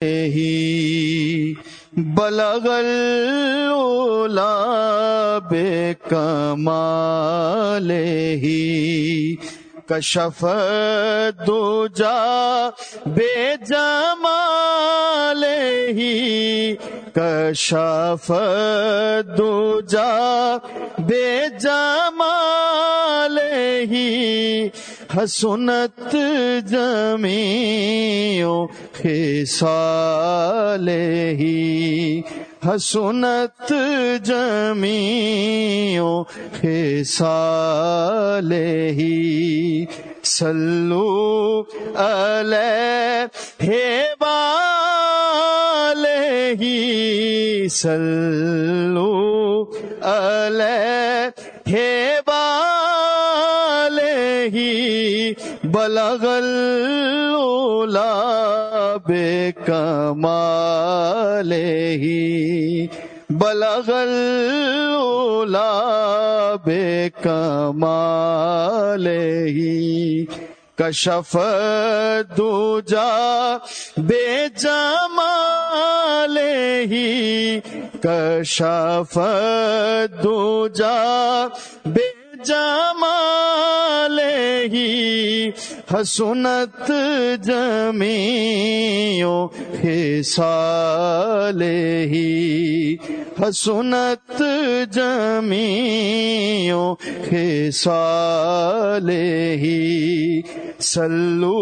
ہی بلغ العلا بکمالہ کشف الدجا بجمالہ کشف الدجا بجمالہ حسنت جمیع خصالہ حسنت جمیع خصالہ صلو علیہ وآلہ صلو علیہ وآلہ بلغ العلا بکمالہ بلغ العلا بکمالہ کشف الدجا بجمالہ کشف الدجا بجمالہ حسنت جمیع خصالہ حسنت جمیع خصالہ صلو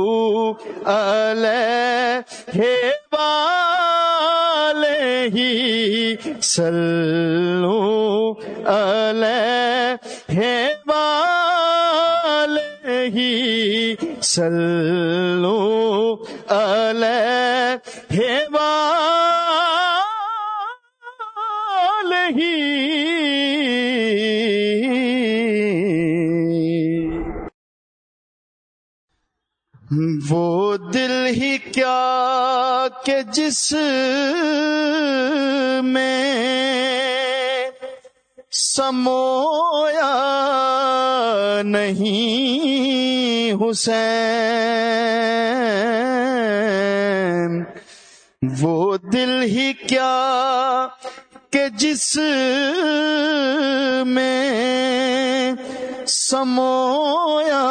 علیہ وآلہ صلو علیہ وآلہ صلو علیہ وآلہ وہ دل ہی کیا کہ جس میں سمویا نہیں حسین وہ دل ہی کیا کہ جس میں سمویا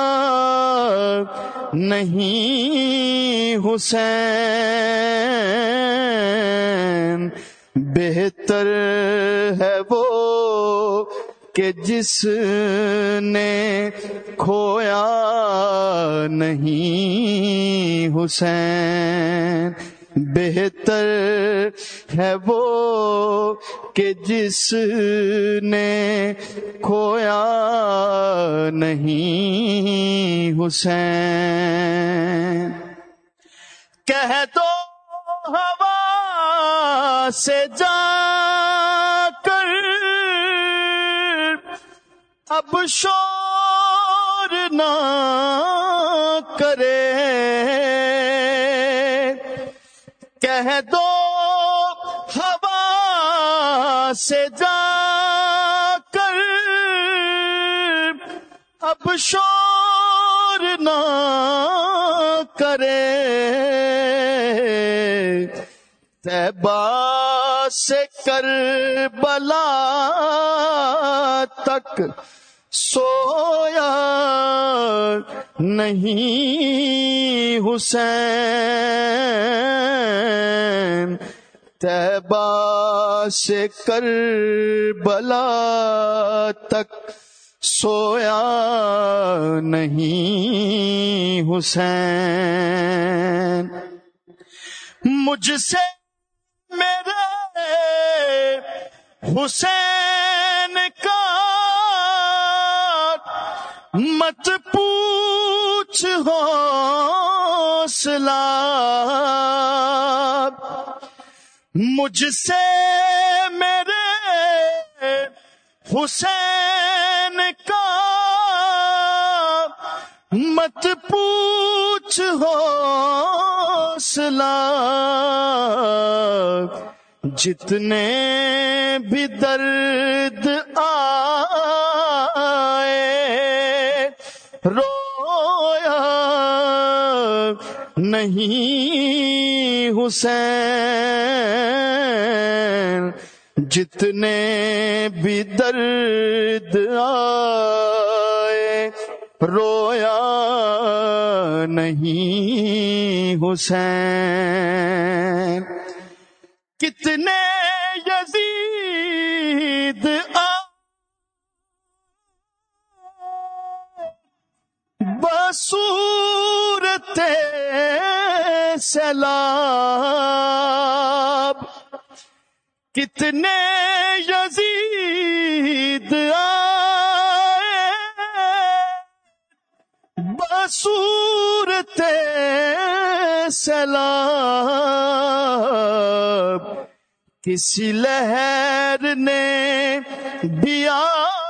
نہیں حسین بہتر ہے وہ کہ جس نے کھویا نہیں حسین بہتر ہے وہ کہ جس نے کھویا نہیں حسین کہہ دو ہوا سے جا کر اب شور نہ کرے کہہ دو ہوا سے جا کر اب شور نہ کرے طیبہ سے کربلا تک سویا نہیں حسین طیبہ سے کربلا تک سویا نہیں حسین مجھ سے میرے حسین کا مت پوچھ حوصلہ مجھ سے میرے حسین کا مت پوچھ حوصلہ جتنے بھی درد آئے رویا نہیں حسین، جتنے بھی درد آئے رویا نہیں حسین، کتنے یزید بصورت سیلاب، کتنے یزید آئے بصورت سیلاب، کسی لہر نے بھی آ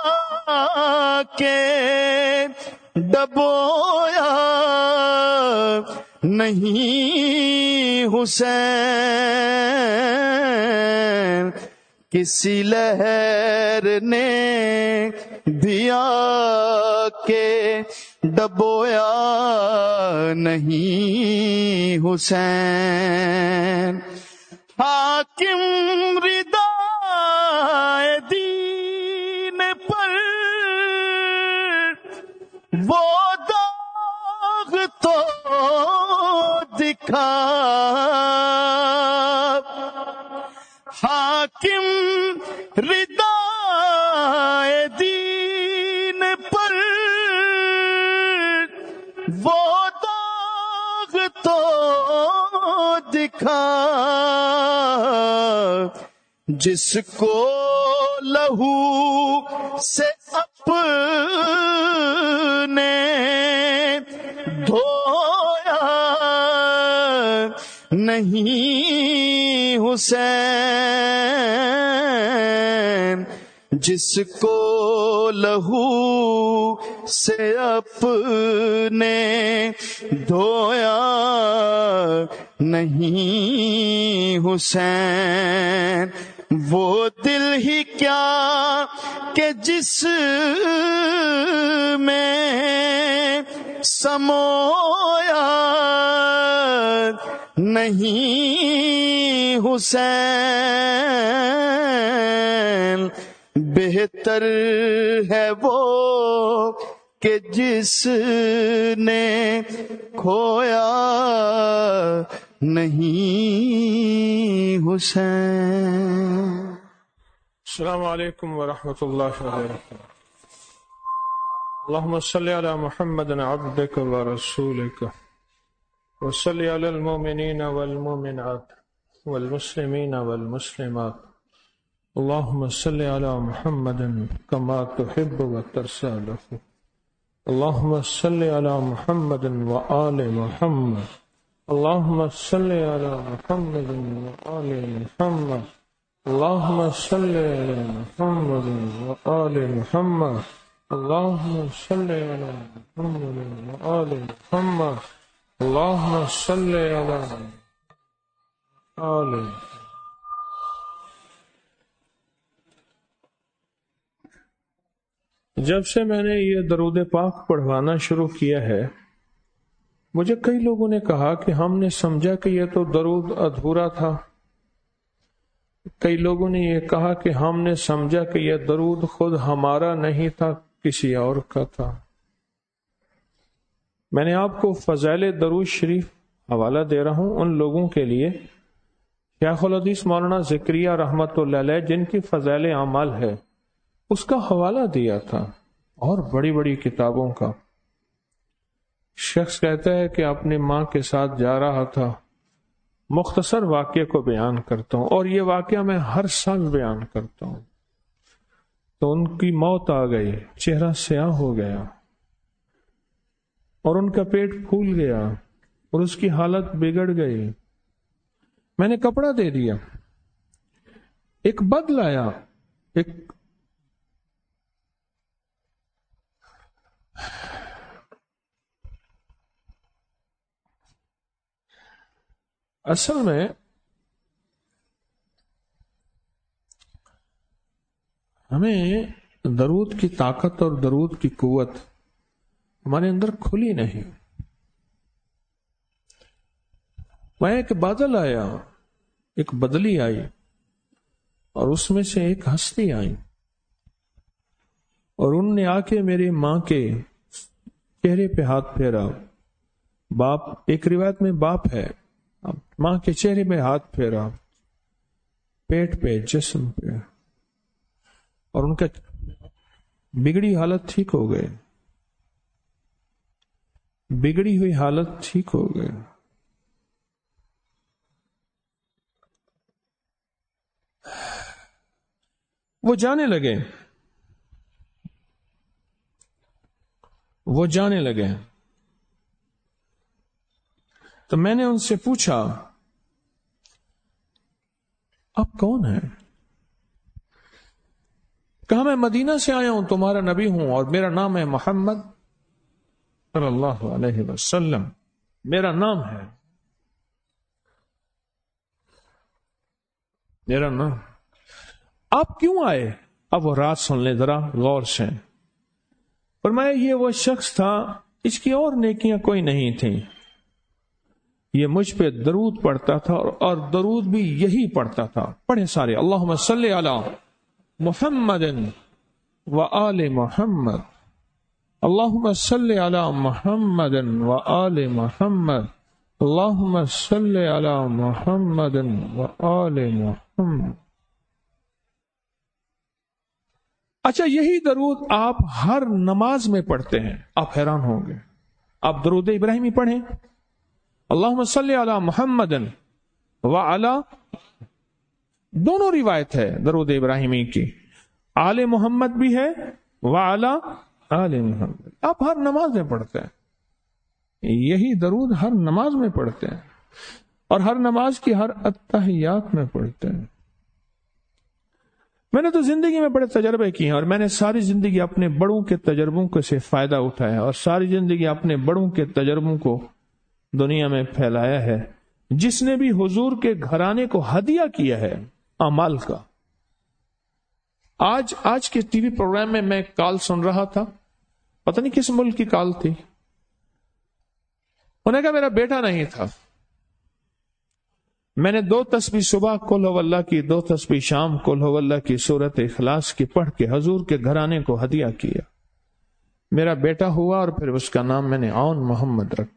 کے ڈبویا نہیں حسین، کسی لہر نے بھی آ کے ڈبویا نہیں حسین، حاکم رضا دین پر وہ داغ تو دکھا، حاکم رضا دین پر وہ داغ تو دکھا، جس کو لہو سے اپنے دھویا نہیں حسین، جس کو لہو سے اپنے دھویا نہیں حسین، وہ دل ہی کیا کہ جس میں سمویا نہیں حسین، بہتر ہے وہ کہ جس نے کھویا نہیں حسین۔ السلام علیکم ورحمۃ اللہ وبرکاتہ۔ اللہم صلی علی محمد عبدک ورسولک وصلی علی المؤمنین والمؤمنات والمسلمین والمسلمات، اللہم صلی علی محمد کما تحب وترضی له، اللہم صلی علی محمد وآل محمد، اللہم صلی علی محمد وآل محمد، اللہم صلی علی محمد وآل محمد، اللہم صلی علی محمد وآل محمد، اللہم صلی علی آل۔ جب سے میں نے یہ درود پاک پڑھوانا شروع کیا ہے، مجھے کئی لوگوں نے کہا کہ ہم نے سمجھا کہ یہ تو درود ادھورا تھا، کئی لوگوں نے یہ کہا کہ ہم نے سمجھا کہ یہ درود خود ہمارا نہیں تھا، کسی اور کا تھا۔ میں نے آپ کو فضائل درود شریف حوالہ دے رہا ہوں ان لوگوں کے لیے، شیخ الحدیث مولانا زکریا رحمۃ اللہ علیہ جن کی فضائل اعمال ہے اس کا حوالہ دیا تھا، اور بڑی بڑی کتابوں کا۔ شخص کہتا ہے کہ اپنی ماں کے ساتھ جا رہا تھا، مختصر واقعے کو بیان کرتا ہوں، اور یہ واقعہ میں ہر سال بیان کرتا ہوں۔ تو ان کی موت آ گئی، چہرہ سیاہ ہو گیا اور ان کا پیٹ پھول گیا اور اس کی حالت بگڑ گئی۔ میں نے کپڑا دے دیا، ایک بد لایا، ایک اصل میں ہمیں درود کی طاقت اور درود کی قوت ہمارے اندر کھلی نہیں۔ وہاں ایک بادل آیا، ایک بدلی آئی، اور اس میں سے ایک ہستی آئی، اور انہوں نے آ کے میری ماں کے چہرے پہ ہاتھ پھیرا. باپ، ایک روایت میں باپ ہے، ماں کے چہرے پہ ہاتھ پھیرا، پیٹ پہ، جسم پہ، اور ان کا بگڑی حالت ٹھیک ہو گئے، بگڑی ہوئی حالت ٹھیک ہو گئے. وہ جانے لگے، وہ جانے لگے. تو میں نے ان سے پوچھا آپ کون ہیں؟ کہا میں مدینہ سے آیا ہوں، تمہارا نبی ہوں، اور میرا نام ہے محمد صلی اللہ علیہ وسلم، میرا نام ہے، میرا نام. آپ کیوں آئے؟ اب وہ رات سن لیں ذرا غور سے. فرمایا یہ وہ شخص تھا، اس کی اور نیکیاں کوئی نہیں تھیں، یہ مجھ پہ درود پڑھتا تھا، اور درود بھی یہی پڑھتا تھا. پڑھیں سارے، اللہم صلی علی محمد و آل محمد، اللہم صلی علی محمد و آل محمد، اللہم صلی علی محمد و آل محمد. اچھا، یہی درود آپ ہر نماز میں پڑھتے ہیں. آپ حیران ہوں گے. آپ درود ابراہیمی پڑھیں، اللہم صلی علی محمد و علی، دونوں روایت ہے درود ابراہیمی کی، آل محمد بھی ہے و علی آل محمد. آپ ہر نماز میں پڑھتے ہیں، یہی درود ہر نماز میں پڑھتے ہیں، اور ہر نماز کی ہر اتحیات میں پڑھتے ہیں. میں نے تو زندگی میں بڑے تجربے کیے ہیں، اور میں نے ساری زندگی اپنے بڑوں کے تجربوں کو سے فائدہ اٹھایا، اور ساری زندگی اپنے بڑوں کے تجربوں کو دنیا میں پھیلایا ہے. جس نے بھی حضور کے گھرانے کو ہدیہ کیا ہے اعمال کا. آج کے ٹی وی پروگرام میں میں کال سن رہا تھا، پتہ نہیں کس ملک کی کال تھی. انہوں نے کہا میرا بیٹا نہیں تھا، میں نے 2 تسبیح صبح قل ہو اللہ کی، 2 تسبیح شام قل ہو اللہ کی سورت اخلاص کی پڑھ کے حضور کے گھرانے کو ہدیہ کیا. میرا بیٹا ہوا، اور پھر اس کا نام میں نے اون محمد رکھا.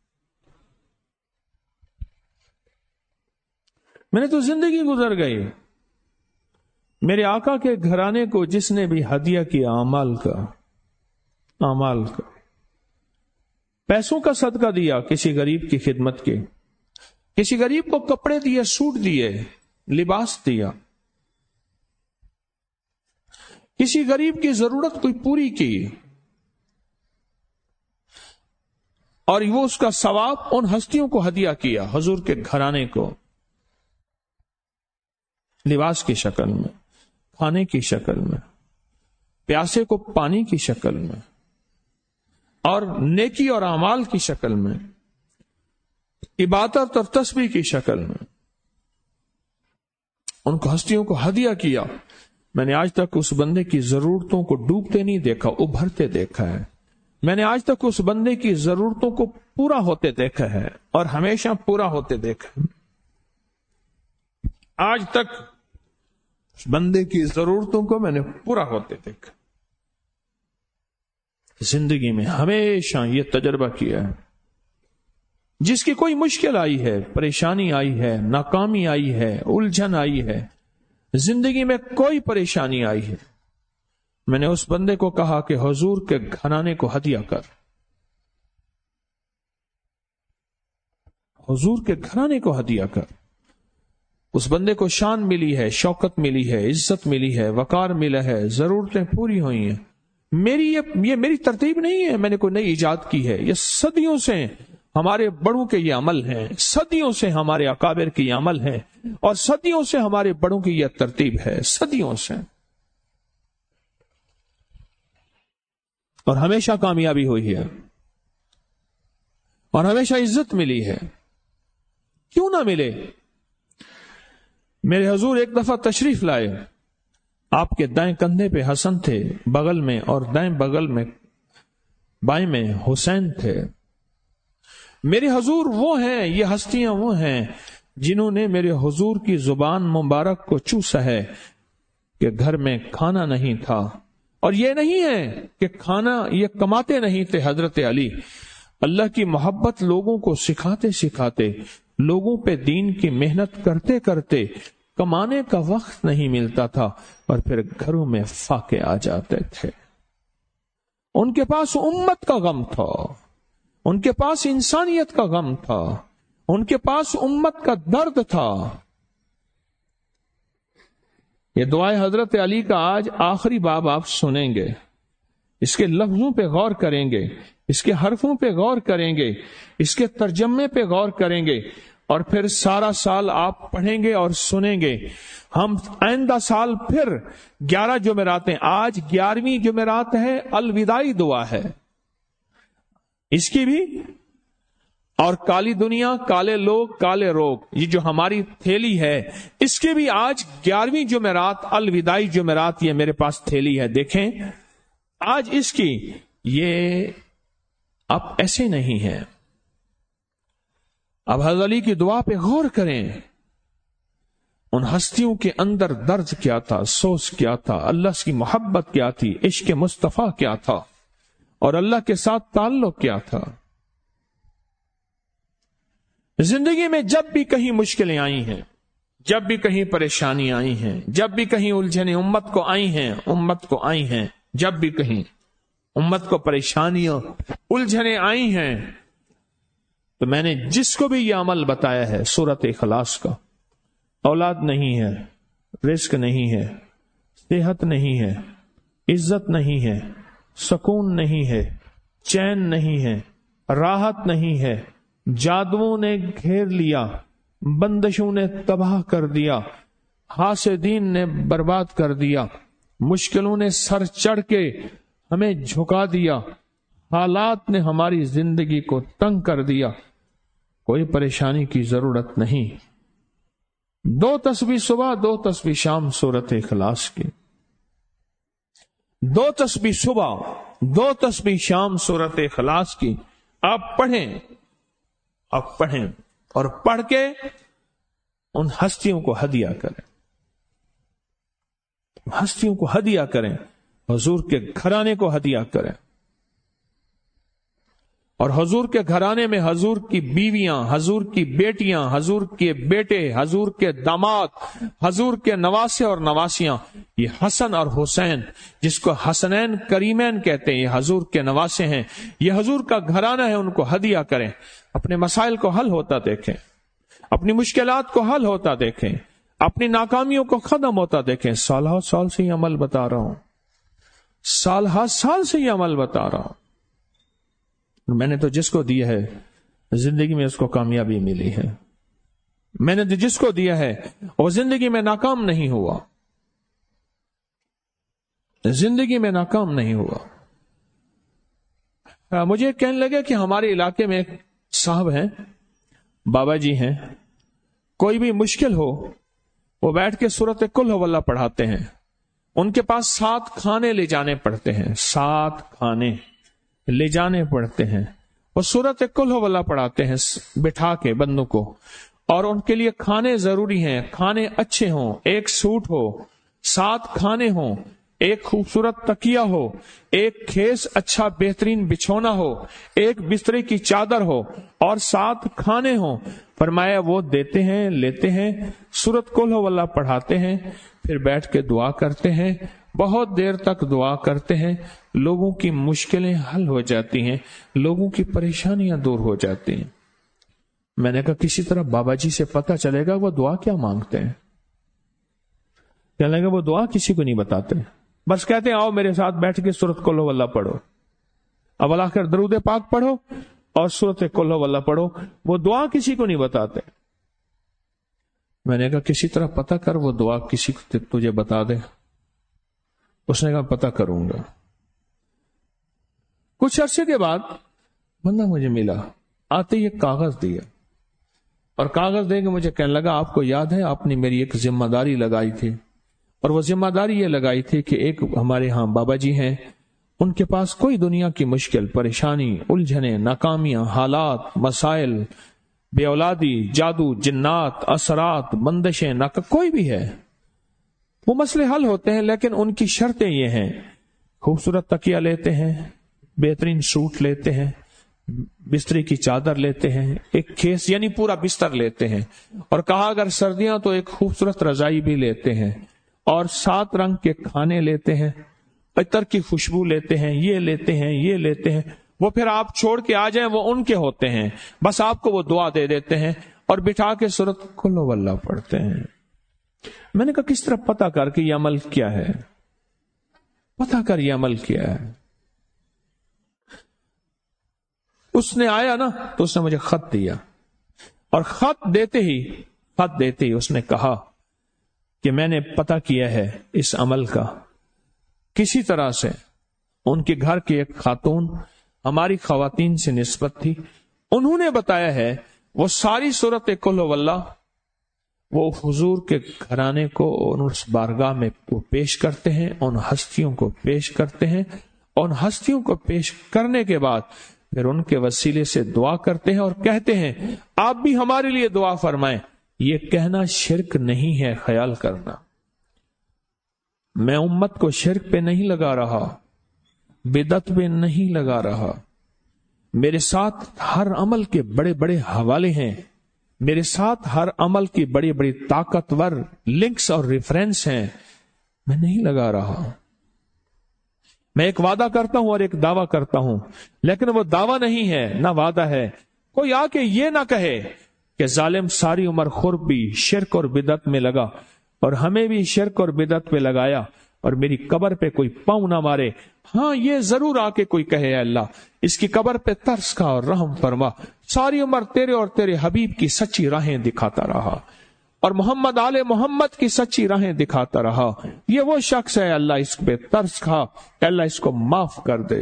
میں نے تو زندگی گزر گئی. میرے آقا کے گھرانے کو جس نے بھی ہدیہ کیا اعمال کا، پیسوں کا صدقہ دیا، کسی غریب کی خدمت کی، کسی غریب کو کپڑے دیے، سوٹ دیے، لباس دیا، کسی غریب کی ضرورت کوئی پوری کی، اور وہ اس کا ثواب ان ہستیوں کو ہدیہ کیا، حضور کے گھرانے کو، لباس کی شکل میں، کھانے کی شکل میں، پیاسے کو پانی کی شکل میں، اور نیکی اور اعمال کی شکل میں، عبادت اور تسبیح کی شکل میں ان کو ہستیوں کو ہدیہ کیا. میں نے آج تک اس بندے کی ضرورتوں کو ڈوبتے نہیں دیکھا، ابھرتے دیکھا ہے. میں نے آج تک اس بندے کی ضرورتوں کو پورا ہوتے دیکھا ہے، اور ہمیشہ پورا ہوتے دیکھا ہے. آج تک اس بندے کی ضرورتوں کو میں نے پورا ہوتے دیکھا. زندگی میں ہمیشہ یہ تجربہ کیا ہے. جس کی کوئی مشکل آئی ہے، پریشانی آئی ہے، ناکامی آئی ہے، الجھن آئی ہے، زندگی میں کوئی پریشانی آئی ہے، میں نے اس بندے کو کہا کہ حضور کے گھرانے کو ہدیہ کر. حضور کے گھرانے کو ہدیہ کر. اس بندے کو شان ملی ہے، شوکت ملی ہے، عزت ملی ہے، وقار ملا ہے، ضرورتیں پوری ہوئی ہیں. یہ میری ترتیب نہیں ہے، میں نے کوئی نئی ایجاد کی ہے. یہ صدیوں سے ہمارے بڑوں کے یہ عمل ہیں، صدیوں سے ہمارے اکابر کے یہ عمل ہیں، اور صدیوں سے ہمارے بڑوں کی یہ ترتیب ہے، صدیوں سے. اور ہمیشہ کامیابی ہوئی ہے، اور ہمیشہ عزت ملی ہے. کیوں نہ ملے؟ میرے حضور ایک دفعہ تشریف لائے، آپ کے دائیں کندھے پہ حسن تھے بغل میں، اور دائیں بغل میں بائیں میں حسین تھے. میرے حضور وہ ہیں، یہ ہستیاں وہ ہیں جنہوں نے میرے حضور کی زبان مبارک کو چوسا ہے کہ گھر میں کھانا نہیں تھا. اور یہ نہیں ہے کہ کھانا یہ کماتے نہیں تھے. حضرت علی اللہ کی محبت لوگوں کو سکھاتے سکھاتے، لوگوں پہ دین کی محنت کرتے کرتے کمانے کا وقت نہیں ملتا تھا اور پھر گھروں میں فاقے آ جاتے تھے. ان کے پاس امت کا غم تھا، ان کے پاس انسانیت کا غم تھا، ان کے پاس امت کا درد تھا. یہ دعائے حضرت علی کا آج آخری باب آپ سنیں گے، اس کے لفظوں پہ غور کریں گے، اس کے حرفوں پہ غور کریں گے، اس کے ترجمے پہ غور کریں گے، اور پھر سارا سال آپ پڑھیں گے اور سنیں گے. ہم آئندہ سال پھر 11 جمعراتیں، آج 11ویں جمعرات ہے، الوداعی دعا ہے اس کی بھی، اور کالی دنیا، کالے لوگ، کالے روگ، یہ جو ہماری تھیلی ہے اس کی بھی آج 11ویں جمعرات، الوداعی جمعرات، یہ میرے پاس تھیلی ہے، دیکھیں آج اس کی. یہ اب ایسے نہیں ہے. اب حضرت علی کی دعا پہ غور کریں، ان ہستیوں کے اندر درد کیا تھا، سوز کیا تھا، اللہ کی محبت کیا تھی، عشق مصطفیٰ کیا تھا، اور اللہ کے ساتھ تعلق کیا تھا. زندگی میں جب بھی کہیں مشکلیں آئی ہیں، جب بھی کہیں پریشانی آئی ہیں، جب بھی کہیں الجھنیں امت کو آئی ہیں، جب بھی کہیں امت کو پریشانیاں الجھنیں آئی ہیں، تو میں نے جس کو بھی یہ عمل بتایا ہے سورۃ اخلاص کا، اولاد نہیں ہے، رزق نہیں ہے، صحت نہیں ہے، عزت نہیں ہے، سکون نہیں ہے، چین نہیں ہے، راحت نہیں ہے، جادوؤں نے گھیر لیا، بندشوں نے تباہ کر دیا، حاسدین نے برباد کر دیا، مشکلوں نے سر چڑھ کے ہمیں جھکا دیا، حالات نے ہماری زندگی کو تنگ کر دیا. کوئی پریشانی کی ضرورت نہیں. 2 تسبیح صبح، 2 تسبیح شام سورۃ اخلاص کی، 2 تسبیح صبح، 2 تسبیح شام سورۃ اخلاص کی. آپ پڑھیں اور پڑھ کے ان ہستیوں کو ہدیہ کریں، ہستیوں کو ہدیہ کریں، حضور کے گھرانے کو ہدیہ کریں. اور حضور کے گھرانے میں حضور کی بیویاں، حضور کی بیٹیاں، حضور کے بیٹے، حضور کے داماد، حضور کے نواسے اور نواسیاں، یہ حسن اور حسین جس کو حسنین کریمین کہتے ہیں، یہ حضور کے نواسے ہیں، یہ حضور کا گھرانہ ہے، ان کو ہدیہ کریں. اپنے مسائل کو حل ہوتا دیکھیں، اپنی مشکلات کو حل ہوتا دیکھیں، اپنی ناکامیوں کو ختم ہوتا دیکھیں. سال سے یہ عمل بتا رہا ہوں، سال سے یہ عمل بتا رہا ہوں. میں نے تو جس کو دیا ہے زندگی میں اس کو کامیابی ملی ہے، میں نے جس کو دیا ہے وہ زندگی میں ناکام نہیں ہوا، زندگی میں ناکام نہیں ہوا. مجھے کہنے لگا کہ ہمارے علاقے میں ایک صاحب ہیں، بابا جی ہیں، کوئی بھی مشکل ہو وہ بیٹھ کے سورۃ قل ہو اللہ پڑھاتے ہیں. ان کے پاس 7 کھانے لے جانے پڑتے ہیں، 7 کھانے لے جانے پڑتے ہیں. وہ سورۃ قل ہو اللہ پڑھاتے ہیں بٹھا کے بندوں کو، اور ان کے لیے کھانے ضروری ہیں، کھانے اچھے ہوں، ایک سوٹ ہو، 7 کھانے ہوں، ایک خوبصورت تکیہ ہو، ایک کھیس اچھا بہترین بچھونا ہو، ایک بسترے کی چادر ہو، اور 7 کھانے ہوں. فرمایا وہ دیتے ہیں، لیتے ہیں، سورۃ قل ہو اللہ پڑھاتے ہیں، پھر بیٹھ کے دعا کرتے ہیں، بہت دیر تک دعا کرتے ہیں، لوگوں کی مشکلیں حل ہو جاتی ہیں، لوگوں کی پریشانیاں دور ہو جاتی ہیں. میں نے کہا کسی طرح بابا جی سے پتہ چلے گا وہ دعا کیا مانگتے ہیں. کہنے لگا وہ دعا کسی کو نہیں بتاتے، بس کہتے ہیں آؤ میرے ساتھ بیٹھ کے سورۃ قل ہو اللہ پڑھو، اول آخر درود پاک پڑھو اور سورۃ قل ہو اللہ پڑھو. وہ دعا کسی کو نہیں بتاتے. میں نے کہا کسی طرح پتہ کر وہ دعا کسی کو تجھے بتا دے. اس نے کہا پتہ کروں گا. کچھ عرصے کے بعد بندہ مجھے ملا، آتے ہی ایک کاغذ دیا، اور کاغذ دے کے مجھے کہنے لگا آپ کو یاد ہے آپ نے میری ایک ذمہ داری لگائی تھی، اور وہ ذمہ داری یہ لگائی تھی کہ ایک ہمارے ہاں بابا جی ہیں ان کے پاس کوئی دنیا کی مشکل، پریشانی، الجھنیں، ناکامیاں، حالات، مسائل، بے اولادی، جادو، جنات، اثرات، بندشیں، کوئی بھی ہے، وہ مسئلے حل ہوتے ہیں، لیکن ان کی شرطیں یہ ہیں: خوبصورت تکیہ لیتے ہیں، بہترین سوٹ لیتے ہیں، بستری کی چادر لیتے ہیں، ایک کھیس یعنی پورا بستر لیتے ہیں، اور کہا اگر سردیاں تو ایک خوبصورت رضائی بھی لیتے ہیں، اور 7 رنگ کے کھانے لیتے ہیں، عطر کی خوشبو لیتے ہیں، یہ لیتے ہیں، یہ لیتے ہیں۔ وہ پھر آپ چھوڑ کے آ جائیں، وہ ان کے ہوتے ہیں، بس آپ کو وہ دعا دے دیتے ہیں اور بٹھا کے سورۃ قل ہو اللہ پڑھتے ہیں۔ میں نے کہا کس طرح پتہ کر کے یہ عمل کیا ہے؟ پتہ کر یہ عمل کیا ہے؟ اس نے آیا نا تو اس نے مجھے خط دیا، اور خط دیتے ہی اس نے کہا کہ میں نے پتہ کیا ہے اس عمل کا، کسی طرح سے ان کے گھر کی ایک خاتون ہماری خواتین سے نسبت تھی، انہوں نے بتایا ہے وہ ساری سورۃ قل ہو اللہ وہ حضور کے گھرانے کو اس بارگاہ میں وہ پیش کرتے ہیں، ان ہستیوں کو پیش کرتے ہیں، اور ان ہستیوں کو پیش کرنے کے بعد پھر ان کے وسیلے سے دعا کرتے ہیں اور کہتے ہیں آپ بھی ہمارے لیے دعا فرمائیں۔ یہ کہنا شرک نہیں ہے، خیال کرنا، میں امت کو شرک پہ نہیں لگا رہا، بدعت پہ نہیں لگا رہا، میرے ساتھ ہر عمل کے بڑے بڑے حوالے ہیں، میرے ساتھ ہر عمل کی بڑی بڑی طاقتور لنکس اور ریفرنس ہیں، میں نہیں لگا رہا۔ میں ایک وعدہ کرتا ہوں اور ایک دعویٰ کرتا ہوں، لیکن وہ دعویٰ نہیں ہے نہ وعدہ ہے۔ کوئی آ کے یہ نہ کہے کہ ظالم ساری عمر خرب بھی شرک اور بدعت میں لگا اور ہمیں بھی شرک اور بدعت پہ لگایا اور میری قبر پہ کوئی پاؤں نہ مارے۔ ہاں یہ ضرور آ کے کوئی کہے اے اللہ اس کی قبر پہ ترس کھا اور رحم فرما، ساری عمر تیرے اور تیرے حبیب کی سچی راہیں دکھاتا رہا اور محمد آل محمد کی سچی راہیں دکھاتا رہا، یہ وہ شخص ہے اللہ اس پہ ترس کھا، اللہ اس کو معاف کر دے۔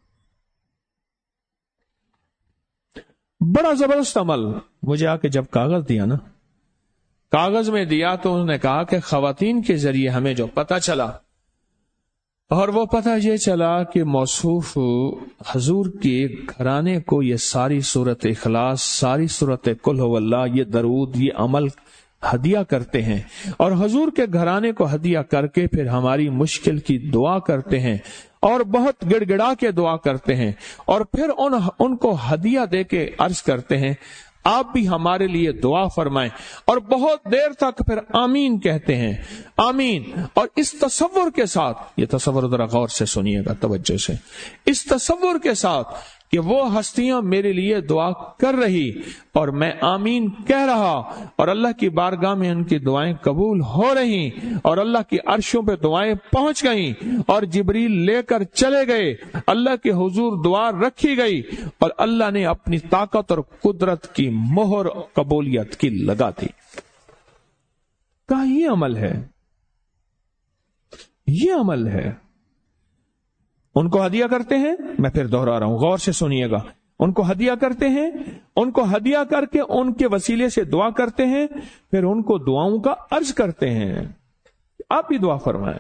بڑا زبردست عمل۔ مجھے آ کے جب کاغذ دیا نا، کاغذ میں دیا تو انہوں نے کہا کہ خواتین کے ذریعے ہمیں جو پتہ چلا، اور وہ پتہ یہ چلا کہ موصوف حضور کے گھرانے کو یہ ساری سورۃ اخلاص، ساری سورۃ قل ہو اللہ، یہ درود، یہ عمل ہدیہ کرتے ہیں، اور حضور کے گھرانے کو ہدیہ کر کے پھر ہماری مشکل کی دعا کرتے ہیں اور بہت گڑ گڑا کے دعا کرتے ہیں، اور پھر ان کو ہدیہ دے کے عرض کرتے ہیں آپ بھی ہمارے لیے دعا فرمائیں، اور بہت دیر تک پھر آمین کہتے ہیں، آمین۔ اور اس تصور کے ساتھ، یہ تصور ذرا غور سے سنیے گا توجہ سے، اس تصور کے ساتھ کہ وہ ہستیاں میرے لیے دعا کر رہی اور میں آمین کہہ رہا، اور اللہ کی بارگاہ میں ان کی دعائیں قبول ہو رہی، اور اللہ کی عرشوں پہ دعائیں پہنچ گئیں، اور جبریل لے کر چلے گئے، اللہ کے حضور دعا رکھی گئی، اور اللہ نے اپنی طاقت اور قدرت کی مہر قبولیت کی لگا دی۔ کہا یہ عمل ہے، یہ عمل ہے۔ ان کو ہدیہ کرتے ہیں، میں پھر دوہرا رہا ہوں، غور سے سنیے گا، ان کو ہدیہ کرتے ہیں، ان کو ہدیہ کر کے ان کے وسیلے سے دعا کرتے ہیں، پھر ان کو دعاؤں کا عرض کرتے ہیں آپ بھی دعا فرمائیں،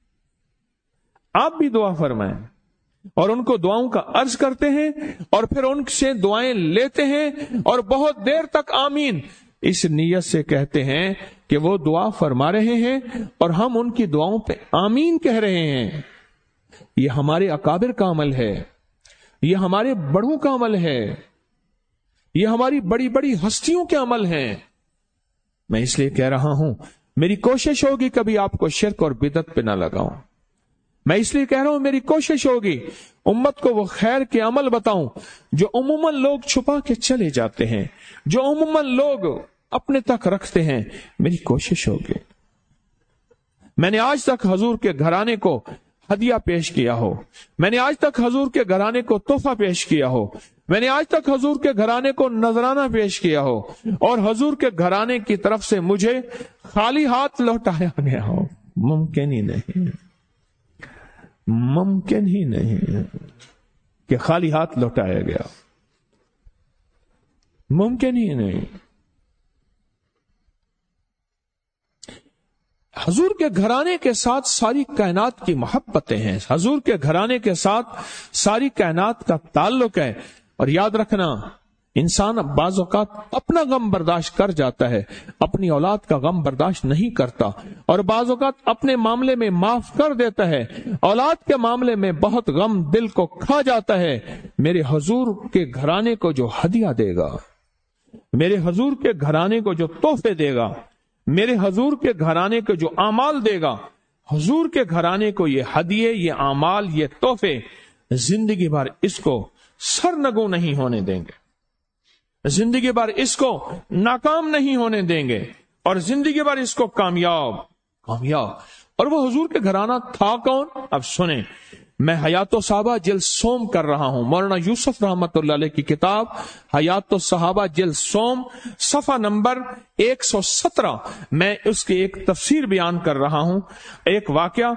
آپ بھی دعا فرمائیں، اور ان کو دعاؤں کا عرض کرتے ہیں، اور پھر ان سے دعائیں لیتے ہیں، اور بہت دیر تک آمین اس نیت سے کہتے ہیں کہ وہ دعا فرما رہے ہیں اور ہم ان کی دعاؤں پہ آمین کہہ رہے ہیں۔ یہ ہمارے اکابر کا عمل ہے، یہ ہمارے بڑوں کا عمل ہے، یہ ہماری بڑی بڑی ہستیوں کے عمل ہیں۔ میں اس لیے کہہ رہا ہوں میری کوشش ہوگی کبھی آپ کو شرک اور بدعت پہ نہ لگاؤں، میں اس لیے کہہ رہا ہوں میری کوشش ہوگی امت کو وہ خیر کے عمل بتاؤں جو عموماً لوگ چھپا کے چلے جاتے ہیں، جو عموماً لوگ اپنے تک رکھتے ہیں۔ میری کوشش ہوگی میں نے آج تک حضور کے گھرانے کو ہدیہ پیش کیا ہو، میں نے آج تک حضور کے گھرانے کو تحفہ پیش کیا ہو، میں نے آج تک حضور کے گھرانے کو نذرانہ پیش کیا ہو، اور حضور کے گھرانے کی طرف سے مجھے خالی ہاتھ لوٹایا گیا ہو۔ ممکن ہی نہیں، ممکن ہی نہیں کہ خالی ہاتھ لوٹایا گیا، ممکن ہی نہیں۔ حضور کے گھرانے کے ساتھ ساری کائنات کی محبتیں ہیں، حضور کے گھرانے کے ساتھ ساری کائنات کا تعلق ہے. اور یاد رکھنا، انسان بعض اوقات اپنا غم برداشت کر جاتا ہے، اپنی اولاد کا غم برداشت نہیں کرتا، اور بعض اوقات اپنے معاملے میں معاف کر دیتا ہے، اولاد کے معاملے میں بہت غم دل کو کھا جاتا ہے. میرے حضور کے گھرانے کو جو ہدیہ دے گا، میرے حضور کے گھرانے کو جو تحفے دے گا، میرے حضور کے گھرانے کو جو اعمال دے گا، حضور کے گھرانے کو یہ ہدیے، یہ اعمال، یہ تحفے زندگی بھر اس کو سرنگوں نہیں ہونے دیں گے، زندگی بھر اس کو ناکام نہیں ہونے دیں گے، اور زندگی بھر اس کو کامیاب. اور وہ حضور کے گھرانہ تھا کون؟ اب سنیں، میں حیات الصحابہ جلد سوم کر رہا ہوں، مولانا یوسف رحمت اللہ علیہ کی کتاب حیات الصحابہ جلد سوم صفحہ نمبر 117 میں اس کی ایک تفسیر بیان کر رہا ہوں. ایک واقعہ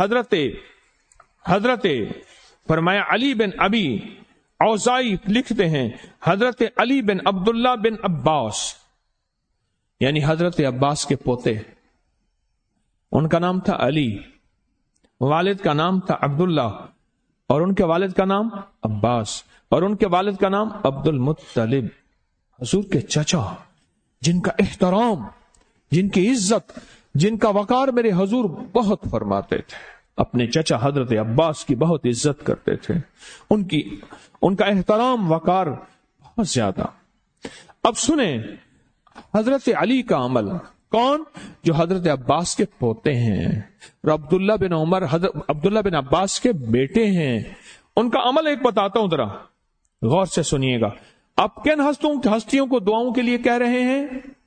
حضرت فرمایا علی بن ابی اوزائی لکھتے ہیں، حضرت علی بن عبداللہ بن عباس، یعنی حضرت عباس کے پوتے، ان کا نام تھا علی، والد کا نام تھا عبداللہ، اور ان کے والد کا نام عباس، اور ان کے والد کا نام عبد المطلب. حضور کے چچا، جن کا احترام، جن کی عزت، جن کا وقار میرے حضور بہت فرماتے تھے. اپنے چچا حضرت عباس کی بہت عزت کرتے تھے، ان کا احترام، وقار بہت زیادہ. اب سنیں حضرت علی کا عمل. کون؟ جو حضرت عباس کے پوتے ہیں، اور عبداللہ بن عمر عبداللہ بن عباس کے بیٹے ہیں. ان کا عمل ایک بتاتا ہوں، ذرا غور سے سنیے گا. آپ کن ہستیوں کو دعاؤں کے لیے کہہ رہے ہیں؟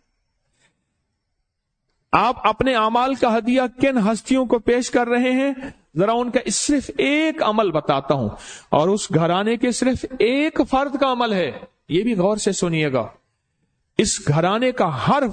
آپ اپنے اعمال کا ہدیہ کن ہستیوں کو پیش کر رہے ہیں؟ ذرا ان کا صرف ایک عمل بتاتا ہوں، اور اس گھرانے کے صرف ایک فرد کا عمل ہے. یہ بھی غور سے سنیے گا. اس گھرانے کا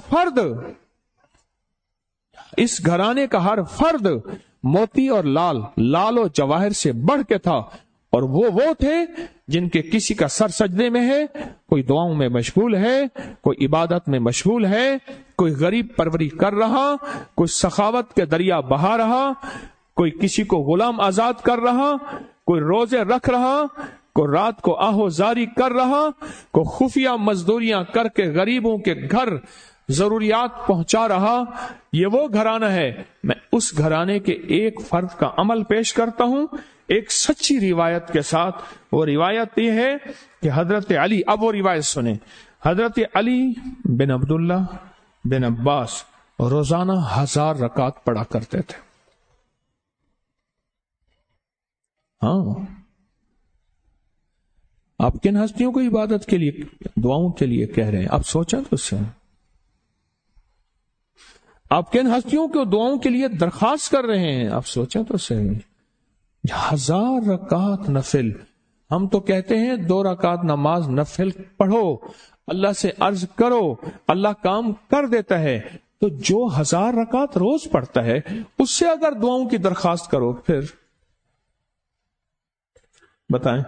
ہر فرد موتی اور لال و جواہر سے بڑھ کے تھا، اور وہ تھے جن کے کسی کا سر سجدے میں ہے، کوئی دعاؤں میں مشغول ہے، کوئی عبادت میں مشغول ہے، کوئی غریب پروری کر رہا، کوئی سخاوت کے دریا بہا رہا، کوئی کسی کو غلام آزاد کر رہا، کوئی روزے رکھ رہا، کوئی رات کو آہوزاری کر رہا، کوئی خفیہ مزدوریاں کر کے غریبوں کے گھر ضروریات پہنچا رہا. یہ وہ گھرانہ ہے. میں اس گھرانے کے ایک فرد کا عمل پیش کرتا ہوں، ایک سچی روایت کے ساتھ. وہ روایت یہ ہے کہ حضرت علی، اب وہ روایت سنیں، حضرت علی بن عبداللہ بن عباس روزانہ 1000 رکعت پڑھا کرتے تھے. ہاں، آپ کن ہستیوں کو عبادت کے لیے، دعاؤں کے لیے کہہ رہے ہیں؟ آپ سوچیں تو اس سے، آپ کن ہستیوں کو دعاؤں کے لیے درخواست کر رہے ہیں؟ آپ سوچیں تو صحیح. 1000 رکعت نفل. ہم تو کہتے ہیں 2 رکعت نماز نفل پڑھو، اللہ سے عرض کرو، اللہ کام کر دیتا ہے. تو جو 1000 رکعت روز پڑھتا ہے، اس سے اگر دعاؤں کی درخواست کرو، پھر بتائیں،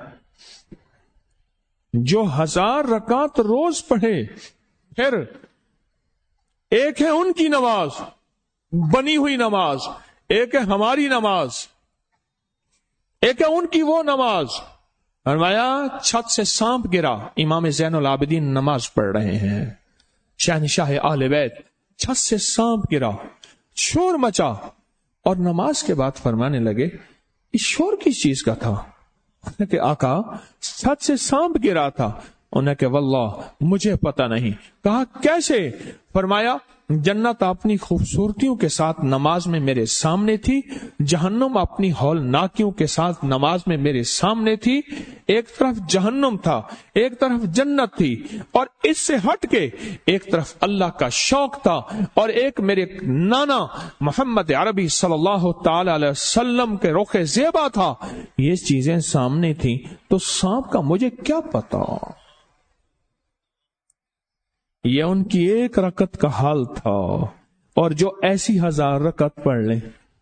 جو 1000 رکعت روز پڑھے، پھر ایک ہے ان کی نماز، بنی ہوئی نماز، ایک ہے ہماری نماز، ایک ہے ان کی وہ نماز. فرمایا چھت سے سانپ گرا، امام زین العابدین نماز پڑھ رہے ہیں، شہنشاہ اہل بیت، چھت سے سانپ گرا، شور مچا، اور نماز کے بعد فرمانے لگے اس شور کس چیز کا تھا؟ انہیں کہ آقا چھت سے سانپ گرا تھا. انہیں کہ واللہ مجھے پتہ نہیں. کہا کیسے؟ فرمایا جنت اپنی خوبصورتیوں کے ساتھ نماز میں میرے سامنے تھی، جہنم اپنی ہولناکیوں کے ساتھ نماز میں میرے سامنے تھی. ایک طرف جہنم تھا، ایک طرف جنت تھی، اور اس سے ہٹ کے ایک طرف اللہ کا شوق تھا، اور ایک میرے نانا محمد عربی صلی اللہ تعالی علیہ وسلم کے رخ زیبا تھا. یہ چیزیں سامنے تھیں تو سانپ کا مجھے کیا پتا. یہ ان کی ایک رکعت کا حال تھا. اور جو ایسی 1000 رکعت پڑھ لیں،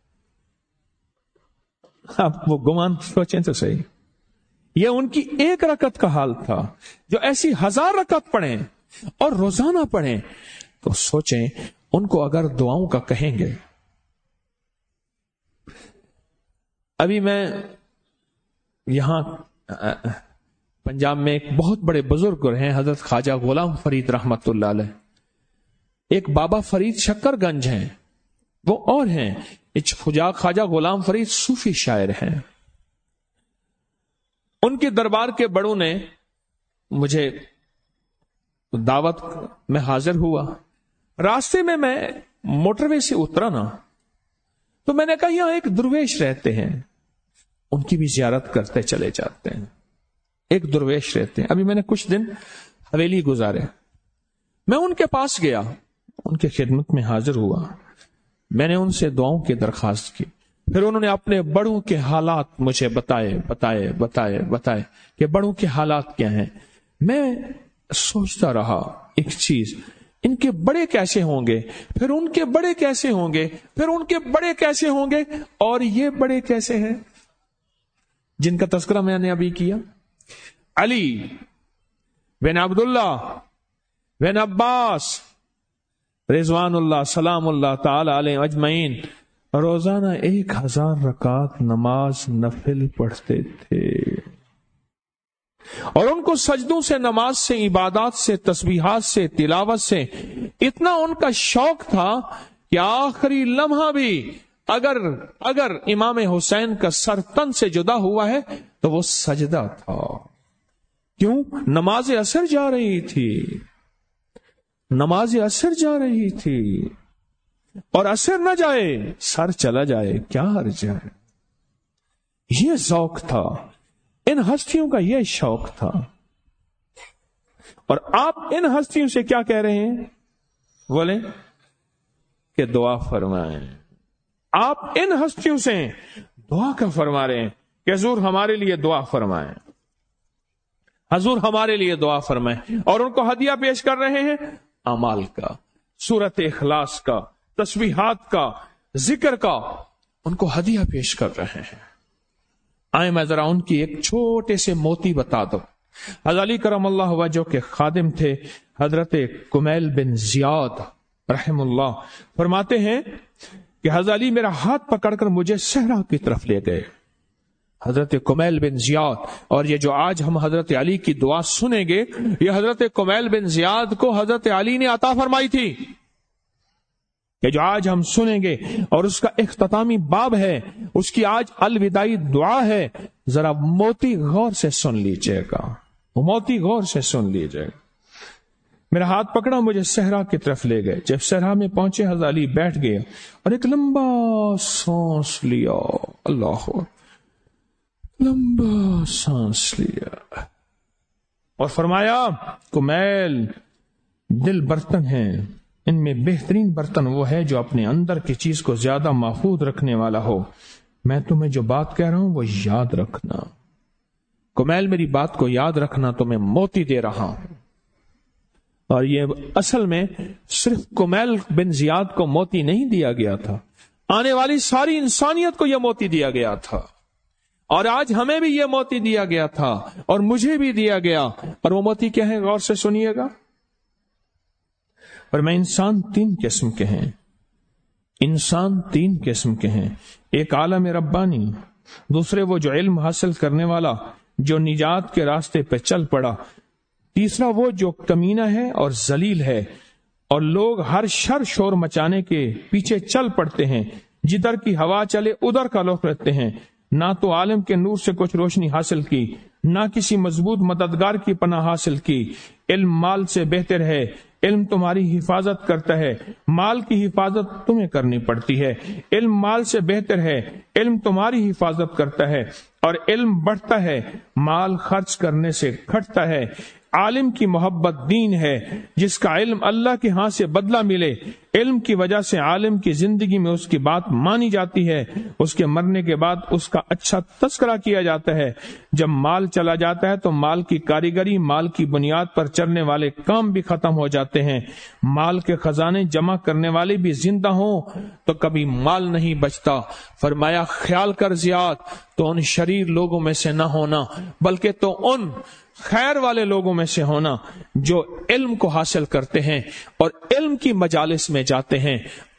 آپ وہ گمان سوچیں تو صحیح، یہ ان کی ایک رکعت کا حال تھا. جو ایسی 1000 رکعت پڑھیں اور روزانہ پڑھیں، تو سوچیں ان کو اگر دعاؤں کا کہیں گے، ابھی میں یہاں پنجاب میں ایک بہت بڑے بزرگ ہیں حضرت خواجہ غلام فرید رحمت اللہ علیہ، ایک بابا فرید شکر گنج ہیں، وہ اور ہیں خواجہ غلام فرید صوفی شاعر ہیں. ان کے دربار کے بڑوں نے مجھے دعوت میں حاضر ہوا. راستے میں موٹر وے سے اترا نا، تو میں نے کہا یہاں ایک درویش رہتے ہیں، ان کی بھی زیارت کرتے چلے جاتے ہیں. ایک درویش رہتے ہیں. ابھی میں نے کچھ دن حویلی گزارے، میں ان کے پاس گیا، ان کے خدمت میں حاضر ہوا، میں نے ان سے دعاؤں کی درخواست کی. پھر انہوں نے اپنے بڑوں کے حالات مجھے بتائے کہ بڑوں کے حالات کیا ہیں. میں سوچتا رہا ایک چیز، ان کے بڑے کیسے ہوں گے، پھر ان کے بڑے کیسے ہوں گے، پھر ان کے بڑے کیسے ہوں گے، اور یہ بڑے کیسے ہیں جن کا تذکرہ میں نے ابھی کیا. علی بن عبداللہ بن عباس رضوان اللہ سلام اللہ تعالی علیہ اجمعین روزانہ 1000 رکعت نماز نفل پڑھتے تھے، اور ان کو سجدوں سے، نماز سے، عبادات سے، تسبیحات سے، تلاوت سے اتنا ان کا شوق تھا کہ آخری لمحہ بھی اگر امام حسین کا سر تن سے جدا ہوا ہے تو وہ سجدہ تھا. کیوں؟ نماز عصر جا رہی تھی، نماز عصر جا رہی تھی، اور عصر نہ جائے سر چلا جائے کیا حرج ہے. یہ ذوق تھا، ان ہستیوں کا یہ شوق تھا. اور آپ ان ہستیوں سے کیا کہہ رہے ہیں؟ بولیں کہ دعا فرمائیں. آپ ان ہستیوں سے دعا کا فرما رہے ہیں کہ حضور ہمارے لیے دعا فرمائیں، حضور ہمارے لیے دعا فرمائیں. اور ان کو ہدیہ پیش کر رہے ہیں اعمال کا، سورت اخلاص کا، تسبیحات کا، ذکر کا، ان کو ہدیہ پیش کر رہے ہیں. آئے میں ذرا ان کی ایک چھوٹے سے موتی بتا دو. حضرت علی کرم اللہ وجہ کے خادم تھے حضرت کمیل بن زیاد رحم اللہ، فرماتے ہیں کہ حضرت علی میرا ہاتھ پکڑ کر مجھے صحرا کی طرف لے گئے. حضرت کمیل بن زیاد، اور یہ جو آج ہم حضرت علی کی دعا سنیں گے، یہ حضرت کمیل بن زیاد کو حضرت علی نے عطا فرمائی تھی. کہ جو آج ہم سنیں گے اور اس کا اختتامی باب ہے، اس کی آج الوداعی دعا ہے، ذرا موتی غور سے سن لیجئے گا، موتی غور سے سن لیجئے گا. میرا ہاتھ پکڑا، مجھے صحرا کی طرف لے گئے. جب صحرا میں پہنچے حضرت علی بیٹھ گئے اور ایک لمبا سانس لیا، اللہ لمبا سانس لیا، اور فرمایا کمیل دل برتن ہیں، ان میں بہترین برتن وہ ہے جو اپنے اندر کی چیز کو زیادہ محفوظ رکھنے والا ہو. میں تمہیں جو بات کہہ رہا ہوں وہ یاد رکھنا. کمیل میری بات کو یاد رکھنا، تمہیں موتی دے رہا ہوں. اور یہ اصل میں صرف کمیل بن زیاد کو موتی نہیں دیا گیا تھا، آنے والی ساری انسانیت کو یہ موتی دیا گیا تھا. اور آج ہمیں بھی یہ موتی دیا گیا تھا، اور مجھے بھی دیا گیا. اور وہ موتی کیا ہے؟ غور سے سنیے گا. اور میں انسان 3 قسم کے ہیں، انسان 3 قسم کے ہیں. ایک عالم ربانی، دوسرے وہ جو علم حاصل کرنے والا، جو نجات کے راستے پہ چل پڑا، تیسرا وہ جو کمینہ ہے اور ذلیل ہے، اور لوگ ہر شر شور مچانے کے پیچھے چل پڑتے ہیں، جدھر کی ہوا چلے ادھر کا رخ رکھتے ہیں. نہ تو عالم کے نور سے کچھ روشنی حاصل کی، نہ کسی مضبوط مددگار کی پناہ حاصل کی. علم مال سے بہتر ہے، علم تمہاری حفاظت کرتا ہے، مال کی حفاظت تمہیں کرنی پڑتی ہے. علم مال سے بہتر ہے، علم تمہاری حفاظت کرتا ہے، اور علم بڑھتا ہے، مال خرچ کرنے سے گھٹتا ہے. عالم کی محبت دین ہے، جس کا علم اللہ کے ہاں سے بدلہ ملے. علم کی وجہ سے عالم کی زندگی میں اس کی بات مانی جاتی ہے، اس کے مرنے کے بعد اس کا اچھا تذکرہ کیا جاتا ہے. جب مال چلا جاتا ہے تو مال کی کاریگری، مال کی بنیاد پر چلنے والے کام بھی ختم ہو جاتے ہیں. مال کے خزانے جمع کرنے والے بھی زندہ ہوں تو کبھی مال نہیں بچتا. فرمایا خیال کر زیاد تو ان شریر لوگوں میں سے نہ ہونا، بلکہ تو ان خیر والے لوگوں میں سے ہونا جو علم کو حاصل کرتے ہیں اور علم کی مجالس میں جاتے ہیں.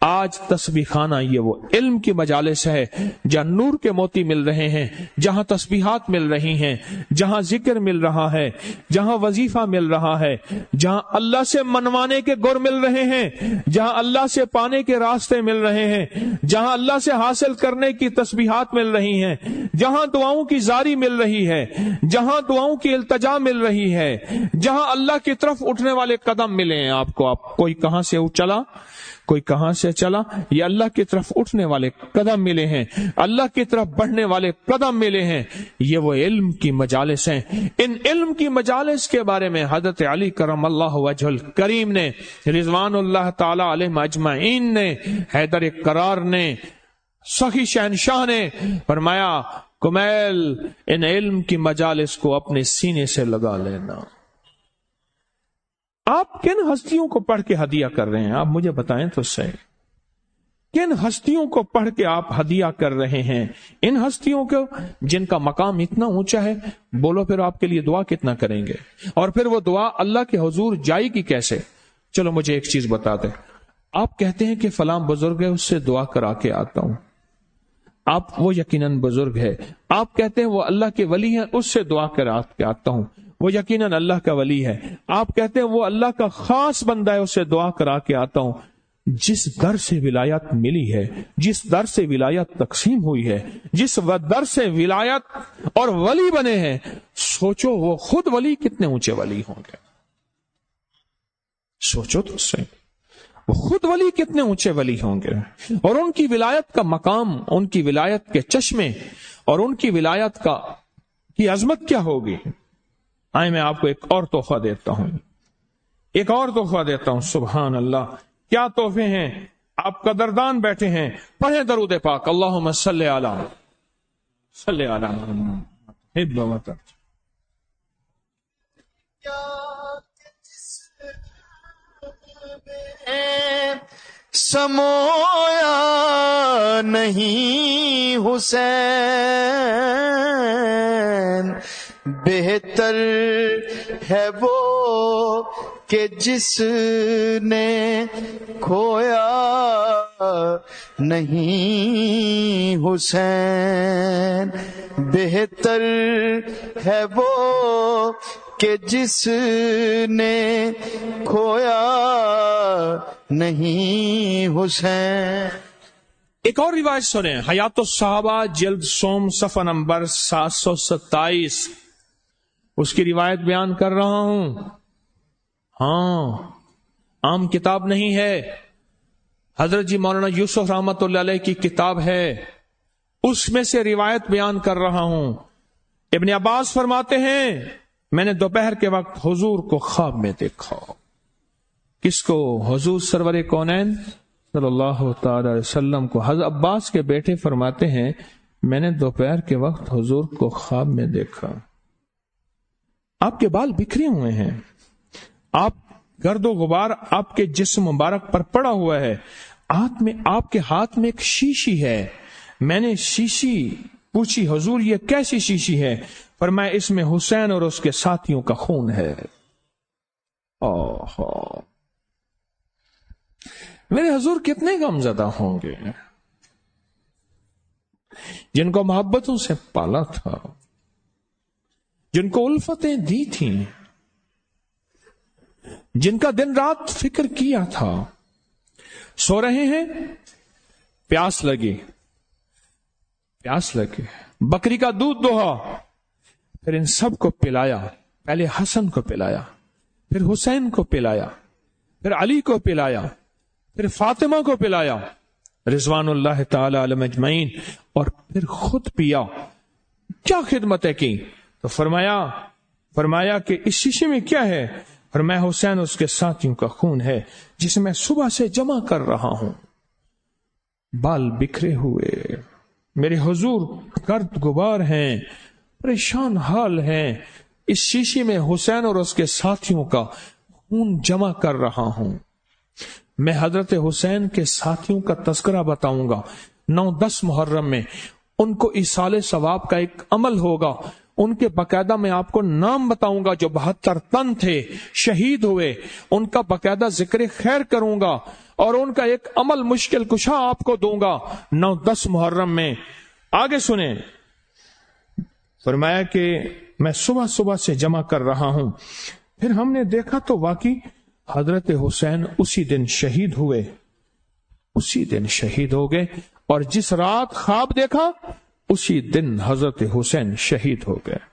آج تسبیح خانہ یہ وہ علم کی مجالس ہے جہاں نور کے موتی مل رہے ہیں، جہاں تسبیحات مل رہی ہیں، جہاں ذکر مل رہا ہے، جہاں وظیفہ مل رہا ہے، جہاں اللہ سے منوانے کے گر مل رہے ہیں، جہاں اللہ سے پانے کے راستے مل رہے ہیں، جہاں اللہ سے حاصل کرنے کی تسبیحات مل رہی ہیں، جہاں دعاؤں کی زاری مل رہی ہے، جہاں دعاؤں کی التجا مل رہی ہے، جہاں اللہ کی طرف اٹھنے والے قدم ملے ہیں آپ کو. آپ کوئی کہاں سے چلا، کوئی کہاں سے چلا، یہ اللہ کی طرف اٹھنے والے قدم ملے ہیں، اللہ کی طرف بڑھنے والے قدم ملے ہیں. یہ وہ علم کی مجالس ہیں. ان علم کی مجالس کے بارے میں حضرت علی کرم اللہ وجہ الکریم نے، رضوان اللہ تعالی علیہ اجمعین نے، حیدر کرار نے، سخی شہنشاہ نے فرمایا کمیل ان علم کی مجالس کو اپنے سینے سے لگا لینا. آپ کن ہستیوں کو پڑھ کے ہدیہ کر رہے ہیں؟ آپ مجھے بتائیں تو صحیح. کن ہستیوں کو پڑھ کے آپ ہدیہ کر رہے ہیں؟ ان ہستیوں کو جن کا مقام اتنا اونچا ہے. بولو پھر آپ کے لیے دعا کتنا کریں گے، اور پھر وہ دعا اللہ کے حضور جائے گی کیسے؟ چلو مجھے ایک چیز بتا دیں. آپ کہتے ہیں کہ فلاں بزرگ ہے، اس سے دعا کرا کے آتا ہوں. آپ وہ یقیناً بزرگ ہے. آپ کہتے ہیں وہ اللہ کے ولی ہیں، اس سے دعا کرا کے آتا ہوں. وہ یقیناً اللہ کا ولی ہے. آپ کہتے ہیں وہ اللہ کا خاص بندہ ہے، اس سے دعا کرا کے آتا ہوں. جس در سے ولایت ملی ہے، جس در سے ولایت تقسیم ہوئی ہے، جس در سے ولایت اور ولی بنے ہیں، سوچو وہ خود ولی کتنے اونچے ولی ہوں گے. سوچو تو صحیح، وہ خود ولی کتنے اونچے ولی ہوں گے، اور ان کی ولایت کا مقام، ان کی ولایت کے چشمے اور ان کی ولایت کی عظمت کیا ہوگی. آئے میں آپ کو ایک اور تحفہ دیتا ہوں، ایک اور تحفہ دیتا ہوں. سبحان اللہ، کیا تحفے ہیں. آپ قدردان بیٹھے ہیں، پڑھیں درود پاک. اللہم صلی علی محمد. سمویا نہیں حسین، بہتر ہے وہ کہ جس نے کھویا نہیں حسین، بہتر ہے وہ کہ جس نے کھویا نہیں حسین. ایک اور روایت سنیں، حیات الصحابہ جلد سوم صفحہ نمبر 727. اس کی روایت بیان کر رہا ہوں. ہاں، عام کتاب نہیں ہے، حضرت جی مولانا یوسف رحمت اللہ علیہ کی کتاب ہے، اس میں سے روایت بیان کر رہا ہوں. ابن عباس فرماتے ہیں میں نے دوپہر کے وقت حضور کو خواب میں دیکھا. کس کو؟ حضور سرور کونین صلی اللہ تعالی علیہ وسلم کو. حضرت عباس کے بیٹے فرماتے ہیں میں نے دوپہر کے وقت حضور کو خواب میں دیکھا. آپ کے بال بکھرے ہوئے ہیں، آپ گرد و غبار آپ کے جسم مبارک پر پڑا ہوا ہے، آپ کے ہاتھ میں ایک شیشی ہے. میں نے شیشی پوچھی حضور یہ کیسی شیشی ہے؟ فرمایا اس میں حسین اور اس کے ساتھیوں کا خون ہے. میرے حضور کتنے غمزدہ ہوں گے، جن کو محبتوں سے پالا تھا، جن کو الفتیں دی تھیں، جن کا دن رات فکر کیا تھا. سو رہے ہیں، پیاس لگی، بکری کا دودھ دوہا، پھر ان سب کو پلایا. پہلے حسن کو پلایا، پھر حسین کو پلایا، پھر علی کو پلایا، پھر فاطمہ کو پلایا رضوان اللہ تعالی علیہم اجمعین، اور پھر خود پیا. کیا خدمتیں کی؟ تو فرمایا کہ اس شیشے میں کیا ہے؟ فرمایا حسین اس کے ساتھیوں کا خون ہے جسے میں صبح سے جمع کر رہا ہوں. بال بکھرے ہوئے میرے حضور گرد غبار ہیں، پریشان حال ہیں. اس شیشے میں حسین اور اس کے ساتھیوں کا خون جمع کر رہا ہوں. میں حضرت حسین کے ساتھیوں کا تذکرہ بتاؤں گا. 9-10 محرم میں ان کو ایصال ثواب کا ایک عمل ہوگا. ان کے باقاعدہ میں آپ کو نام بتاؤں گا جو 72 تن تھے شہید ہوئے، ان کا باقاعدہ ذکر خیر کروں گا، اور ان کا ایک عمل مشکل کشا آپ کو دوں گا 9-10 محرم میں۔ آگے سنیں، فرمایا کہ میں صبح صبح سے جمع کر رہا ہوں، پھر ہم نے دیکھا تو واقعی حضرت حسین اسی دن شہید ہوئے، اسی دن شہید ہو گئے، اور جس رات خواب دیکھا اسی دن حضرت حسین شہید ہو گئے۔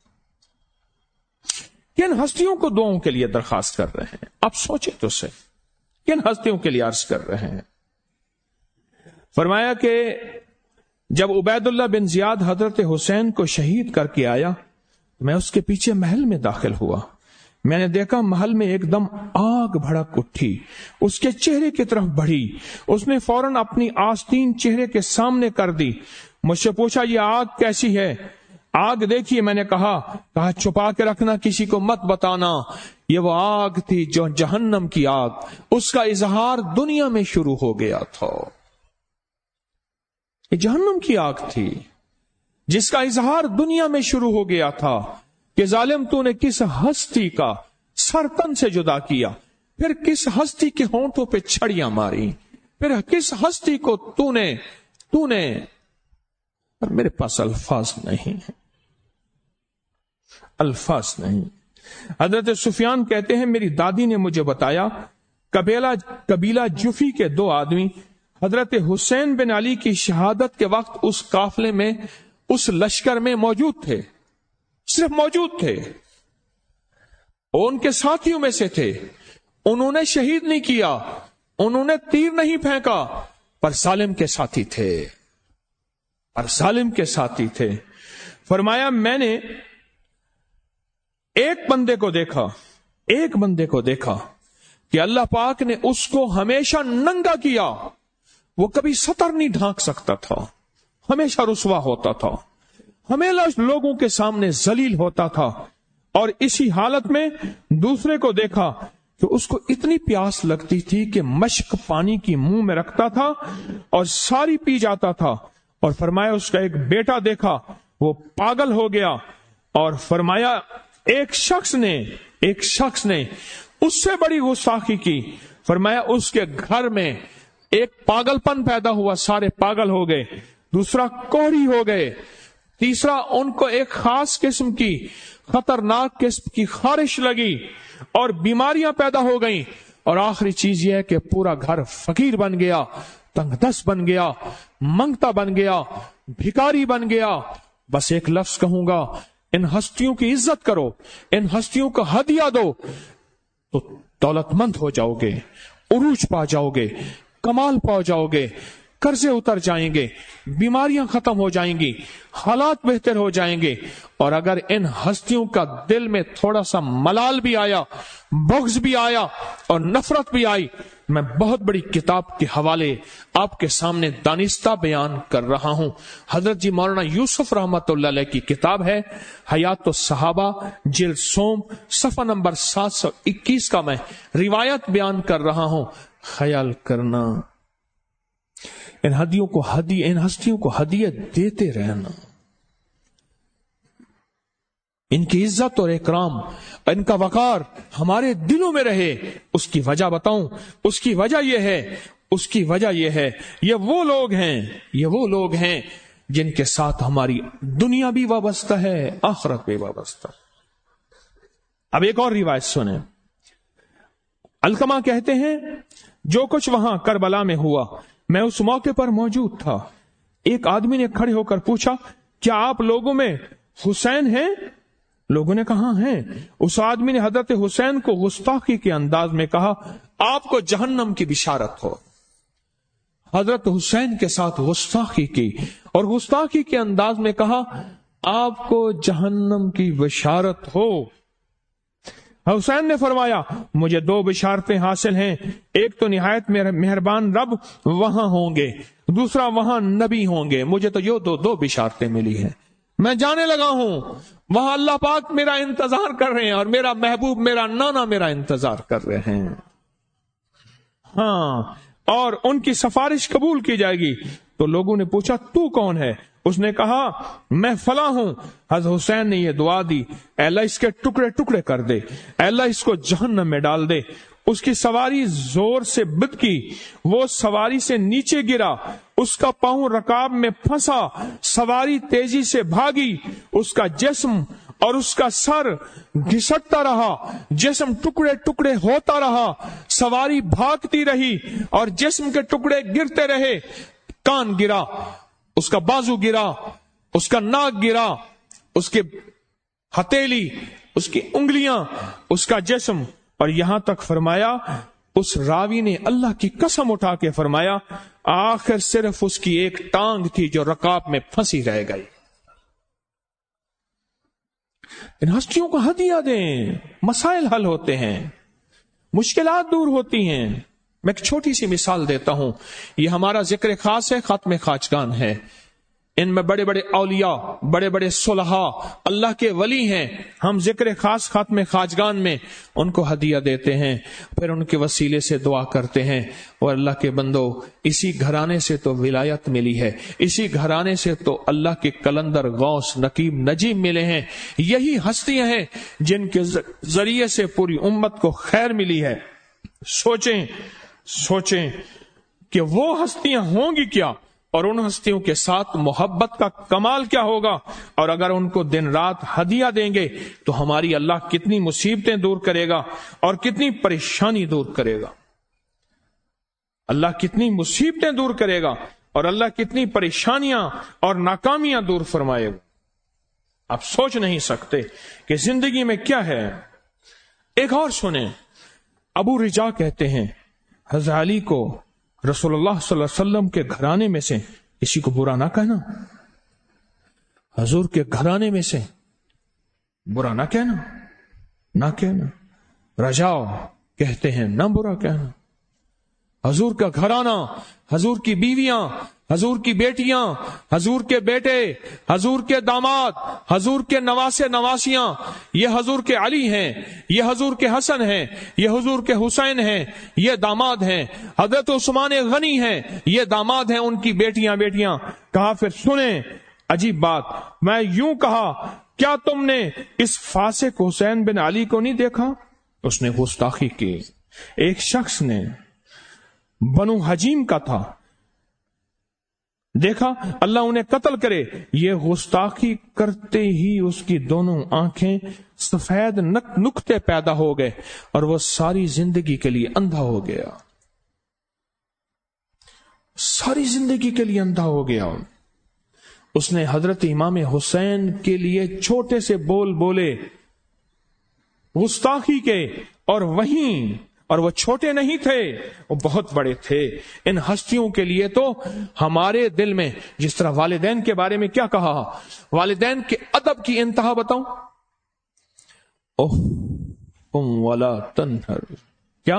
کن ہستیوں کو دعاؤں کے لیے درخواست کر رہے ہیں؟ آپ سوچیں تو سے، کن ہستیوں کے لیے عرض کر رہے ہیں؟ فرمایا کہ جب عبید اللہ بن زیاد حضرت حسین کو شہید کر کے آیا، میں اس کے پیچھے محل میں داخل ہوا، میں نے دیکھا محل میں ایک دم آگ بھڑک اٹھی، اس کے چہرے کی طرف بڑھی، اس نے فوراً اپنی آستین چہرے کے سامنے کر دی، مجھ سے پوچھا یہ آگ کیسی ہے؟ آگ دیکھیے، میں نے کہا چھپا کے رکھنا، کسی کو مت بتانا۔ یہ وہ آگ تھی جو جہنم کی آگ، اس کا اظہار دنیا میں شروع ہو گیا تھا۔ یہ جہنم کی آگ تھی جس کا اظہار دنیا میں شروع ہو گیا تھا کہ ظالم تو نے کس ہستی کا سر تن سے جدا کیا، پھر کس ہستی کے ہونٹوں پہ چھڑیاں ماری، پھر کس ہستی کو تو نے اور میرے پاس الفاظ نہیں ہیں، الفاظ نہیں۔ حضرت سفیان کہتے ہیں میری دادی نے مجھے بتایا قبیلہ جفی کے 2 آدمی حضرت حسین بن علی کی شہادت کے وقت اس قافلے میں، اس لشکر میں موجود تھے، صرف موجود تھے، ان کے ساتھیوں میں سے تھے، انہوں نے شہید نہیں کیا، انہوں نے تیر نہیں پھینکا، پر ظالم کے ساتھی تھے، اور ظالم کے ساتھی تھے۔ فرمایا میں نے ایک بندے کو دیکھا کہ اللہ پاک نے اس کو ہمیشہ ننگا کیا، وہ کبھی سطر نہیں ڈھانک سکتا تھا، ہمیشہ رسوا ہوتا تھا، ہمیشہ لوگوں کے سامنے ذلیل ہوتا تھا، اور اسی حالت میں دوسرے کو دیکھا کہ اس کو اتنی پیاس لگتی تھی کہ مشک پانی کی منہ میں رکھتا تھا اور ساری پی جاتا تھا، اور فرمایا اس کا ایک بیٹا دیکھا وہ پاگل ہو گیا، اور فرمایا ایک شخص نے اس سے بڑی گستاخی کی، فرمایا اس کے گھر میں ایک پاگل پن پیدا ہوا، سارے پاگل ہو گئے، دوسرا کوڑی ہو گئے، تیسرا ان کو ایک خاص قسم کی خطرناک قسم کی خارش لگی اور بیماریاں پیدا ہو گئیں، اور آخری چیز یہ ہے کہ پورا گھر فقیر بن گیا، تنگ دست بن گیا، منگتا بن گیا، بھکاری بن گیا۔ بس ایک لفظ کہوں گا، ان ہستیوں کی عزت کرو، ان ہستیوں کو ہدیہ دو، تو دولت مند ہو جاؤ گے، عروج پا جاؤ گے، کمال پا جاؤ گے، قرضے اتر جائیں گے، بیماریاں ختم ہو جائیں گی، حالات بہتر ہو جائیں گے۔ اور اگر ان ہستیوں کا دل میں تھوڑا سا ملال بھی آیا، بغض بھی آیا اور نفرت بھی آئی، میں بہت بڑی کتاب کے حوالے آپ کے سامنے دانستہ بیان کر رہا ہوں۔ حضرت جی مولانا یوسف رحمت اللہ علیہ کی کتاب ہے حیات الصحابہ، جلد سوم، صفحہ نمبر 721 کا میں روایت بیان کر رہا ہوں۔ خیال کرنا، ان ہستیوں کو ہدیت دیتے رہنا، ان کی عزت اور اکرام، ان کا وقار ہمارے دلوں میں رہے۔ اس کی وجہ بتاؤں، اس کی وجہ یہ ہے یہ وہ لوگ ہیں جن کے ساتھ ہماری دنیا بھی وابستہ ہے، آخرت بھی وابستہ۔ اب ایک اور روایت سنیں۔ علقمہ کہتے ہیں جو کچھ وہاں کربلا میں ہوا میں اس موقع پر موجود تھا۔ ایک آدمی نے کھڑے ہو کر پوچھا کیا آپ لوگوں میں حسین ہیں؟ لوگوں نے کہا ہیں۔ اس آدمی نے حضرت حسین کو گستاخی کے انداز میں کہا آپ کو جہنم کی بشارت ہو۔ حضرت حسین کے ساتھ گستاخی کی اور گستاخی کے انداز میں کہا آپ کو جہنم کی بشارت ہو۔ حسین نے فرمایا مجھے 2 بشارتیں حاصل ہیں، ایک تو نہایت مہربان رب وہاں ہوں گے، دوسرا وہاں نبی ہوں گے۔ مجھے تو یہ دو بشارتیں ملی ہیں، میں جانے لگا ہوں وہاں اللہ پاک میرا انتظار کر رہے ہیں اور میرا محبوب، میرا نانا میرا انتظار کر رہے ہیں، ہاں، اور ان کی سفارش قبول کی جائے گی۔ تو لوگوں نے پوچھا تو کون ہے؟ اس نے کہا میں فلاں ہوں. حضرت حسین نے یہ دعا دی, اے اللہ اس کے ٹکڑے ٹکڑے کر دے, اے اللہ اس کو جہنم میں ڈال دے. اس کی سواری زور سے بدکی, وہ سواری سے نیچے گرا, اس کا پاؤں رکاب میں پھنسا, سواری تیزی سے بھاگی, اس کا جسم اور اس کا سر گھسٹتا رہا, جسم ٹکڑے ٹکڑے ہوتا رہا, سواری بھاگتی رہی اور جسم کے ٹکڑے گرتے رہے. کان گرا, اس کا بازو گرا, اس کا ناک گرا, اس کے ہتھیلی, اس کی انگلیاں, اس کا جسم, اور یہاں تک فرمایا اس راوی نے اللہ کی قسم اٹھا کے فرمایا آخر صرف اس کی ایک ٹانگ تھی جو رکاب میں پھنسی رہ گئی. ان ہستیوں کو ہدیہ دیں, مسائل حل ہوتے ہیں, مشکلات دور ہوتی ہیں. میں ایک چھوٹی سی مثال دیتا ہوں. یہ ہمارا ذکر خاص ہے, ختم خواجگان ہے. ان میں بڑے بڑے اولیاء, بڑے بڑے صلحاء, اللہ کے ولی ہیں. ہم ذکر خاص ختم خواجگان میں ان کو ہدیہ دیتے ہیں, پھر ان کے وسیلے سے دعا کرتے ہیں. اور اللہ کے بندو, اسی گھرانے سے تو ولایت ملی ہے, اسی گھرانے سے تو اللہ کے کلندر, غوث, نقیب, نجیب ملے ہیں. یہی ہستیاں ہیں جن کے ذریعے سے پوری امت کو خیر ملی ہے. سوچیں کہ وہ ہستیاں ہوں گی کیا, اور ان ہستیوں کے ساتھ محبت کا کمال کیا ہوگا. اور اگر ان کو دن رات ہدیہ دیں گے تو ہماری اللہ کتنی مصیبتیں دور کرے گا اور کتنی پریشانی دور کرے گا. اللہ کتنی مصیبتیں دور کرے گا اور اللہ کتنی پریشانیاں اور ناکامیاں دور فرمائے گا. آپ سوچ نہیں سکتے کہ زندگی میں کیا ہے. ایک اور سنیں, ابو رجا کہتے ہیں حضرت علی کو رسول اللہ صلی اللہ علیہ وسلم کے گھرانے میں سے کسی کو برا نہ کہنا, حضور کے گھرانے میں سے برا نہ کہنا. رجاؤ کہتے ہیں نہ برا کہنا. حضور کا گھرانہ, حضور کی بیویاں, حضور کی بیٹیاں, حضور کے بیٹے, حضور کے داماد, حضور کے نواسے نواسیاں, یہ حضور کے علی ہیں, یہ حضور کے حسن ہیں, یہ حضور کے حسین ہیں, یہ داماد ہیں. حضرت عثمان غنی ہیں, یہ داماد ہیں, ان کی بیٹیاں. کہا پھر سنیں عجیب بات, میں یوں کہا کیا تم نے اس فاسق حسین بن علی کو نہیں دیکھا؟ اس نے گستاخی کی. ایک شخص نے بنو حجیم کا تھا, دیکھا اللہ انہیں قتل کرے. یہ گستاخی کرتے ہی اس کی دونوں آنکھیں سفید نقطے پیدا ہو گئے اور وہ ساری زندگی کے لیے اندھا ہو گیا. ساری زندگی کے لیے اندھا ہو گیا. اس نے حضرت امام حسین کے لیے چھوٹے سے بول بولے گستاخی کے, اور وہ چھوٹے نہیں تھے, وہ بہت بڑے تھے. ان ہستیوں کے لیے تو ہمارے دل میں, جس طرح والدین کے بارے میں کیا کہا, والدین کے ادب کی انتہا بتاؤں, ولا تنہر, کیا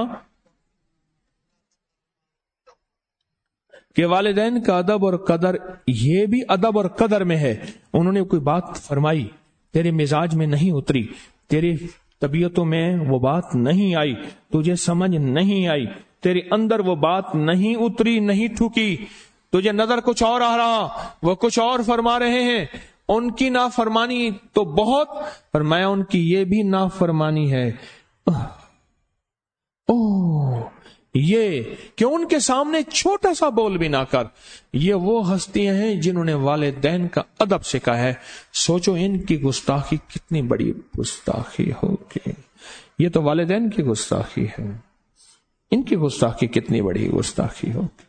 کہ والدین کا ادب اور قدر, یہ بھی ادب اور قدر میں ہے. انہوں نے کوئی بات فرمائی, تیرے مزاج میں نہیں اتری, تیری طبیعتوں میں وہ بات نہیں آئی, تجھے سمجھ نہیں آئی, تیرے اندر وہ بات نہیں اتری, نہیں ٹھوکی, تجھے نظر کچھ اور آ رہا, وہ کچھ اور فرما رہے ہیں. ان کی نافرمانی تو بہت, فرمایا ان کی یہ بھی نافرمانی ہے. یہ کہ ان کے سامنے چھوٹا سا بول بھی نہ کر. یہ وہ ہستیاں ہیں جنہوں نے والدین کا ادب سکھایا ہے. سوچو ان کی گستاخی کتنی بڑی گستاخی ہوگی. یہ تو والدین کی گستاخی ہے, ان کی گستاخی کتنی بڑی گستاخی ہوگی.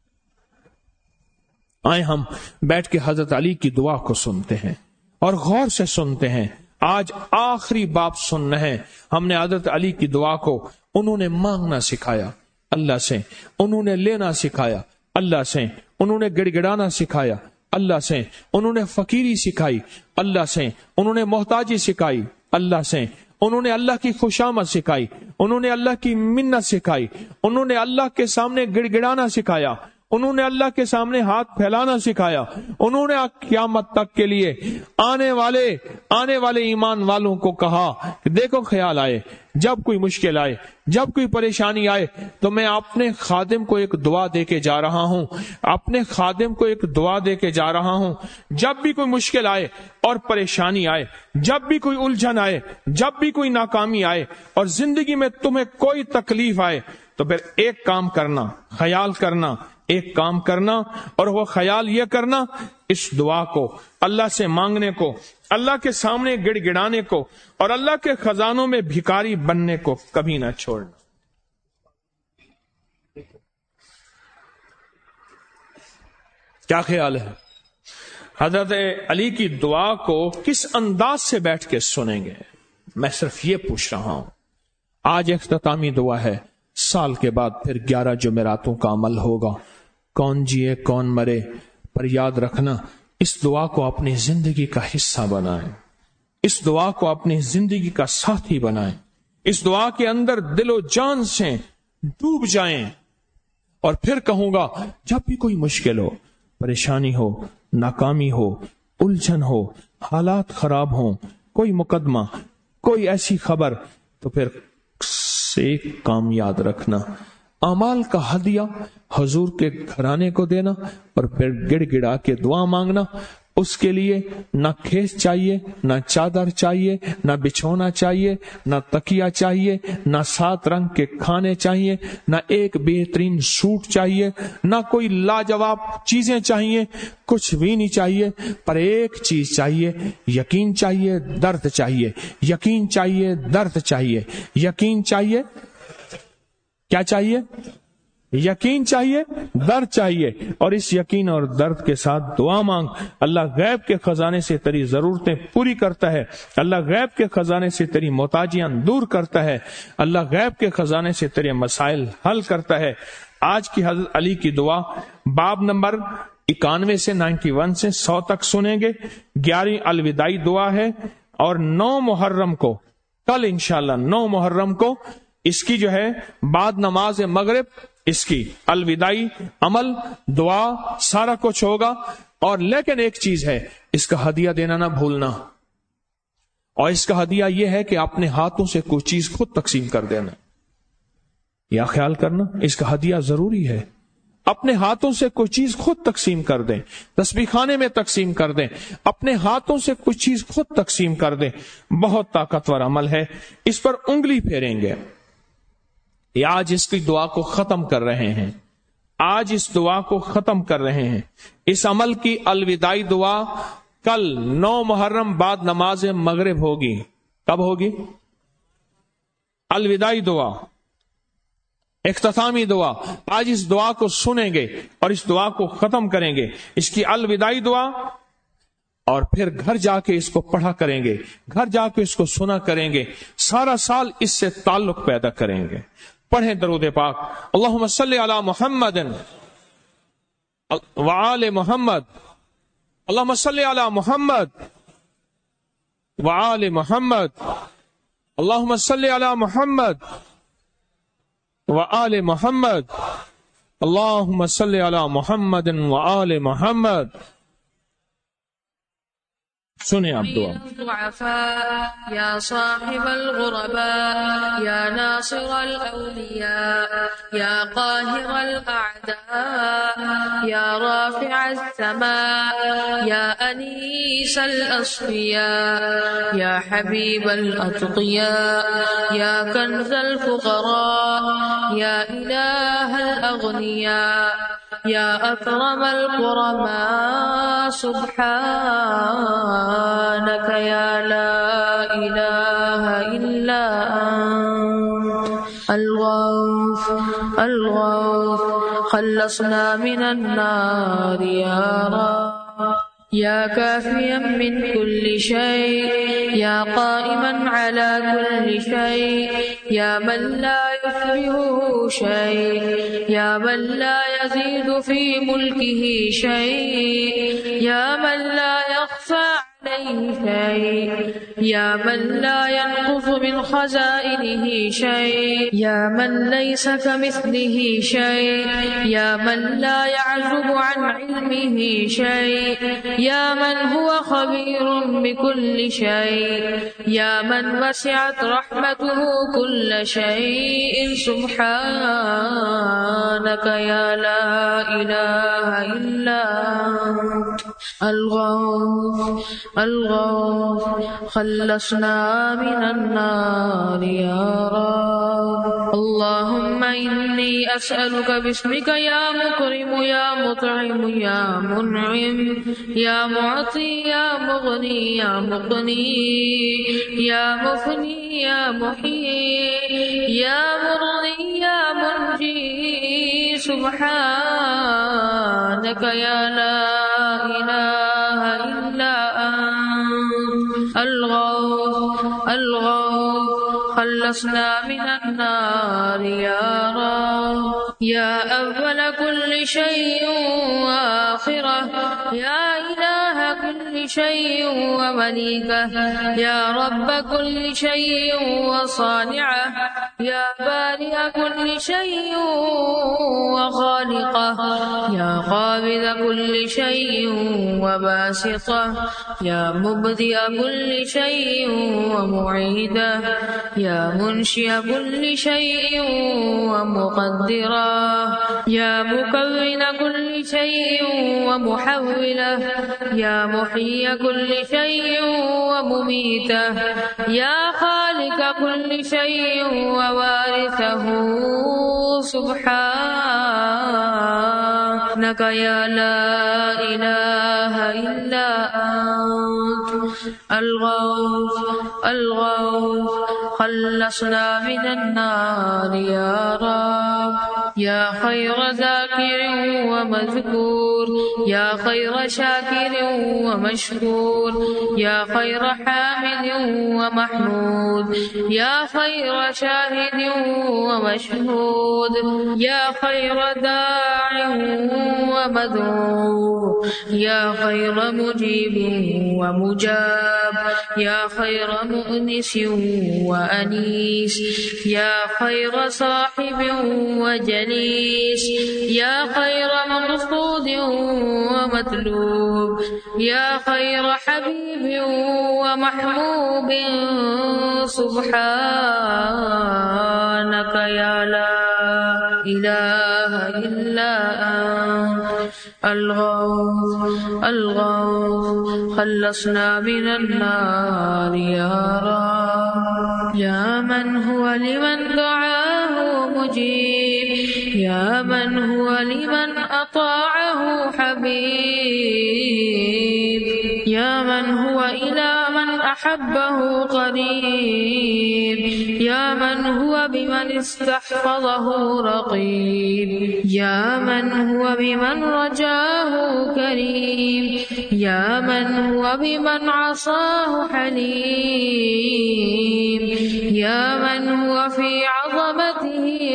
آئے ہم بیٹھ کے حضرت علی کی دعا کو سنتے ہیں اور غور سے سنتے ہیں. آج آخری باب سننا ہے. ہم نے حضرت علی کی دعا کو, انہوں نے مانگنا سکھایا اللہ سے, انہوں نے لینا سکھایا اللہ سے, انہوں نے گڑ گڑانا سکھایا اللہ سے, انہوں نے فقیری سکھائی اللہ سے, انہوں نے محتاجی سکھائی اللہ سے, انہوں نے اللہ کی خوشامد سکھائی, انہوں نے اللہ کی منت سکھائی, انہوں نے اللہ کے سامنے گڑ گڑانا سکھایا, انہوں نے اللہ کے سامنے ہاتھ پھیلانا سکھایا، انہوں نے قیامت تک کے لیے آنے والے ایمان والوں کو کہا کہ دیکھو خیال آئے، جب کوئی مشکل آئے، جب کوئی پریشانی آئے تو میں اپنے خادم کو ایک دعا دے کے جا رہا ہوں، اپنے خادم کو ایک دعا دے کے جا رہا ہوں، جب بھی کوئی مشکل آئے اور پریشانی آئے، جب بھی کوئی الجھن آئے، جب بھی کوئی ناکامی آئے اور زندگی میں تمہیں کوئی تکلیف آئے تو پھر ایک کام کرنا، خیال کرنا، ایک کام کرنا، اور وہ خیال یہ کرنا، اس دعا کو اللہ سے مانگنے کو، اللہ کے سامنے گڑ گڑانے کو اور اللہ کے خزانوں میں بھکاری بننے کو کبھی نہ چھوڑنا۔ کیا خیال ہے؟ حضرت علی کی دعا کو کس انداز سے بیٹھ کے سنیں گے؟ میں صرف یہ پوچھ رہا ہوں۔ آج اختتامی دعا ہے، سال کے بعد پھر 11 جمعراتوں کا عمل ہوگا، کون جیے کون مرے، پر یاد رکھنا اس دعا کو اپنی زندگی کا حصہ بنائیں، اس دعا کو اپنی زندگی کا ساتھی بنائیں، اس دعا کے اندر دل و جان سے ڈوب جائیں۔ اور پھر کہوں گا، جب بھی کوئی مشکل ہو، پریشانی ہو، ناکامی ہو، الجھن ہو، حالات خراب ہوں، کوئی مقدمہ، کوئی ایسی خبر، تو پھر ایک کام یاد رکھنا، اعمال کا ہدیہ حضور کے گھرانے کو دینا اور پھر گڑ گڑا کے دعا مانگنا۔ اس کے لیے نہ کھیس چاہیے، نہ چادر چاہیے، نہ بچھونا چاہیے، نہ تکیہ چاہیے، نہ 7 رنگ کے کھانے چاہیے، نہ ایک بہترین سوٹ چاہیے، نہ کوئی لاجواب چیزیں چاہیے، کچھ بھی نہیں چاہیے، پر ایک چیز چاہیے، یقین چاہیے، درد چاہیے، یقین چاہیے، درد چاہیے، یقین چاہیے، کیا چاہیے؟ یقین چاہیے، درد چاہیے، اور اس یقین اور درد کے ساتھ دعا مانگ۔ اللہ غیب کے خزانے سے تیری ضرورتیں پوری کرتا ہے، اللہ غیب کے خزانے سے تیری محتاجیاں دور کرتا ہے، اللہ غیب کے خزانے سے تیرے مسائل حل کرتا ہے۔ آج کی حضرت علی کی دعا باب نمبر 91 سے 91 سے 100 تک سنیں گے۔ 11 الوداعی دعا ہے، اور 9 محرم کو، کل انشاءاللہ 9 محرم کو اس کی جو ہے بعد نماز مغرب اس کی الوداعی عمل دعا سارا کچھ ہوگا۔ اور لیکن ایک چیز ہے، اس کا ہدیہ دینا نہ بھولنا، اور اس کا ہدیہ یہ ہے کہ اپنے ہاتھوں سے کوئی چیز خود تقسیم کر دینا، یا خیال کرنا، اس کا ہدیہ ضروری ہے، اپنے ہاتھوں سے کوئی چیز خود تقسیم کر دیں، تسبیح خانے میں تقسیم کر دیں، اپنے ہاتھوں سے کوئی چیز خود تقسیم کر دیں۔ بہت طاقتور عمل ہے، اس پر انگلی پھیریں گے۔ آج اس کی دعا کو ختم کر رہے ہیں، آج اس دعا کو ختم کر رہے ہیں۔ اس عمل کی الوداعی دعا کل 9 محرم بعد نماز مغرب ہوگی۔ کب ہوگی؟ الوداعی دعا، اختتامی دعا۔ آج اس دعا کو سنیں گے اور اس دعا کو ختم کریں گے، اس کی الوداعی دعا، اور پھر گھر جا کے اس کو پڑھا کریں گے، گھر جا کے اس کو سنا کریں گے، سارا سال اس سے تعلق پیدا کریں گے۔ پڑھیں درود پاک، اللہم صلی علی محمد وآل محمد، اللہم صلی علی محمد وآل محمد، اللہم صلی علی محمد وآل محمد، اللہم صلی علی محمد وآل محمد۔ سنیں آپ دعا۔ الضعفاء یا صاحب الغرباء یا ناصر الاولیاء یا قاہر الاعداء یا رافع السماء یا انیس الاصفیاء یا حبیب الاتقیاء یا کنز الفقراء یا الہ الاغنیاء یا اکرم الکرماء سبحانک یا لا الہ الا انت الغوث الغوث خلصنا من النار یا رب یا کافیا من کل شیء یا قائما على كل شيء یا من لا يشبهه شيء یا من لا يزيد في ملكه شيء یا من لا يخفى عليه شيء يا من لا ينقص من خزائنه شيء يا من ليس كمثله شيء يا من لا يعزب عن علمه شيء يا من هو خبير بكل شيء يا من وسعت رحمته كل شيء سبحانك يا لا إله إلا أنت الغوث الغوث خلصنا من النار يا رب اللهم إني أسألك باسمك يا مكرم يا مطعم يا منعم يا معطي يا مغني يا مغني يا مفني يا محيي يا مرضي يا منجي سبحانك يا لا إله إلا أنت الغوث الغوث خلصنا من النار يا رب يا أول كل شيء وآخره يا إله كل شيء ومليكه يا رب كل شيء وصانعه يا بارئ كل شيء وخالقه يا قابض كل شيء وباسطه يا مبدئ كل شيء ومعيده يا منشئ كل شيء ومقدره يا مكون كل شيء ومحوله يا محيي كل شيء ومميته يا خالق كل شيء ووارثه سبحانك يا لا إله إلا أنت الغوث الغوث خلصنا من النار يا رب يا خير ذاكر ومذكور يا خير شاكر ومشكور يا خير حامد ومحمود يا خير شاهد ومشهود يا خير داع ومدعو يا خير مجيب ومجاب يا خير مؤنس وأنيس يا خير صاحب وجليس يا خير مقصود ومطلوب يا خير حبيب ومحبوب سبحانك يا لا إله إلا أنت الغوث الغوث خلصنا من النار يا رب يا من هو لمن دعاه مجيب يا من هو لمن أطاعه حبيب يا من هو إلى من أحبه قريب يا من هو بمن استحفظه رقيب يا من هو بمن رجاه كريم يا من هو بمن عصاه حليم يا من هو في عظمته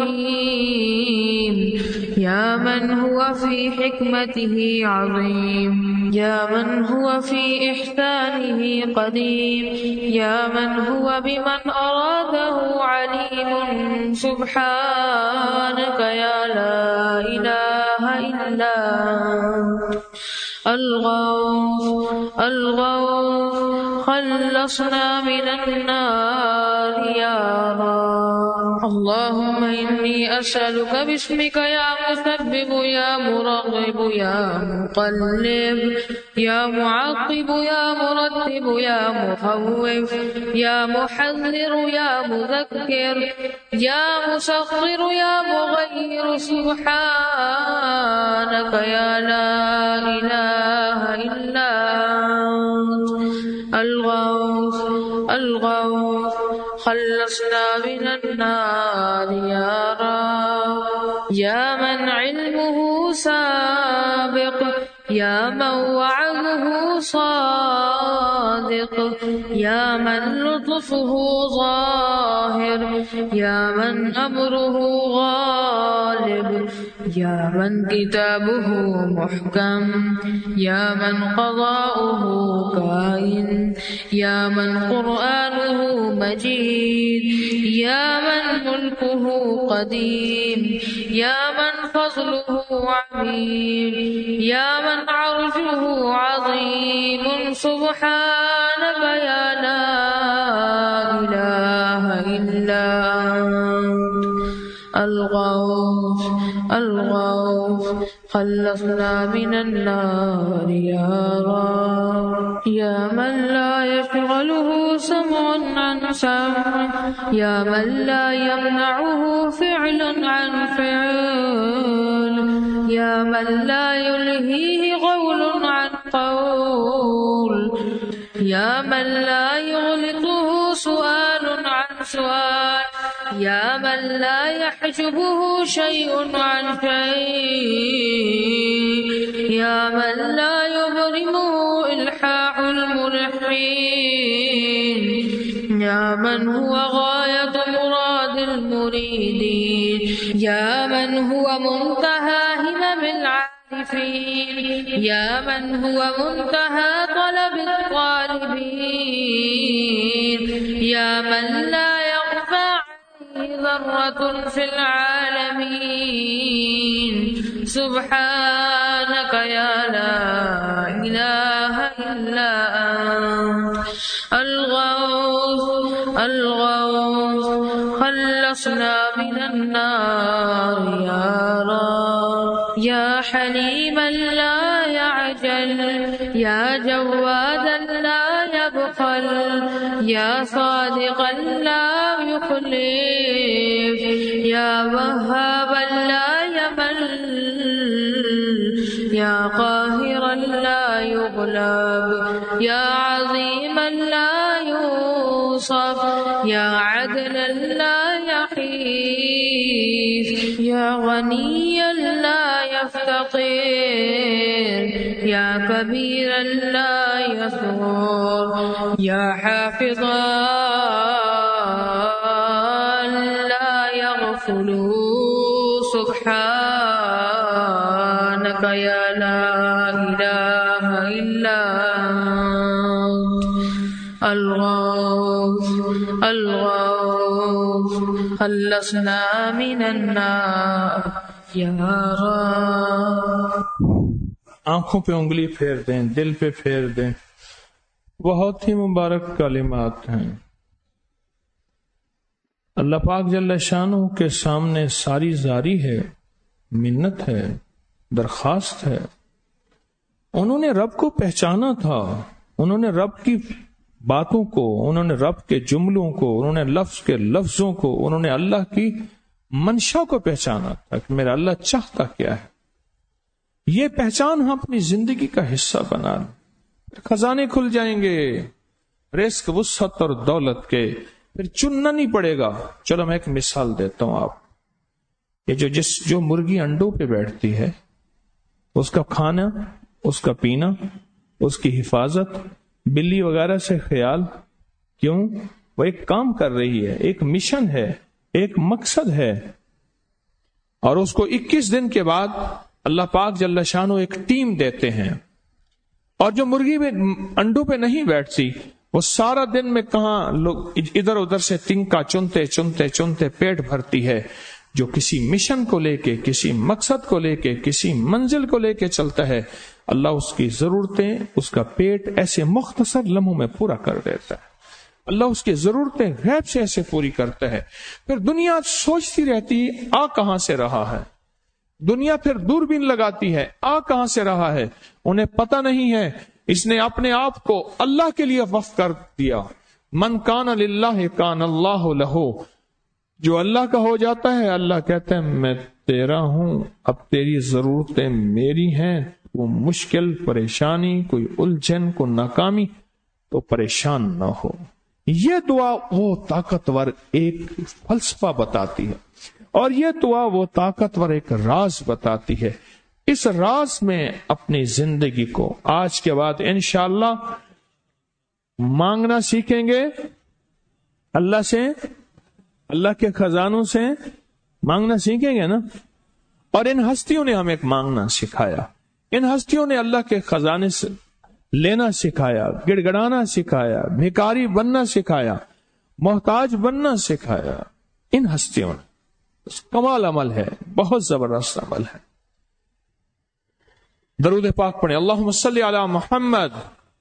رحيم يا من هو في حكمته عظيم يا من هو في إحسانه قديم يا من هو بمن أراده عليم سبحانك يا لا إله إلا أنت الغوث الغوث خلصنا من النار يا رب اللهم إني أسألك باسمك يا مسبب يا مرغب يا مقلب يا معقب يا مرتب يا مخوف يا محذر يا مذكر يا مسخر يا مغير سبحانك يا لا إله إلا أنت الغوث الغوث خلصنا من النار يا رب يا من علمه سابق يا من وعده صادق يا من لطفه ظاهر يا من أمره غالب يا من كتابه محكم يا من قضاؤه كائن يا من قرآنه مجيد يا من ملكه قديم يا من فضله عميم يا من عرشه عظيم سبحانك يا لا إله إلا أنت الغوث الغوث خلصنا من النار يا رب يا من لا يشغله سمع عن سمع يا من لا يمنعه فعل عن فعل يا من لا يلهيه قول عن قول يا من لا يغلطه سؤال عن سؤال يا من لا يحجبه شيء عن شيء يا من لا يبرمه إلحاح الملحين يا من هو غاية مراد المريدين يا من هو منتهى همم العارفين يا من هو منتهى طلب الطالبين يا من لا يخفى ذرة في العالمين سبحانك يا لا إله إلا أنت الغوث الغوث خلصنا من النار يا رب يا حليما لا يعجل يا جوادا لا يبخل يا صادقا لا يخلف يا وهابا لا يمل يا قاهرا لا يغلب يا عظيما لا يوصف يا عدلا لا يحيف يا غنيا لا يفتقر يا كبيرا لا يثور يا حافظا لا يغفل سبحانك يا لا إله إلا أنت الغوث الغوث خلصنا من النار یا رب. آنکھوں پہ انگلی پھیر دیں، دل پہ پھیر دیں. بہت ہی مبارک کلمات ہیں. اللہ پاک جل شانہ کے سامنے ساری زاری ہے، منت ہے، درخواست ہے. انہوں نے رب کو پہچانا تھا، انہوں نے رب کی باتوں کو، انہوں نے رب کے جملوں کو، انہوں نے لفظ کے لفظوں کو، انہوں نے اللہ کی منشا کو پہچانا تھا کہ میرا اللہ چاہتا کیا ہے. یہ پہچان ہم اپنی زندگی کا حصہ بنا لیں، خزانے کھل جائیں گے، رزق وسعت اور دولت کے، پھر چننا نہیں پڑے گا. چلو میں ایک مثال دیتا ہوں آپ. یہ جو مرغی انڈوں پہ بیٹھتی ہے، اس کا کھانا، اس کا پینا، اس کی حفاظت، بلی وغیرہ سے خیال، کیوں؟ وہ ایک کام کر رہی ہے، ایک مشن ہے، ایک مقصد ہے. اور اس کو 21 دن کے بعد اللہ پاک جل شانہ ایک ٹیم دیتے ہیں. اور جو مرغی میں انڈوں پہ نہیں بیٹھتی، وہ سارا دن میں کہاں لوگ ادھر ادھر سے تنکا چنتے چنتے چنتے پیٹ بھرتی ہے. جو کسی مشن کو لے کے، کسی مقصد کو لے کے، کسی منزل کو لے کے چلتا ہے، اللہ اس کی ضرورتیں، اس کا پیٹ ایسے مختصر لمحوں میں پورا کر دیتا ہے. اللہ اس کی ضرورتیں غیب سے ایسے پوری کرتا ہے. پھر دنیا سوچتی رہتی آ کہاں سے رہا ہے، دنیا پھر دوربین لگاتی ہے آ کہاں سے رہا ہے. انہیں پتہ نہیں ہے اس نے اپنے آپ کو اللہ کے لیے وقف کر دیا. من کان للہ کان اللہ لہ. جو اللہ کا ہو جاتا ہے، اللہ کہتا ہے میں تیرا ہوں، اب تیری ضرورتیں میری ہیں. وہ مشکل، پریشانی، کوئی الجھن، کوئی ناکامی، تو پریشان نہ ہو. یہ دعا وہ طاقتور ایک فلسفہ بتاتی ہے، اور یہ دعا وہ طاقتور ایک راز بتاتی ہے. اس راز میں اپنی زندگی کو آج کے بعد انشاءاللہ مانگنا سیکھیں گے. اللہ سے، اللہ کے خزانوں سے مانگنا سیکھیں گے نا. اور ان ہستیوں نے ہمیں مانگنا سکھایا، ان ہستیوں نے اللہ کے خزانے سے لینا سکھایا، گڑ گڑانا سکھایا، بھکاری بننا سکھایا، محتاج بننا سکھایا. ان ہستیوں نے کمال عمل ہے، بہت زبردست عمل ہے. درود پاک پڑھیں. اللہم صلی علی محمد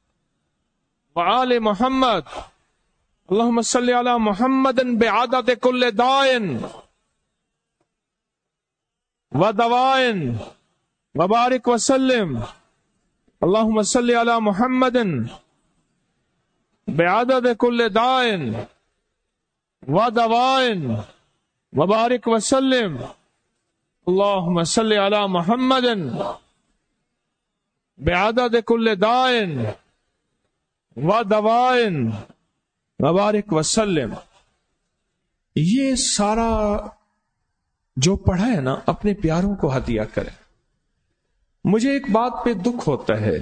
وآل محمد. اللہم صلی علی محمد بعدد کل دائن ودوائن وبارک وسلم. اللہم صلی علی محمد بعدد کل دائن ودوائن وبارک وسلم. اللہم صلی علی محمد بعدد کل دائن ودوائن وبارک وسلم. یہ سارا جو پڑھا ہے نا اپنے پیاروں کو ہدیہ کریں. مجھے ایک بات پہ دکھ ہوتا ہے،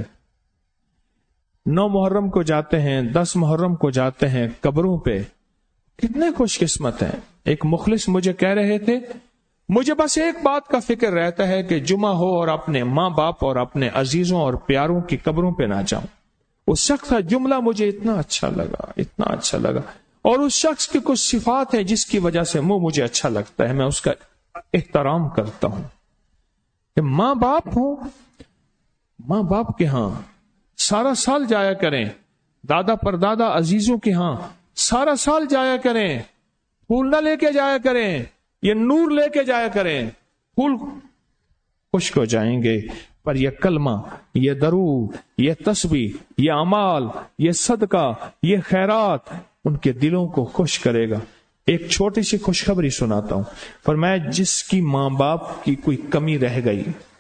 9 محرم کو جاتے ہیں، 10 محرم کو جاتے ہیں قبروں پہ، کتنے خوش قسمت ہیں. ایک مخلص مجھے کہہ رہے تھے مجھے بس ایک بات کا فکر رہتا ہے کہ جمعہ ہو اور اپنے ماں باپ اور اپنے عزیزوں اور پیاروں کی قبروں پہ نہ جاؤں. اس شخص کا جملہ مجھے اتنا اچھا لگا، اتنا اچھا لگا. اور اس شخص کی کچھ صفات ہیں جس کی وجہ سے مجھے اچھا لگتا ہے، میں اس کا احترام کرتا ہوں. کہ ماں باپ ہوں، ماں باپ کے ہاں سارا سال جایا کریں، دادا پردادا عزیزوں کے ہاں سارا سال جایا کریں، پھول نہ لے کے جایا کریں، یہ نور لے کے جایا کریں. پھول خشک ہو جائیں گے پر یہ کلمہ، یہ درود، یہ تسبیح، یہ اعمال، یہ صدقہ، یہ خیرات ان کے دلوں کو خوش کرے گا. ایک چھوٹی سی خوشخبری سناتا ہوں. فرمایا جس کی ماں باپ کی کوئی کمی رہ گئی،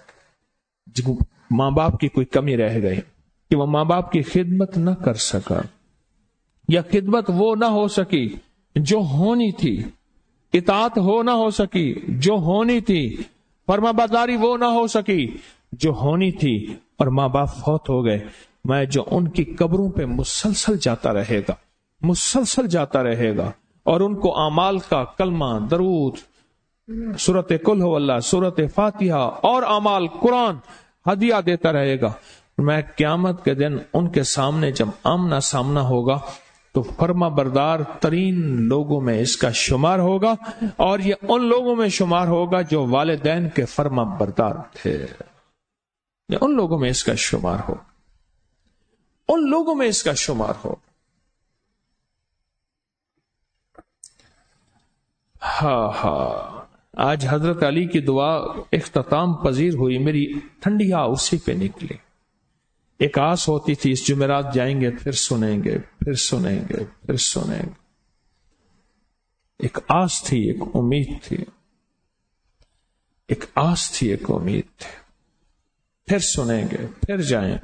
ماں باپ کی کوئی کمی رہ گئی کہ وہ ماں باپ کی خدمت نہ کر سکا، یا خدمت وہ نہ ہو سکی جو ہونی تھی، اطاعت ہو نہ ہو سکی جو ہونی تھی، فرما برداری وہ نہ ہو سکی جو ہونی تھی، اور ماں باپ فوت ہو گئے، میں جو ان کی قبروں پہ مسلسل جاتا رہے گا، مسلسل جاتا رہے گا، اور ان کو اعمال کا کلمہ، درود، سورۃ قل ہو اللہ، سورۃ فاتحہ اور اعمال قرآن ہدیہ دیتا رہے گا. میں قیامت کے دن ان کے سامنے جب آمنا سامنا ہوگا تو فرما بردار ترین لوگوں میں اس کا شمار ہوگا، اور یہ ان لوگوں میں شمار ہوگا جو والدین کے فرما بردار تھے. یہ ان لوگوں میں اس کا شمار ہو، ان لوگوں میں اس کا شمار ہو. ہاں آج حضرت علی کی دعا اختتام پذیر ہوئی، میری ٹھنڈی اسی پہ نکلی. ایک آس ہوتی تھی اس جمعرات جائیں گے، پھر سنیں گے، پھر سنیں گے، پھر سنیں گے. ایک آس تھی، ایک امید تھی، ایک آس تھی، ایک امید تھی. پھر سنیں گے، پھر جائیں.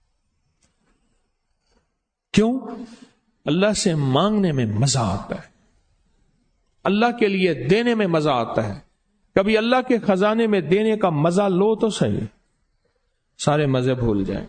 کیوں؟ اللہ سے مانگنے میں مزہ آتا ہے، اللہ کے لیے دینے میں مزہ آتا ہے. کبھی اللہ کے خزانے میں دینے کا مزہ لو تو صحیح، سارے مزے بھول جائیں.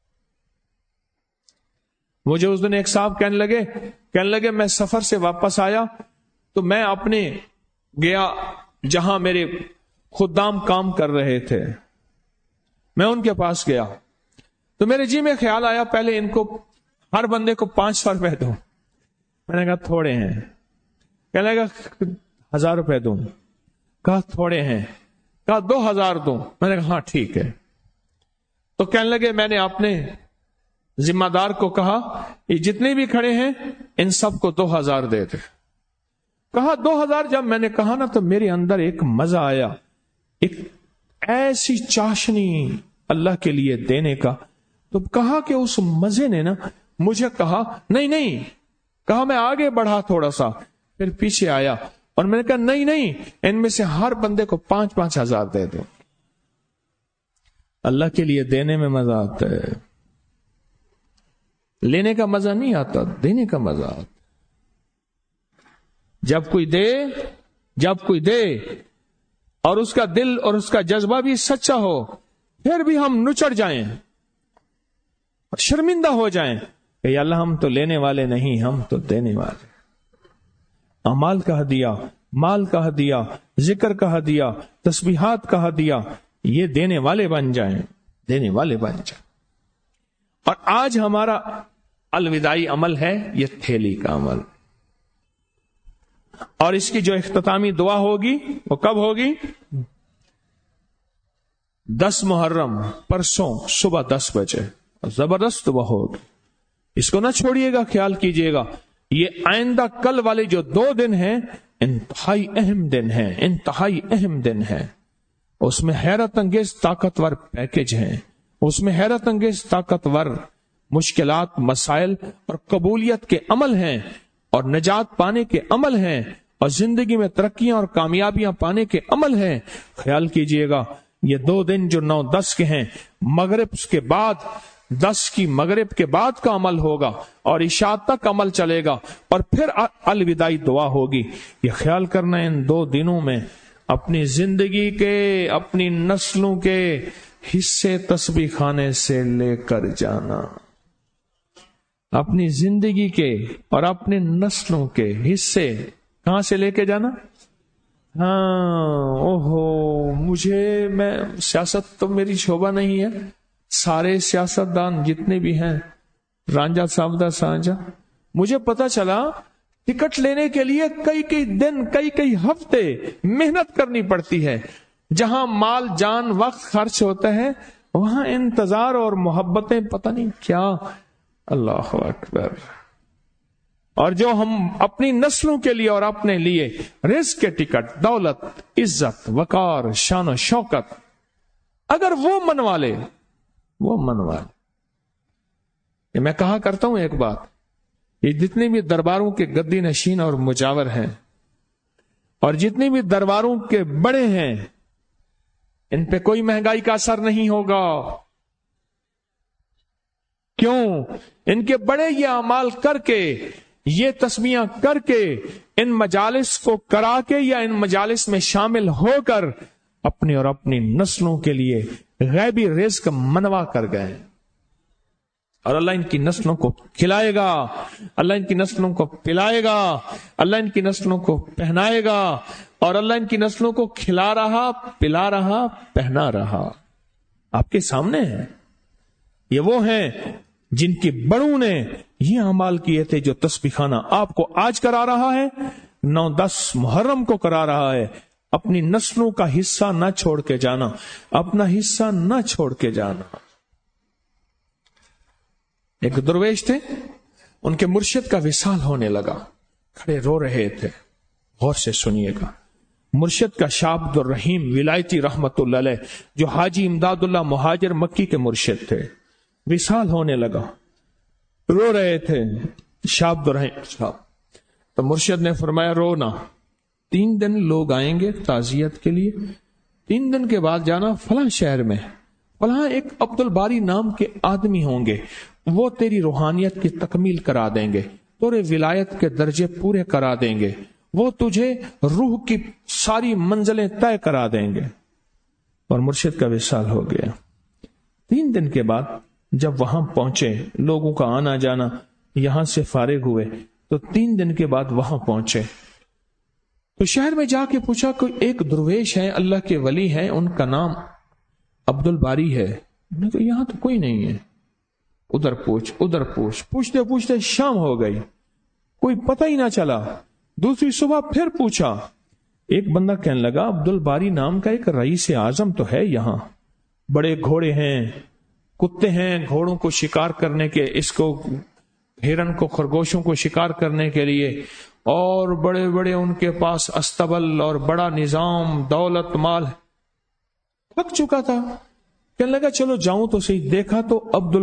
مجھے اس دن ایک صاحب کہنے لگے میں سفر سے واپس آیا تو میں اپنے گیا جہاں میرے خدام کام کر رہے تھے، میں ان کے پاس گیا تو میرے جی میں خیال آیا پہلے ان کو ہر بندے کو 500 روپے دوں. میں نے کہا تھوڑے ہیں. کہنے لگا 1000 روپے دوں. کہا تھوڑے ہیں. کہا 2000 دوں. میں نے کہا ہاں ٹھیک ہے. تو کہنے لگے میں نے اپنے ذمہ دار کو کہا یہ جتنے بھی کھڑے ہیں ان سب کو 2000 دے دے. کہا 2000. جب میں نے کہا نا تو میرے اندر ایک مزہ آیا، ایک ایسی چاشنی اللہ کے لیے دینے کا. تو کہا کہ اس مزے نے نا مجھے کہا نہیں، کہا میں آگے بڑھا تھوڑا سا، پھر پیچھے آیا اور میں نے کہا نہیں ان میں سے ہر بندے کو 5-5 ہزار دے دو. اللہ کے لیے دینے میں مزہ آتا ہے، لینے کا مزہ نہیں آتا، دینے کا مزہ آتا. جب کوئی دے اور اس کا دل اور اس کا جذبہ بھی سچا ہو، پھر بھی ہم نچڑ جائیں اور شرمندہ ہو جائیں کہ یا اللہ ہم تو لینے والے نہیں، ہم تو دینے والے. اعمال کا ہدیہ مال کا ہدیہ، ذکر کا ہدیہ، تسبیحات کا ہدیہ، یہ دینے والے بن جائیں، دینے والے بن جائیں۔ اور آج ہمارا الوداعی عمل ہے یہ تھیلی کا عمل، اور اس کی جو اختتامی دعا ہوگی وہ کب ہوگی؟ 10 محرم پرسوں صبح 10 بجے، زبردست دعا ہوگی، اس کو نہ چھوڑیے گا، خیال کیجئے گا۔ یہ آئندہ کل والے جو 2 دن ہیں انتہائی اہم دن ہیں، انتہائی اہم دن ہیں، اس میں حیرت انگیز طاقتور پیکج ہیں، اس میں حیرت انگیز طاقتور مشکلات، مسائل اور قبولیت کے عمل ہیں، اور نجات پانے کے عمل ہیں، اور زندگی میں ترقیاں اور کامیابیاں پانے کے عمل ہیں۔ خیال کیجئے گا یہ 2 دن جو 9-10 کے ہیں، مغرب کے بعد 10 کی مغرب کے بعد کا عمل ہوگا، اور عشاء تک عمل چلے گا، اور پھر الوداعی دعا ہوگی۔ یہ خیال کرنا ان 2 دنوں میں اپنی زندگی کے، اپنی نسلوں کے حصے تسبیح خانے سے لے کر جانا، اپنی زندگی کے اور اپنے نسلوں کے حصے کہاں سے لے کے جانا؟ میں سیاست تو میری شعبہ نہیں ہے، سارے سیاستدان جتنے بھی ہیں، رانجھا صاحب سانجا، مجھے پتا چلا ٹکٹ لینے کے لیے کئی دن، کئی ہفتے محنت کرنی پڑتی ہے۔ جہاں مال، جان، وقت خرچ ہوتا ہے، وہاں انتظار اور محبتیں پتہ نہیں کیا۔ اللہ اکبر۔ اور جو ہم اپنی نسلوں کے لیے اور اپنے لیے رزق کے ٹکٹ، دولت، عزت، وقار، شان و شوکت، اگر وہ منوا لے، یہ میں کہا کرتا ہوں ایک بات، یہ جتنے بھی درباروں کے گدی نشین اور مجاور ہیں، اور جتنے بھی درباروں کے بڑے ہیں، ان پہ کوئی مہنگائی کا اثر نہیں ہوگا۔ کیوں؟ ان کے بڑے یہ اعمال کر کے، یہ تسبیحاں کر کے، ان مجالس کو کرا کے یا ان مجالس میں شامل ہو کر اپنی اور اپنی نسلوں کے لیے غیبی رزق منوا کر گئے، اور اللہ ان کی نسلوں کو کھلائے گا، اللہ ان کی نسلوں کو پلائے گا، اللہ ان کی نسلوں کو پہنائے گا، اور اللہ ان کی نسلوں کو کھلا رہا، پلا رہا، پہنا رہا۔ آپ کے سامنے ہے، یہ وہ ہیں جن کی بڑوں نے یہ اعمال کیے تھے، جو تسبیح خانہ آپ کو آج کرا رہا ہے، 9-10 محرم کو کرا رہا ہے۔ اپنی نسلوں کا حصہ نہ چھوڑ کے جانا، اپنا حصہ نہ چھوڑ کے جانا۔ ایک درویش تھے، ان کے مرشد کا وصال ہونے لگا، کھڑے رو رہے تھے، غور سے سنیے گا۔ مرشد کا شاہ عبد الرحیم ولایتی رحمت اللہ علیہ، جو حاجی امداد اللہ مہاجر مکی کے مرشد تھے، وصال ہونے لگا، رو رہے تھے شاہ عبد الرحیم صاحب۔ تو مرشد نے فرمایا رونا، 3 دن لوگ آئیں گے تعزیت کے لیے، 3 دن کے بعد جانا فلاں شہر میں، فلاں ایک عبد الباری نام کے آدمی ہوں گے، وہ تیری روحانیت کی تکمیل کرا دیں گے، تورے ولایت کے درجے پورے کرا دیں گے، وہ تجھے روح کی ساری منزلیں طے کرا دیں گے۔ اور مرشد کا وصال ہو گیا۔ 3 دن کے بعد جب وہاں پہنچے، لوگوں کا آنا جانا، یہاں سے فارغ ہوئے، تو 3 دن کے بعد وہاں پہنچے تو شہر میں جا کے پوچھا، کوئی ایک درویش ہے، اللہ کے ولی ہیں، ان کا نام عبد الباری ہے۔ انہوں نے کہا یہاں تو کوئی نہیں ہے، ادھر پوچھ، پوچھتے پوچھتے شام ہو گئی، کوئی پتہ ہی نہ چلا۔ دوسری صبح پھر پوچھا، ایک بندہ کہنے لگا عبد الباری نام کا ایک رئیس اعظم تو ہے یہاں، بڑے گھوڑے ہیں، کتے ہیں گھوڑوں کو شکار کرنے کے، اس کو ہرن کو، خرگوشوں کو شکار کرنے کے لیے، اور بڑے بڑے ان کے پاس استبل اور بڑا نظام، دولت، مال۔ تھک چکا تھا، کہنے لگا چلو جاؤں تو صحیح۔ دیکھا تو عبد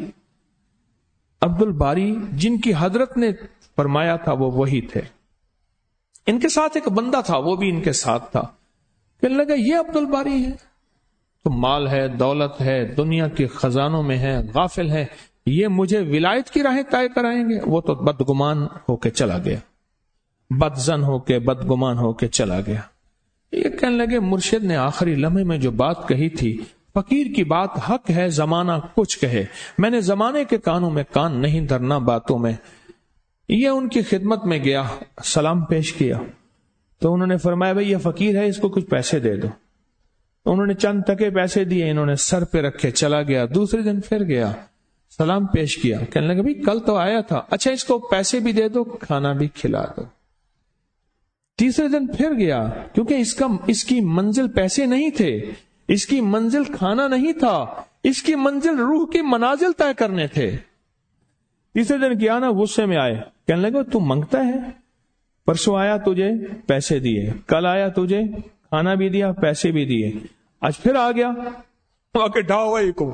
الباری جن کی حضرت نے فرمایا تھا وہ وہی تھے۔ ان کے ساتھ ایک بندہ تھا، وہ بھی ان کے ساتھ تھا۔ کہنے لگا یہ عبد الباری ہے، تو مال ہے، دولت ہے، دنیا کے خزانوں میں ہے، غافل ہے، یہ مجھے ولایت کی راہیں طے کرائیں گے؟ وہ تو بدگمان ہو کے چلا گیا، بدزن ہو کے، بدگمان ہو کے چلا گیا۔ یہ کہنے لگے مرشد نے آخری لمحے میں جو بات کہی تھی، فقیر کی بات حق ہے، زمانہ کچھ کہے، میں نے زمانے کے کانوں میں کان نہیں دھرنا باتوں میں۔ یہ ان کی خدمت میں گیا، سلام پیش کیا، تو انہوں نے فرمایا بھائی یہ فقیر ہے، اس کو کچھ پیسے دے دو. انہوں نے چند ٹکے پیسے دیے، انہوں نے سر پہ رکھے چلا گیا. دوسرے دن پھر گیا، سلام پیش کیا، کہنے لگا بھائی کل تو آیا تھا، اچھا اس کو پیسے بھی دے دو، کھانا بھی کھلا دو. تیسرے دن پھر گیا، کیونکہ اس کی منزل پیسے نہیں تھے، اس کی منزل کھانا نہیں تھا، اس کی منزل روح کی منازل طے کرنے تھے. تیسرے دن کیا نا، غصے میں آئے، کہنے لگا تو منگتا ہے، پرسوں آیا تجھے پیسے دیے، کل آیا تجھے کھانا بھی دیا، پیسے بھی دیے، آج پھر آ گیا، آ کے ڈھاوے کو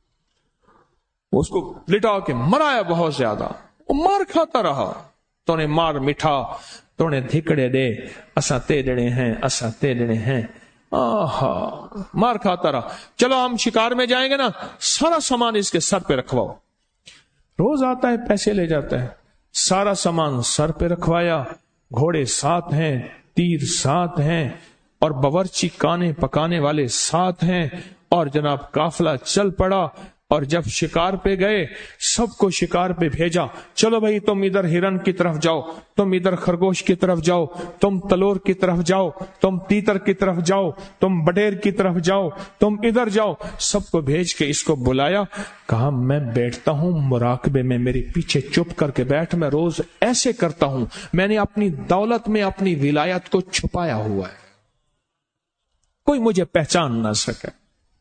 اس کو لٹا کے مرایا بہت زیادہ. وہ مار کھاتا رہا. تو نے مار مٹھا، تو نے دھکڑے دے، اسا تیڑے ہیں، اسا تیڑے ہیں، آہا مار کھاتا رہا. چلو ہم شکار میں جائیں گے نا، سارا سامان اس کے سر پہ رکھواؤ. روز آتا ہے پیسے لے جاتا ہے، سارا سامان سر پہ رکھوایا. گھوڑے ساتھ ہیں، تیر ساتھ ہیں، اور باورچی کانے پکانے والے ساتھ ہیں، اور جناب قافلہ چل پڑا. اور جب شکار پہ گئے، سب کو شکار پہ بھیجا، چلو بھائی تم ادھر ہرن کی طرف جاؤ، تم ادھر خرگوش کی طرف جاؤ، تم تلور کی طرف جاؤ، تم تیتر کی طرف جاؤ، تم بٹیر کی طرف جاؤ، تم ادھر جاؤ. سب کو بھیج کے اس کو بلایا، کہا میں بیٹھتا ہوں مراقبے میں، میرے پیچھے چپ کر کے بیٹھ، میں روز ایسے کرتا ہوں. میں نے اپنی دولت میں اپنی ولایت کو چھپایا ہوا ہے، کوئی مجھے پہچان نہ سکے.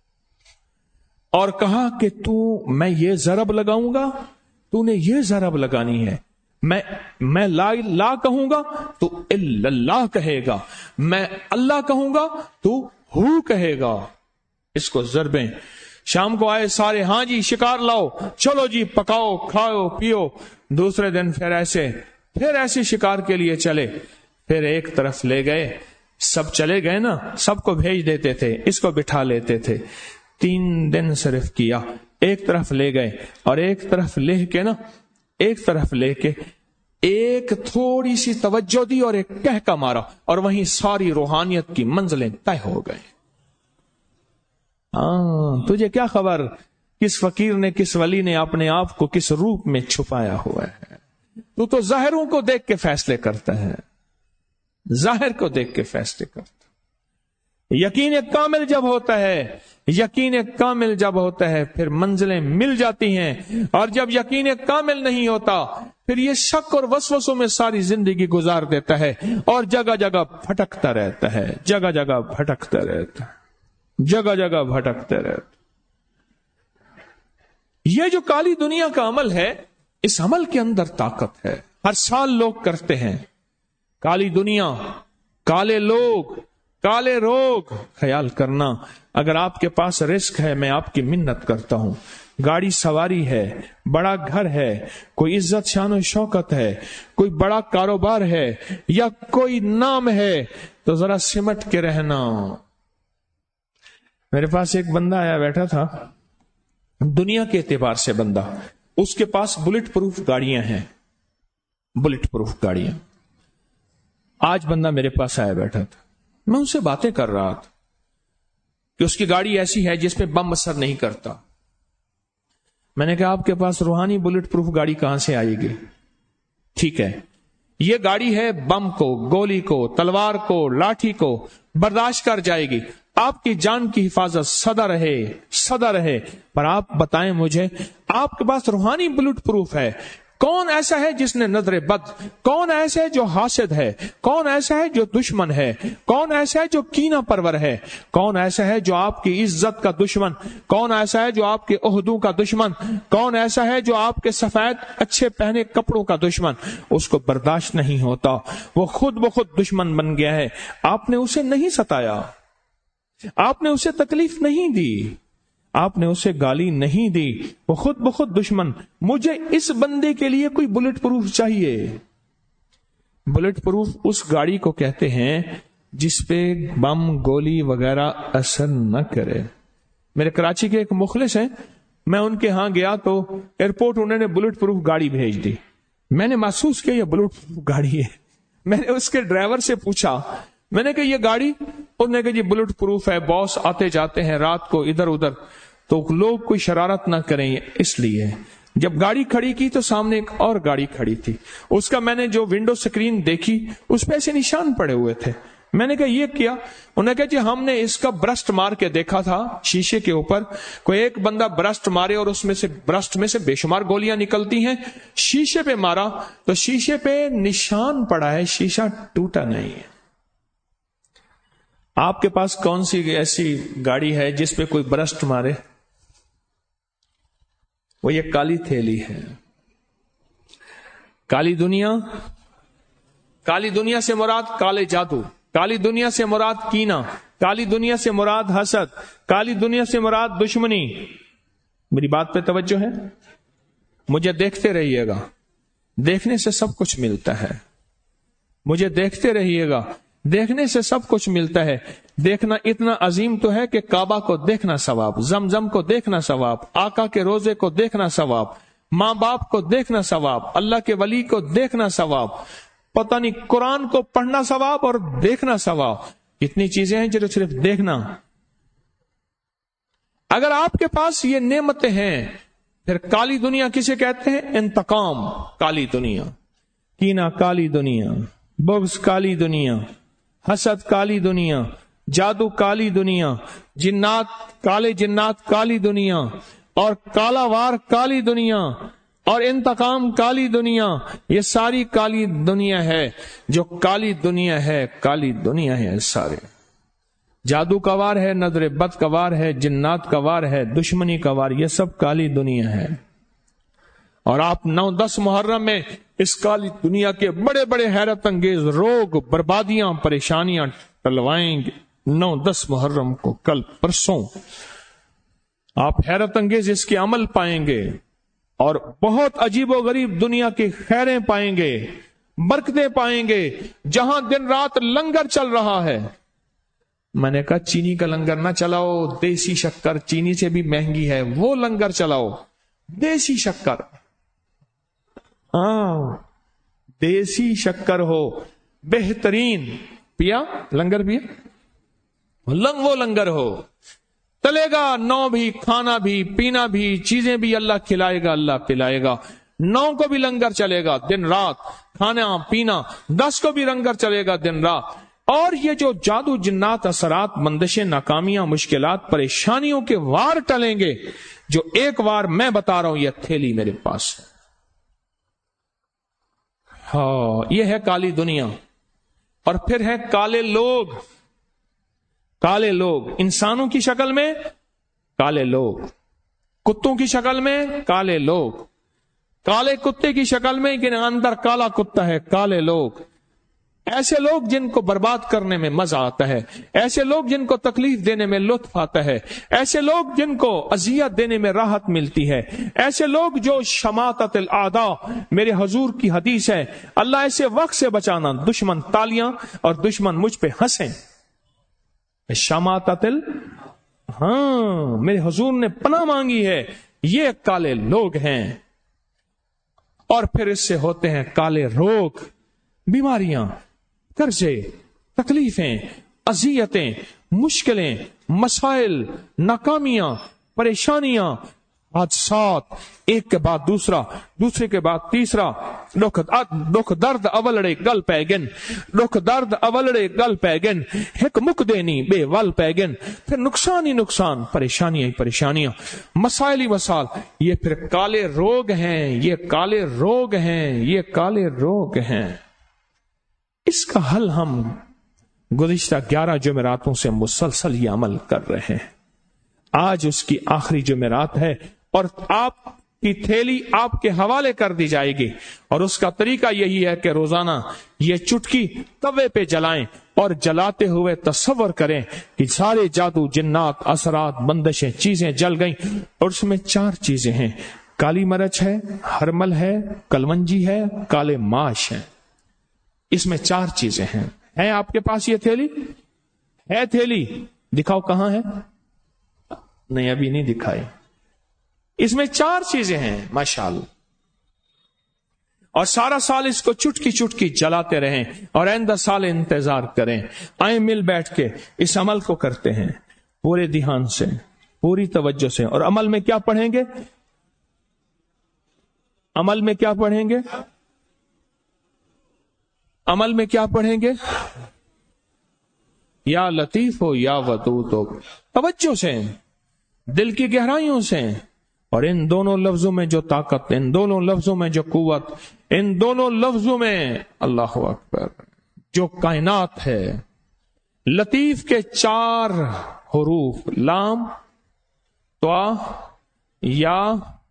اور کہا کہ میں یہ ضرب لگاؤں گا، تو نے یہ ضرب لگانی ہے. میں لا کہوں گا تو اللہ کہے گا، میں اللہ کہوں گا تو ہو کہے گا. اس کو ضربیں. شام کو آئے سارے، ہاں جی شکار لاؤ، چلو جی پکاؤ کھاؤ پیو. دوسرے دن پھر ایسے شکار کے لیے چلے. پھر ایک طرف لے گئے، سب چلے گئے نا، سب کو بھیج دیتے تھے، اس کو بٹھا لیتے تھے. 3 دن صرف کیا، ایک طرف لے گئے، اور ایک طرف لے کے ایک تھوڑی سی توجہ دی اور ایک کہکا مارا، اور وہیں ساری روحانیت کی منزلیں طے ہو گئے. تجھے کیا خبر کس فقیر نے، کس ولی نے اپنے آپ کو کس روپ میں چھپایا ہوا ہے؟ تو ظاہروں کو دیکھ کے فیصلے کرتا ہے، ظاہر کو دیکھ کے فیصلے کرتا. یقین کامل جب ہوتا ہے پھر منزلیں مل جاتی ہیں. اور جب یقین کامل نہیں ہوتا پھر یہ شک اور وسوسوں میں ساری زندگی گزار دیتا ہے، اور جگہ جگہ بھٹکتا رہتا ہے. یہ جو کالی دنیا کا عمل ہے، اس عمل کے اندر طاقت ہے. ہر سال لوگ کرتے ہیں. کالی دنیا، کالے لوگ، کالے روگ. خیال کرنا، اگر آپ کے پاس رزق ہے، میں آپ کی منت کرتا ہوں، گاڑی سواری ہے، بڑا گھر ہے، کوئی عزت شان و شوکت ہے، کوئی بڑا کاروبار ہے، یا کوئی نام ہے، تو ذرا سمٹ کے رہنا. میرے پاس ایک بندہ آیا بیٹھا تھا، دنیا کے اعتبار سے بندہ، اس کے پاس بلٹ پروف گاڑیاں ہیں، بلٹ پروف گاڑیاں. آج بندہ میرے پاس آیا بیٹھا تھا، میں ان سے باتیں کر رہا تھا کہ اس کی گاڑی ایسی ہے جس پہ بم اثر نہیں کرتا. میں نے کہا آپ کے پاس روحانی بلٹ پروف گاڑی کہاں سے آئے گی؟ ٹھیک ہے، یہ گاڑی ہے بم کو، گولی کو، تلوار کو، لاٹھی کو برداشت کر جائے گی. آپ کی جان کی حفاظت سدا رہے. پر آپ بتائیں مجھے، آپ کے پاس روحانی بلٹ پروف ہے، کون ایسا ہے جس نے نظر بد؟ کون ایسا ہے جو حاسد ہے؟ کون ایسا ہے جو دشمن ہے؟ کون ایسا ہے جو کینہ پرور ہے؟ کون ایسا ہے جو آپ کی عزت کا دشمن؟ کون ایسا ہے جو آپ کے عہدوں کا دشمن؟ کون ایسا ہے جو آپ کے سفید اچھے پہنے کپڑوں کا دشمن؟ اس کو برداشت نہیں ہوتا، وہ خود بخود دشمن بن گیا ہے. آپ نے اسے نہیں ستایا، آپ نے اسے تکلیف نہیں دی، آپ نے اسے گالی نہیں دی، وہ خود بخود دشمن. مجھے اس بندے کے لیے کوئی بلٹ پروف چاہیے. بلٹ پروف اس گاڑی کو کہتے ہیں جس پہ بم گولی وغیرہ اثر نہ کرے. میرے کراچی کے ایک مخلص ہیں، میں ان کے ہاں گیا تو ایئرپورٹ انہوں نے بلٹ پروف گاڑی بھیج دی. میں نے محسوس کیا یہ بلٹ پروف گاڑی ہے. میں نے اس کے ڈرائیور سے پوچھا، میں نے کہا یہ گاڑی؟ انہوں نے کہا یہ بلٹ پروف ہے، باس آتے جاتے ہیں رات کو ادھر ادھر، تو لوگ کوئی شرارت نہ کریں اس لیے. جب گاڑی کھڑی کی تو سامنے ایک اور گاڑی کھڑی تھی، اس کا میں نے جو ونڈو سکرین دیکھی اس پہ ایسے نشان پڑے ہوئے تھے. میں نے کہا یہ کیا؟ انہوں نے کہا جی ہم نے اس کا برسٹ مار کے دیکھا تھا شیشے کے اوپر، کوئی ایک بندہ برسٹ مارے اور اس میں سے برسٹ میں سے بے شمار گولیاں نکلتی ہیں، شیشے پہ مارا تو شیشے پہ نشان پڑا ہے، شیشہ ٹوٹا نہیں ہے. آپ کے پاس کون سی ایسی گاڑی ہے جس پہ کوئی برسٹ مارے؟ وہ یہ کالی تھیلی ہے. کالی دنیا، کالی دنیا سے مراد کالے جادو، کالی دنیا سے مراد کینہ، کالی دنیا سے مراد حسد، کالی دنیا سے مراد دشمنی. میری بات پہ توجہ ہے؟ مجھے دیکھتے رہیے گا، دیکھنے سے سب کچھ ملتا ہے. مجھے دیکھتے رہیے گا، دیکھنے سے سب کچھ ملتا ہے. دیکھنا اتنا عظیم تو ہے کہ کعبہ کو دیکھنا ثواب، زمزم کو دیکھنا ثواب، آقا کے روزے کو دیکھنا ثواب، ماں باپ کو دیکھنا ثواب، اللہ کے ولی کو دیکھنا ثواب، پتہ نہیں قرآن کو پڑھنا ثواب اور دیکھنا ثواب. اتنی چیزیں ہیں جو صرف دیکھنا. اگر آپ کے پاس یہ نعمتیں ہیں، پھر کالی دنیا کسے کہتے ہیں؟ انتقام کالی دنیا، کینہ کالی دنیا، بغض کالی دنیا، حسد کالی دنیا، جادو کالی دنیا، جنات کالے جنات کالی دنیا، اور کالا وار کالی دنیا، اور انتقام کالی دنیا. یہ ساری کالی دنیا ہے. جو کالی دنیا ہے کالی دنیا ہے سارے. جادو کا وار ہے، نظر بد کا وار ہے، جنات کا وار ہے، دشمنی کا وار، یہ سب کالی دنیا ہے. اور آپ 9-10 محرم میں اس کالی دنیا کے بڑے بڑے حیرت انگیز روگ، بربادیاں، پریشانیاں ٹلوائیں گے. 9-10 محرم کو، کل پرسوں آپ حیرت انگیز اس کے عمل پائیں گے، اور بہت عجیب و غریب دنیا کی خیریں پائیں گے، برکتیں پائیں گے. جہاں دن رات لنگر چل رہا ہے، میں نے کہا چینی کا لنگر نہ چلاؤ، دیسی شکر چینی سے بھی مہنگی ہے، وہ لنگر چلاؤ، دیسی شکر. ہاں دیسی شکر ہو، بہترین. پیا لنگر پیا، وہ لنگر ہو، چلے گا. 9 بھی، کھانا بھی، پینا بھی، چیزیں بھی اللہ کھلائے گا، اللہ پلائے گا. 9 کو بھی لنگر چلے گا دن رات، کھانا پینا. 10 کو بھی لنگر چلے گا دن رات. اور یہ جو جادو، جنات، اثرات، بندشیں، ناکامیاں، مشکلات، پریشانیوں کے وار ٹلیں گے. جو ایک وار میں بتا رہا ہوں، یہ تھیلی میرے پاس ہے. ہاں یہ ہے کالی دنیا. اور پھر ہے کالے لوگ. کالے لوگ انسانوں کی شکل میں، کالے لوگ کتوں کی شکل میں، کالے لوگ کالے کتے کی شکل میں کہ اندر کالا کتا ہے، کالے لوگ. ایسے لوگ جن کو برباد کرنے میں مزہ آتا ہے، ایسے لوگ جن کو تکلیف دینے میں لطف آتا ہے، ایسے لوگ جن کو اذیت دینے میں راحت ملتی ہے، ایسے لوگ جو شماتت الاعداء، میرے حضور کی حدیث ہے، اللہ ایسے وقت سے بچانا دشمن تالیاں اور دشمن مجھ پہ ہنسیں. شماتت ہاں میرے حضور نے پناہ مانگی ہے. یہ کالے لوگ ہیں. اور پھر اس سے ہوتے ہیں کالے روگ، بیماریاں، قرضے، تکلیفیں، اذیتیں، مشکلیں، مسائل، ناکامیاں، پریشانیاں، حادثات، ایک کے بعد دوسرا، دوسرے کے بعد تیسرا. دکھ درد اولڑے گل پیگن، دکھ درد اولڑے گل پیگن، ہک مک دینی بے ول پیگن. پھر نقصان ہی نقصان، پریشانیاں ہی پریشانیاں، مسائل ہی مسائل. یہ پھر کالے روگ ہیں، یہ کالے روگ ہیں، یہ کالے روگ ہیں. اس کا حل ہم گزشتہ 11 جمعراتوں سے مسلسل یہ عمل کر رہے ہیں. آج اس کی آخری جمعرات ہے، اور آپ کی تھیلی آپ کے حوالے کر دی جائے گی. اور اس کا طریقہ یہی ہے کہ روزانہ یہ چٹکی توے پہ جلائیں، اور جلاتے ہوئے تصور کریں کہ سارے جادو، جنات، اثرات، بندشیں، چیزیں جل گئیں. اور اس میں 4 چیزیں ہیں: کالی مرچ ہے، ہرمل ہے، کلونجی ہے، کالے ماش ہے. اس میں 4 چیزیں ہیں. ہے آپ کے پاس یہ تھیلی؟ ہے تھیلی؟ دکھاؤ کہاں ہے. نہیں ابھی نہیں دکھائی. اس میں 4 چیزیں ہیں ماشاءاللہ. اور سارا سال اس کو چٹکی چٹکی جلاتے رہیں، اور آئندہ سال انتظار کریں. آئیں مل بیٹھ کے اس عمل کو کرتے ہیں پورے دھیان سے، پوری توجہ سے. اور عمل میں کیا پڑھیں گے؟ عمل میں کیا پڑھیں گے؟ عمل میں کیا پڑھیں گے؟ یا لطیف ہو یا ودود ہو، توجہ سے، دل کی گہرائیوں سے، اور ان دونوں لفظوں میں جو طاقت، ان دونوں لفظوں میں جو قوت، ان دونوں لفظوں میں اللہ اکبر جو کائنات ہے۔ لطیف کے 4 حروف، لام، طا، یا،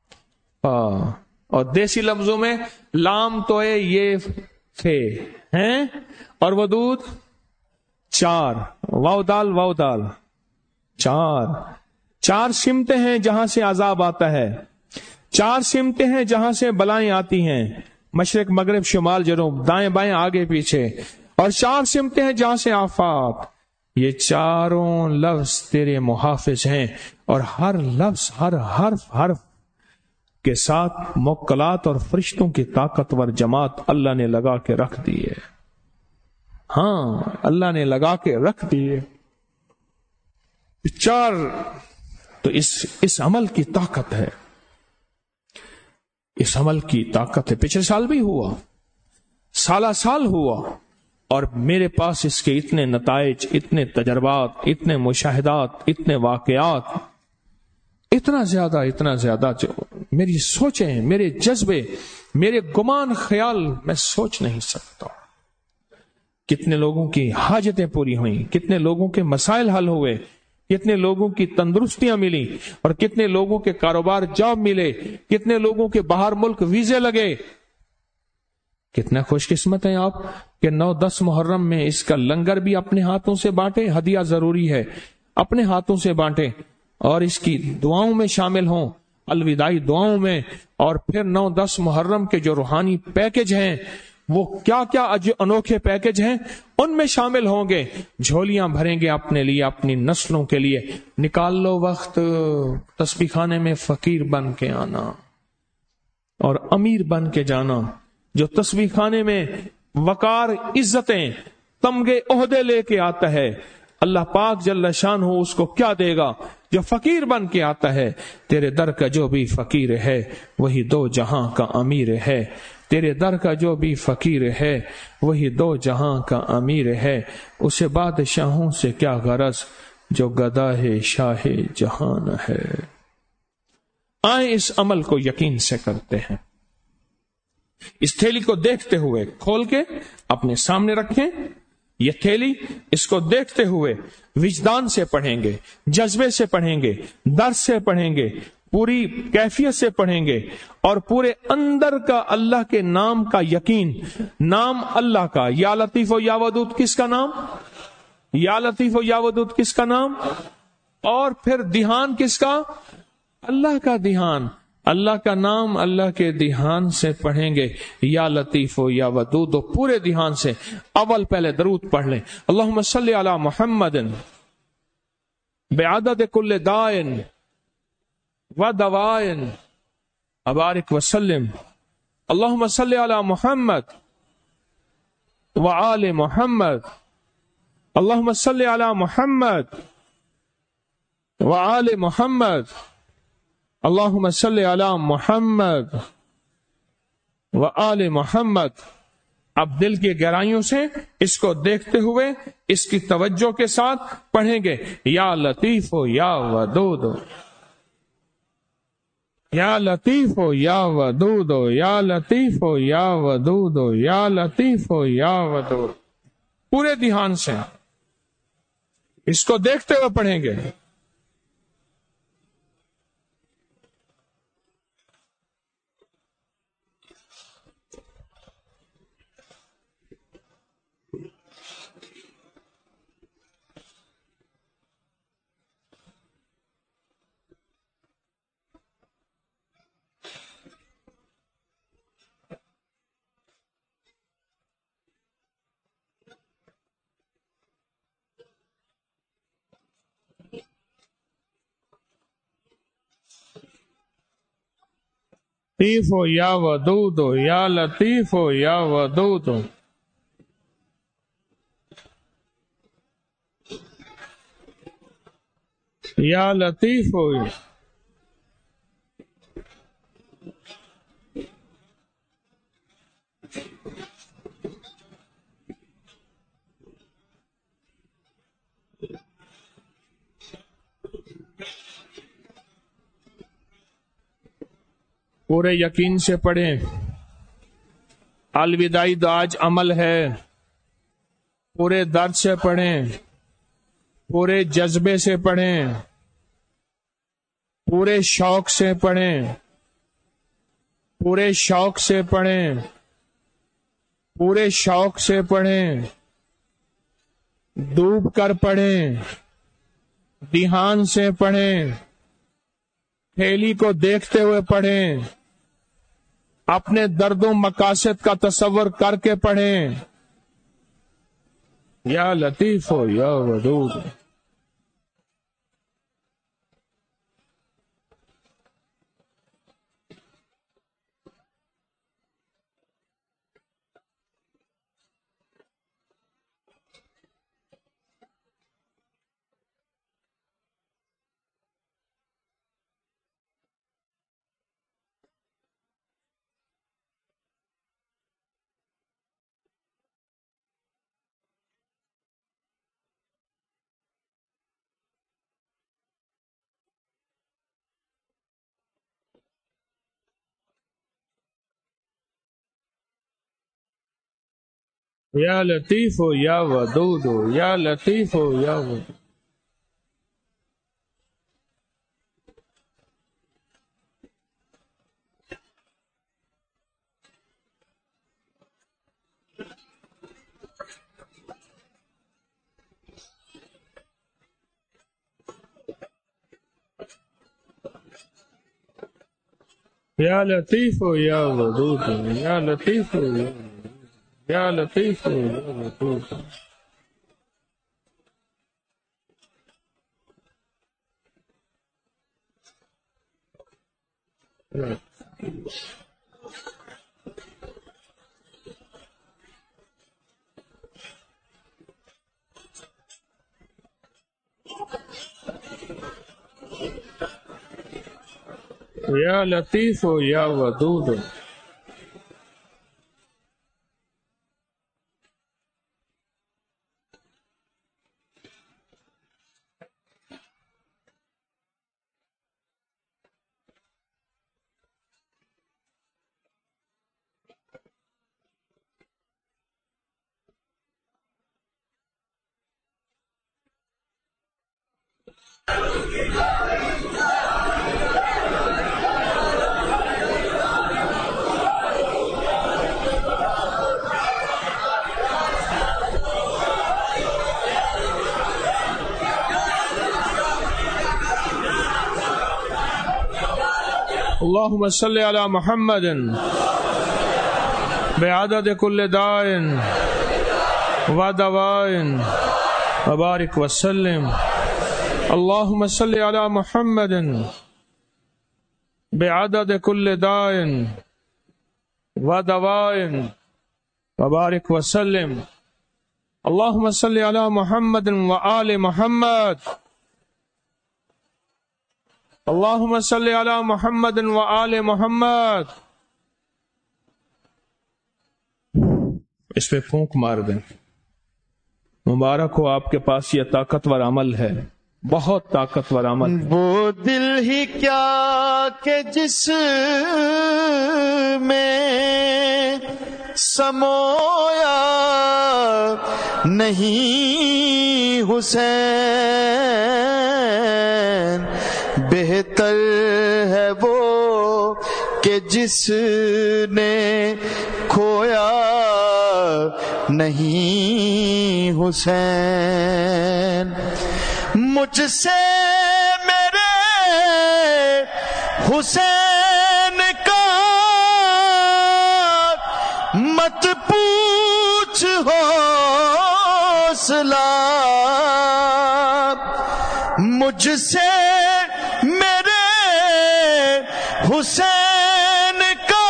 اور دیسی لفظوں میں لام، تو یہ تھے ہیں، اور ودود 4، واو دال واو دال، 4 سمتیں ہیں جہاں سے عذاب آتا ہے، 4 سمتیں ہیں جہاں سے بلائیں آتی ہیں، مشرق مغرب شمال جنوب دائیں بائیں آگے پیچھے، اور 4 سمتیں ہیں جہاں سے آفات۔ یہ چاروں لفظ تیرے محافظ ہیں، اور ہر لفظ، ہر حرف کے ساتھ موکلات اور فرشتوں کی طاقتور جماعت اللہ نے لگا کے رکھ دی ہے۔ ہاں، اللہ نے لگا کے رکھ دیے 4۔ تو اس عمل کی طاقت ہے، اس عمل کی طاقت ہے۔ پچھلے سال بھی ہوا، سال ہوا، اور میرے پاس اس کے اتنے نتائج، اتنے تجربات، اتنے مشاہدات، اتنے واقعات، اتنا زیادہ جو میری سوچیں، میرے جذبے، میرے گمان خیال میں سوچ نہیں سکتا۔ کتنے لوگوں کی حاجتیں پوری ہوئیں، کتنے لوگوں کے مسائل حل ہوئے، کتنے لوگوں کی تندرستیاں ملی، اور کتنے لوگوں کے کاروبار جاب ملے، کتنے لوگوں کے باہر ملک ویزے لگے۔ کتنا خوش قسمت ہیں آپ کہ 9-10 محرم میں اس کا لنگر بھی اپنے ہاتھوں سے بانٹے، ہدیہ ضروری ہے، اپنے ہاتھوں سے بانٹے، اور اس کی دعاؤں میں شامل ہوں، الوداعی دعاؤں میں، اور پھر 9-10 محرم کے جو روحانی پیکج ہیں، وہ کیا انوکھے پیکج ہیں، ان میں شامل ہوں گے، جھولیاں بھریں گے اپنے لیے، اپنی نسلوں کے لیے۔ نکال لو وقت، تسبیح خانے میں فقیر بن کے آنا اور امیر بن کے جانا۔ جو تسبیح خانے میں وقار، عزتیں، تمغے، عہدے لے کے آتا ہے، اللہ پاک جل شان ہو اس کو کیا دے گا؟ جو فقیر بن کے آتا ہے۔ تیرے در کا جو بھی فقیر ہے وہی 2 جہاں کا امیر ہے، تیرے در کا جو بھی فقیر ہے وہی 2 جہاں کا امیر ہے، اسے بادشاہوں سے کیا غرض جو گداہ شاہ جہان ہے۔ آئیں اس عمل کو یقین سے کرتے ہیں۔ اس تھیلی کو دیکھتے ہوئے کھول کے اپنے سامنے رکھیں، یہ تھیلی، اس کو دیکھتے ہوئے وجدان سے پڑھیں گے، جذبے سے پڑھیں گے، درس سے پڑھیں گے، پوری کیفیت سے پڑھیں گے، اور پورے اندر کا اللہ کے نام کا یقین، نام اللہ کا، یا لطیف و یا ودود کس کا نام؟ یا لطیف و یا ودود کس کا نام؟ اور پھر دھیان کس کا؟ اللہ کا دھیان، اللہ کا نام، اللہ کے دھیان سے پڑھیں گے، یا لطیف و یا ودود، پورے دھیان سے۔ اول پہلے درود پڑھ لیں، اللہم صلی علی محمد بعدد کل دائن و دوائن وبارک وسلم، اللہم صلی علی محمد وآل محمد، اللہم صلی علی محمد وآل محمد، اللہم صلی علی محمد وآل محمد۔ اب دل کی گہرائیوں سے اس کو دیکھتے ہوئے اس کی توجہ کے ساتھ پڑھیں گے، یا لطیف ہو یا ودود، یا لطیف ہو یا ودود، یا لطیف ہو یا ودود، یا لطیف ہو یا ودود، پورے دھیان سے اس کو دیکھتے ہوئے پڑھیں گے۔ لطیف ہو یا ودود، یا لطیف ہو یا ودود، یا لطیف ہو پورے یقین سے پڑھیں. الوداعی آج عمل ہے. پورے درد سے پڑھیں، پورے جذبے سے پڑھیں، پورے شوق سے پڑھیں، پورے شوق سے پڑھیں، پورے شوق سے پڑھیں، ڈوب کر پڑھیں، دھیان سے پڑھیں، تھیلی کو دیکھتے ہوئے پڑھیں، اپنے درد و مقاصد کا تصور کر کے پڑھیں. یا لطیف ہو یا ودود. یا لطیف ہو یا ودود ہو، یا لطیف ہو یا ودود. یا لطیف ہو یا ودود ہو، یا لطیف ہو یا ودود، یا لطیف ہو یا ودود. یا لطیف ہو یا ودود. اللهم صل على محمد بعدد كل داء ودواء وبارك وسلم. اللهم صل على محمد بعدد كل داء ودواء وبارك وسلم. اللهم صل على محمد وآل محمد. اللهم صل على محمد وآل محمد. اس پہ پھونک مار دیں. مبارک ہو آپ کے پاس یہ طاقتور عمل ہے، بہت طاقتور عمل. وہ دل ہی کیا کہ جس میں سمویا نہیں حسین، بہتر ہے وہ کہ جس نے کھویا نہیں حسین. مجھ سے میرے حسین کا مت پوچھ حوصلہ، مجھ سے میرے حسین کا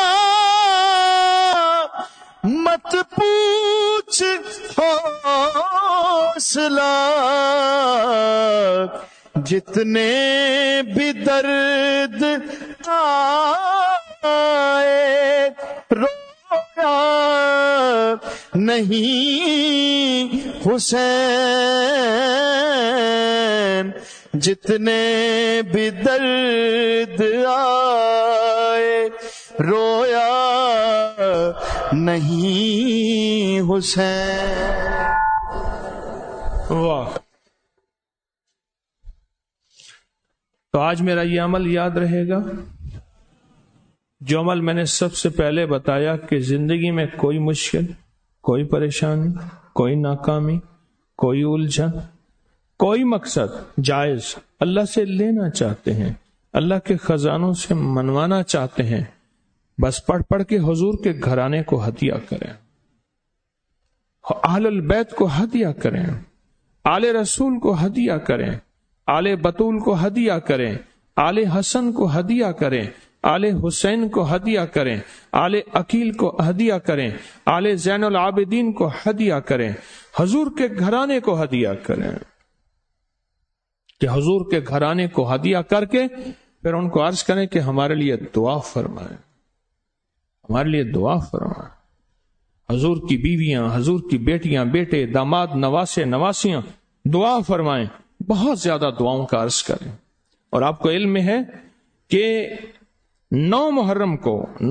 مت پوچھ حوصلہ. جتنے بھی درد آئے رویا نہیں حسین، جتنے بھی درد آئے رویا نہیں حسین. واہ. تو آج میرا یہ عمل یاد رہے گا، جو عمل میں نے سب سے پہلے بتایا کہ زندگی میں کوئی مشکل، کوئی پریشانی، کوئی ناکامی، کوئی الجھن، کوئی مقصد جائز اللہ سے لینا چاہتے ہیں، اللہ کے خزانوں سے منوانا چاہتے ہیں، بس پڑھ پڑھ کے حضور کے گھرانے کو ہدیہ کریں، اہل البیت کو ہدیہ کریں، آل رسول کو ہدیہ کریں، آل بطول کو ہدیہ کریں، آل حسن کو ہدیہ کریں، آل حسین کو ہدیہ کریں، آل عقیل کو ہدیہ کریں، آل زین العابدین کو ہدیہ کریں، حضور کے گھرانے کو ہدیہ کریں، کہ حضور کے گھرانے کو ہدیہ کر کے پھر ان کو عرض کریں کہ ہمارے لیے دعا فرمائیں، ہمارے لیے دعا فرمائیں. حضور کی بیویاں، حضور کی بیٹیاں، بیٹے، داماد، نواسے، نواسیاں دعا فرمائیں، بہت زیادہ دعاؤں کا عرض کریں. اور آپ کو علم ہے کہ 9 محرم کو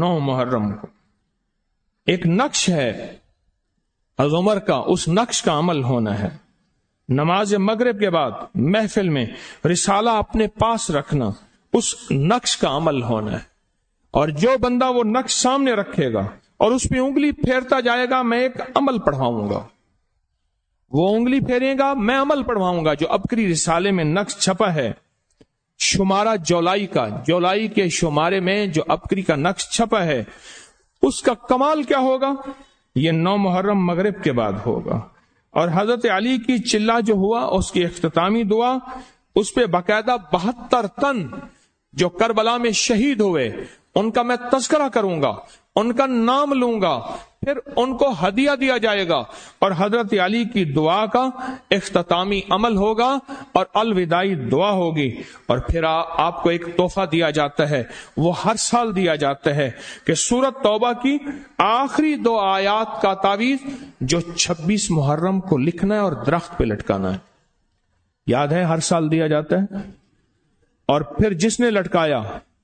ایک نقش ہے از عمر کا، اس نقش کا عمل ہونا ہے. نماز مغرب کے بعد محفل میں رسالہ اپنے پاس رکھنا، اس نقش کا عمل ہونا ہے. اور جو بندہ وہ نقش سامنے رکھے گا اور اس پہ انگلی پھیرتا جائے گا، میں ایک عمل پڑھواؤں گا. وہ انگلی پھیرے گا، میں عمل پڑھواؤں گا. جو ابکری رسالے میں نقش چھپا ہے، شمارہ جولائی کا، جولائی کے شمارے میں جو ابکری کا نقش چھپا ہے، اس کا کمال کیا ہوگا؟ یہ 9 محرم مغرب کے بعد ہوگا. اور حضرت علی کی چلہ جو ہوا، اس کی اختتامی دعا، اس پہ باقاعدہ 72 تن جو کربلا میں شہید ہوئے ان کا میں تذکرہ کروں گا، ان کا نام لوں گا، پھر ان کو ہدیہ دیا جائے گا اور حضرت علی کی دعا کا اختتامی عمل ہوگا اور الوداعی دعا ہوگی. اور پھر آپ کو ایک تحفہ دیا جاتا ہے، وہ ہر سال دیا جاتا ہے کہ سورۃ توبہ کی آخری 2 آیات کا تعویذ جو 26 محرم کو لکھنا ہے اور درخت پہ لٹکانا ہے. یاد ہے ہر سال دیا جاتا ہے. اور پھر جس نے لٹکایا،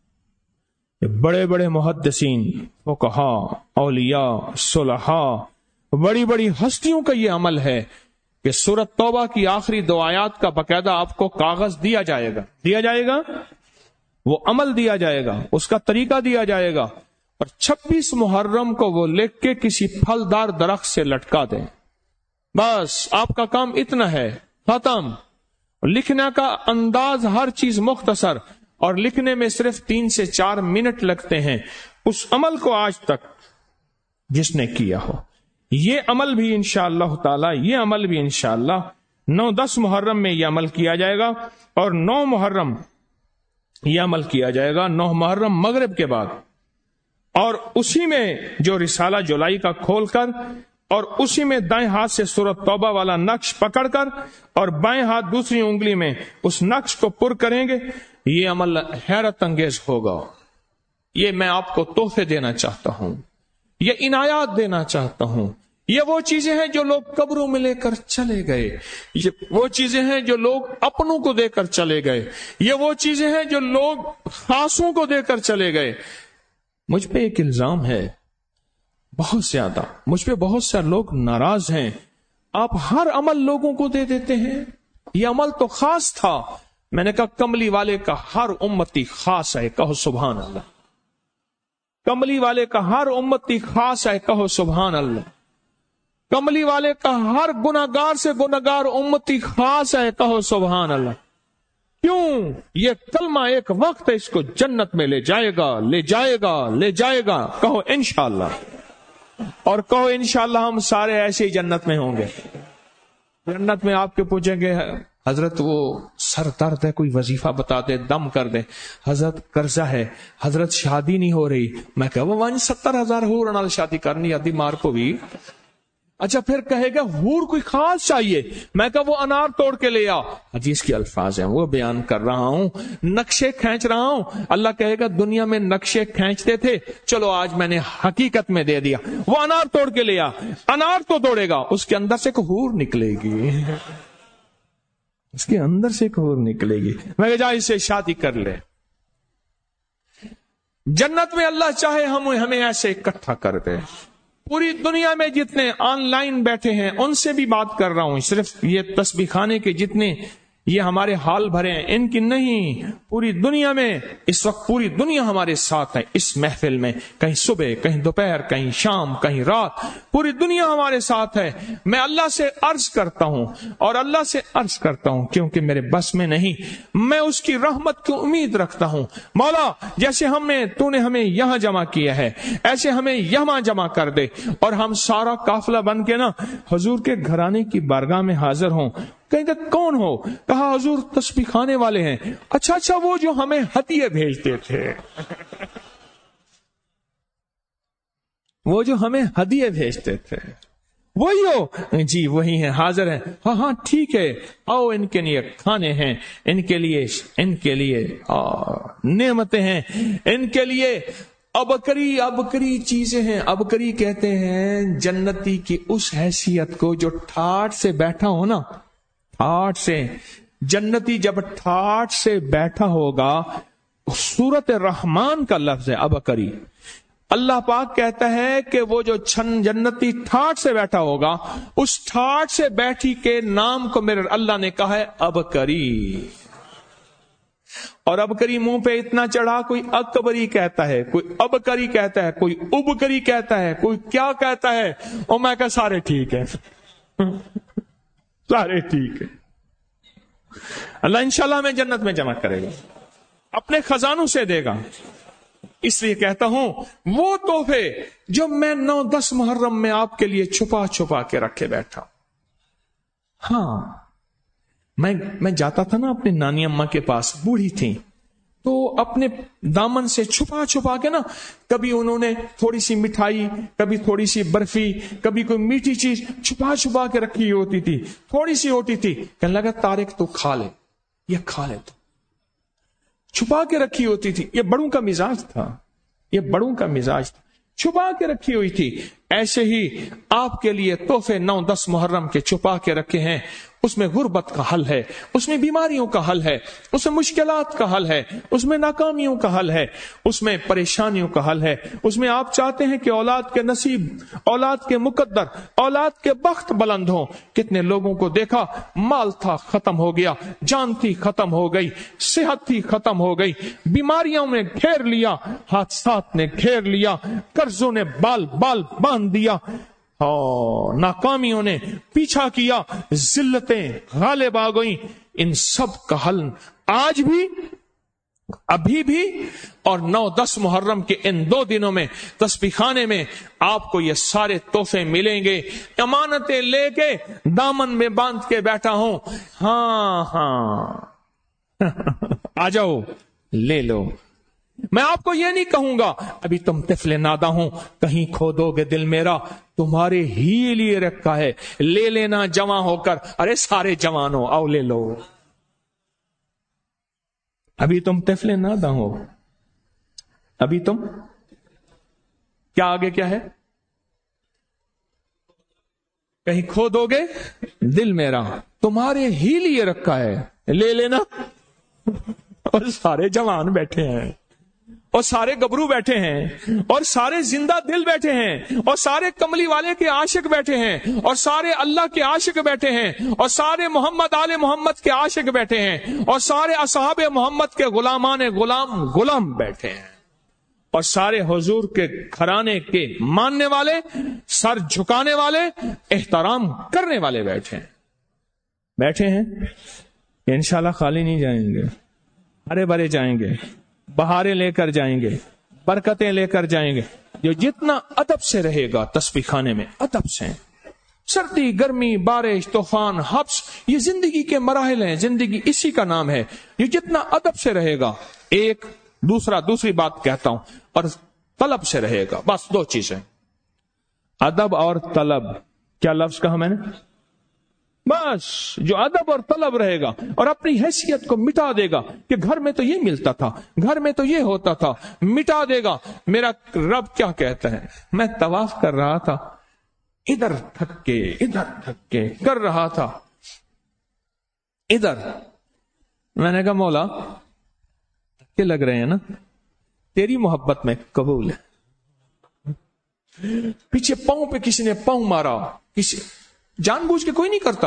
بڑے بڑے محدثین، فقہاء، اولیاء، صلحاء، بڑی بڑی ہستیوں کا یہ عمل ہے کہ سورۃ توبہ کی آخری 2 آیات کا باقاعدہ آپ کو کاغذ دیا جائے گا، وہ عمل دیا جائے گا، اس کا طریقہ دیا جائے گا، اور 26 محرم کو وہ لکھ کے کسی پھلدار درخت سے لٹکا دیں. بس آپ کا کام اتنا ہے، ختم. لکھنے کا انداز ہر چیز مختصر، اور لکھنے میں صرف 3 سے 4 منٹ لگتے ہیں. اس عمل کو آج تک جس نے کیا ہو، یہ عمل بھی انشاءاللہ تعالی، 9-10 محرم میں یہ عمل کیا جائے گا، اور 9 محرم یہ عمل کیا جائے گا 9 محرم مغرب کے بعد. اور اسی میں جو رسالہ جولائی کا کھول کر، اور اسی میں دائیں ہاتھ سے سورۃ توبہ والا نقش پکڑ کر اور بائیں ہاتھ دوسری انگلی میں اس نقش کو پر کریں گے، یہ عمل حیرت انگیز ہوگا. یہ میں آپ کو تحفے دینا چاہتا ہوں، یہ عنایات دینا چاہتا ہوں. یہ وہ چیزیں ہیں جو لوگ قبروں میں لے کر چلے گئے، یہ وہ چیزیں ہیں جو لوگ اپنوں کو دے کر چلے گئے، یہ وہ چیزیں ہیں جو لوگ خاصوں کو دے کر چلے گئے. مجھ پہ ایک الزام ہے بہت زیادہ، مجھ پہ بہت سے لوگ ناراض ہیں، آپ ہر عمل لوگوں کو دے دیتے ہیں. یہ عمل تو خاص تھا. میں نے کہا کملی والے کا ہر امتی خاص ہے، کہو سبحان اللہ. کملی والے کا ہر امتی خاص ہے، کہو سبحان اللہ. کملی والے کا ہر گناہگار سے گناہگار امتی خاص ہے، کہو سبحان اللہ. کیوں؟ یہ کلمہ ایک وقت ہے، اس کو جنت میں لے جائے گا. کہو انشاءاللہ، اور کہو انشاءاللہ ہم سارے ایسے ہی جنت میں ہوں گے. جنت میں آپ کے پوچھیں گے حضرت وہ سر درد ہے، کوئی وظیفہ بتا دے، دم کر دے. حضرت قرضہ ہے، حضرت شادی نہیں ہو رہی. میں کہ وہ 70,000 ہور نال شادی کرنی آدھی مار کو بھی. اچھا پھر کہے گا ہور کوئی خاص چاہیے. میں کہا وہ انار توڑ کے لے آ. حدیث کے الفاظ ہیں، وہ بیان کر رہا ہوں، نقشے کھینچ رہا ہوں. اللہ کہے گا دنیا میں نقشے کھینچتے تھے، چلو آج میں نے حقیقت میں دے دیا. وہ انار توڑ کے لے آ. انار تو توڑے گا، اس کے اندر سے ایک ہور نکلے گی، اس کے اندر سے ایک ہور نکلے گی. میں کہا جا اس سے شادی کر لے. जन्नत में अल्लाह चाहे हमें ऐसे इकट्ठा कर दे। पूरी दुनिया में जितने ऑनलाइन बैठे हैं उनसे भी बात कर रहा हूं, सिर्फ ये तस्बीह खाने के जितने ये हमारे हाल भरे हैं इनकी नहीं, पूरी दुनिया में इस वक्त पूरी दुनिया हमारे साथ है इस महफिल में, कहीं सुबह, कहीं दोपहर, कहीं शाम, कहीं रात, पूरी दुनिया हमारे साथ है। मैं अल्लाह से अर्ज करता हूं और अल्लाह से अर्ज करता हूं क्योंकि मेरे बस में नहीं, मैं उसकी रहमत की उम्मीद रखता हूं। मौला, जैसे तूने हमें यहां जमा किया है ऐसे हमें यहां जमा कर दे और हम सारा काफिला बन के ना हुजूर के घराने की बारगाह में हाजिर हों। कहीं तक कौन हो? कहा हुजूर तस्बीह खाने वाले हैं। अच्छा, वो जो हमें हदिये भेजते थे वो जो हमें हदिये भेजते थे वही हो? जी वही है, हाजिर है। हाँ ठीक है, आओ इनके लिए खाने हैं, इनके लिए नेमतें हैं, इनके लिए अबकरी चीजें हैं। अबकरी कहते हैं जन्नती की उस हैसियत को जो ठाठ से बैठा हो ना, ठाठ से, जन्नती जब ठाठ से बैठा होगा, सूरत रहमान का लफ्ज है अबकरी। अल्लाह पाक कहता है कि वो जो जन्नती ठाठ से बैठा होगा, उस ठाठ से बैठी के नाम को मेरे अल्लाह ने कहा है अबकरी। और अबकरी मुंह पे इतना चढ़ा, कोई अकबरी कहता है, कोई अबकरी कहता है, कोई उबकरी कहता है, कोई क्या कहता है, और मैं कहा सारे ठीक है सारे ठीक है। अल्लाह इंशाल्लाह हमें जन्नत में जमा करेगा, अपने खजानों से देगा। इसलिए कहता हूं वो तोहफे जो मैं 9-10 मुहर्रम में आपके लिए छुपा छुपा के रखे बैठा। हाँ, मैं जाता था ना अपनी नानी अम्मा के पास, बूढ़ी थी, तो अपने दामन से छुपा छुपा के ना, कभी उन्होंने थोड़ी सी मिठाई, कभी थोड़ी सी बर्फी, कभी कोई मीठी चीज छुपा छुपा के रखी होती थी, थोड़ी सी होती थी। कहने लगा तारिक तू खा ले, ये खा ले, तो छुपा के रखी होती थी। ये बड़ों का मिजाज था, ये बड़ों का मिजाज था, छुपा के रखी हुई थी। ऐसे ही आपके लिए तोहफे 9-10 मुहर्रम के छुपा के रखे हैं। उसमें गुर्बत का हल है, उसमें बीमारियों का हल है, उसमें मुश्किलात का हल है, उसमें नाकामियों का हल है, उसमें परेशानियों का हल है। उसमें आप चाहते हैं कि औलाद के नसीब, औलाद के मुकद्दर, औलाद के बख्त बुलंद हो। कितने लोगों को देखा, माल था खत्म हो गया, जान थी खत्म हो गई, सेहत थी खत्म हो गई, बीमारियों ने घेर लिया, हादसात ने घेर लिया, कर्जों ने बाल बाल बांध दिया, नाकामियों ने पीछा किया, जिल्लतें गालिब आ गई। इन सब का हल आज भी, अभी भी, और 9-10 मुहर्रम के इन 2 दिनों में तस्बीखाने में आपको ये सारे तोहफे मिलेंगे। अमानतें लेके दामन में बांध के बैठा हूं। हाँ आ जाओ, ले लो। मैं आपको ये नहीं कहूंगा अभी तुम तिफले नादा हो, कहीं खो दोगे दिल मेरा, तुम्हारे ही लिए रखा है, ले लेना जवां होकर। अरे सारे जवान हो, आओ ले लो। अभी तुम तिफले नादा हो, अभी तुम क्या, आगे क्या है, कहीं खो दोगे दिल मेरा, तुम्हारे ही लिए रखा है, ले लेना। और सारे जवान बैठे हैं, और सारे गबरू बैठे हैं, और सारे जिंदा दिल बैठे हैं, और सारे कमली वाले के आशिक बैठे हैं, और सारे अल्लाह के आशिक बैठे हैं, और सारे मोहम्मद आले मोहम्मद के आशिक बैठे हैं, और सारे असहाबे मोहम्मद के गुलामान गुलाम बैठे हैं, और सारे हुजूर के घराने के मानने वाले, सर झुकाने वाले, एहतराम करने वाले बैठे हैं। इंशाल्लाह खाली नहीं जाएंगे, हरे भरे जाएंगे, बहारें लेकर जाएंगे, बरकतें लेकर जाएंगे। जो जितना अदब से रहेगा तस्बीह खाने में, अदब से, सर्दी गर्मी बारिश तूफान हब्स, ये जिंदगी के मराहिल हैं, जिंदगी इसी का नाम है। ये जितना अदब से रहेगा, एक दूसरी बात कहता हूं, और तलब से रहेगा, बस 2 चीजें, अदब और तलब। क्या लफ्ज कहा मैंने? बस जो अदब और तलब रहेगा और अपनी हैसियत को मिटा देगा कि घर में तो ये मिलता था, घर में तो ये होता था, मिटा देगा। मेरा रब क्या कहता है, मैं तवाफ कर रहा था, इधर थक के कर रहा था, इधर मैंने कहा मौला थके लग रहे हैं ना, तेरी मोहब्बत में कबूल है। पीछे पांव पे किसी ने पांव मारा, किसी जानबूझ के कोई नहीं करता,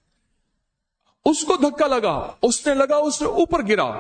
उसको धक्का लगा, उसने लगा, उसने ऊपर गिरा,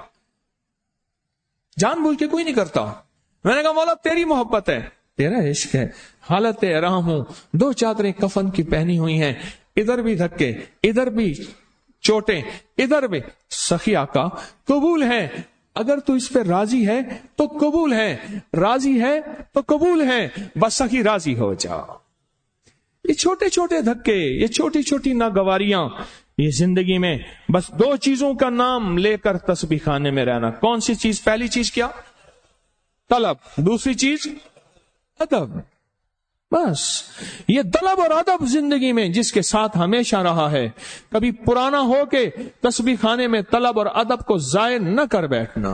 जानबूझ के कोई नहीं करता। मैंने कहा मौला तेरी मोहब्बत है, तेरा इश्क है, हालत आराम हूं, 2 चादरें कफन की पहनी हुई हैं, इधर भी धक्के, इधर भी चोटें, इधर भी, सखी आका कबूल है, अगर तू इस पे राजी है तो कबूल है, राजी है तो कबूल है, बस सखी राजी हो जा। ये छोटे छोटे धक्के, ये छोटी छोटी नागवारियां, ये जिंदगी में बस 2 चीजों का नाम लेकर तस्बीह खाने में रहना। कौन सी चीज? पहली चीज क्या? तलब। दूसरी चीज अदब। बस ये तलब और अदब जिंदगी में जिसके साथ हमेशा रहा है, कभी पुराना हो के तस्बीह खाने में तलब और अदब को जाय न कर बैठना,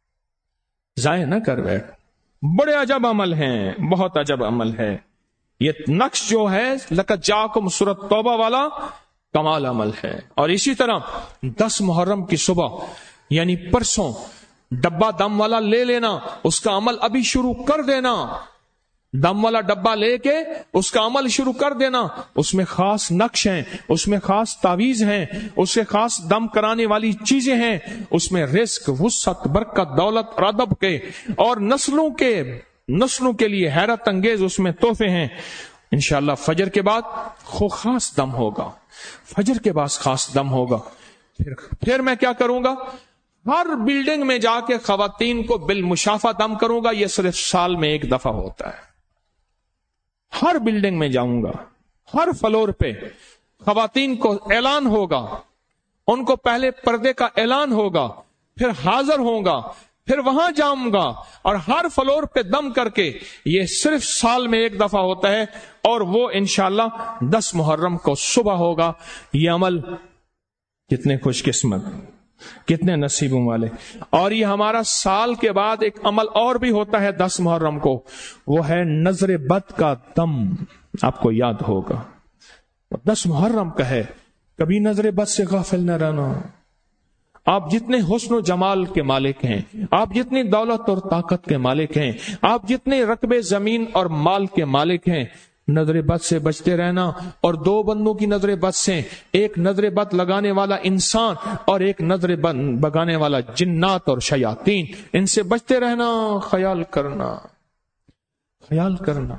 जाय न कर बैठ। बड़े अजब अमल हैं, बहुत अजब अमल है। ये नक्श जो है लक़द जाकुम सूरत तौबा वाला कमाल अमल है। और इसी तरह 10 मुहर्रम की सुबह यानी परसों डब्बा दम वाला ले लेना, उसका अमल अभी शुरू कर देना, दम वाला डब्बा लेके उसका अमल शुरू कर देना। उसमें खास नक्श हैं, उसमें खास तावीज हैं, उससे खास दम कराने वाली चीजें हैं, उसमें रिस्क, वुसअत, बरकत, दौलत और अदब के और नस्लों के लिए हैरत अंगेज उसमें तोहफे हैं। इंशाअल्लाह फजर के बाद खास दम होगा, फजर के बाद खास दम होगा। फिर मैं क्या करूंगा? हर बिल्डिंग में जाके खवातीन को बिल मुशाफा दम करूंगा। यह सिर्फ साल में 1 दफा होता है। हर बिल्डिंग में जाऊंगा, हर फ्लोर पे खवातीन को ऐलान होगा, उनको पहले पर्दे का ऐलान होगा, फिर हाजिर होगा, फिर वहां जाऊंगा और हर फ्लोर पे दम करके। ये सिर्फ साल में 1 दफा होता है और वो इंशाअल्लाह 10 मुहर्रम को सुबह होगा। ये अमल कितने खुशकिस्मत, कितने नसीबों वाले। और ये हमारा साल के बाद एक अमल और भी होता है 10 मुहर्रम को, वो है नजर बद का दम। आपको याद होगा 10 मुहर्रम का है, कभी नजर बद से गाफिल न रहना। आप जितने हुस्न जमाल के मालिक हैं, आप जितनी दौलत और ताकत के मालिक हैं, आप जितने रकबे जमीन और माल के मालिक हैं, नजर बद से बचते रहना। और 2 बंदों की नजर बद से, एक नजर बद लगाने वाला इंसान और एक नजर बद बगाने वाला जिन्नात और शयातीन, इनसे बचते रहना। ख्याल करना, ख्याल करना।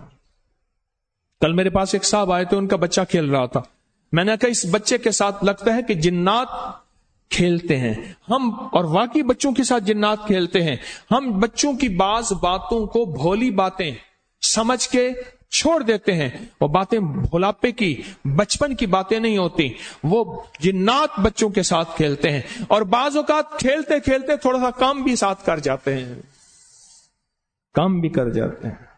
कल मेरे पास एक साहब आए थे, उनका बच्चा खेल रहा था। मैंने कहा इस बच्चे के साथ लगता है कि जिन्नात खेलते हैं हम, और वाकई बच्चों के साथ जिन्नात खेलते हैं हम। बच्चों की बाज बातों को भोली बातें समझ के छोड़ देते हैं। वो बातें भोलापे की, बचपन की बातें नहीं होती। वो जिन्नात बच्चों के साथ खेलते हैं और बाज औकात खेलते खेलते थोड़ा सा काम भी साथ कर जाते हैं, काम भी कर जाते हैं।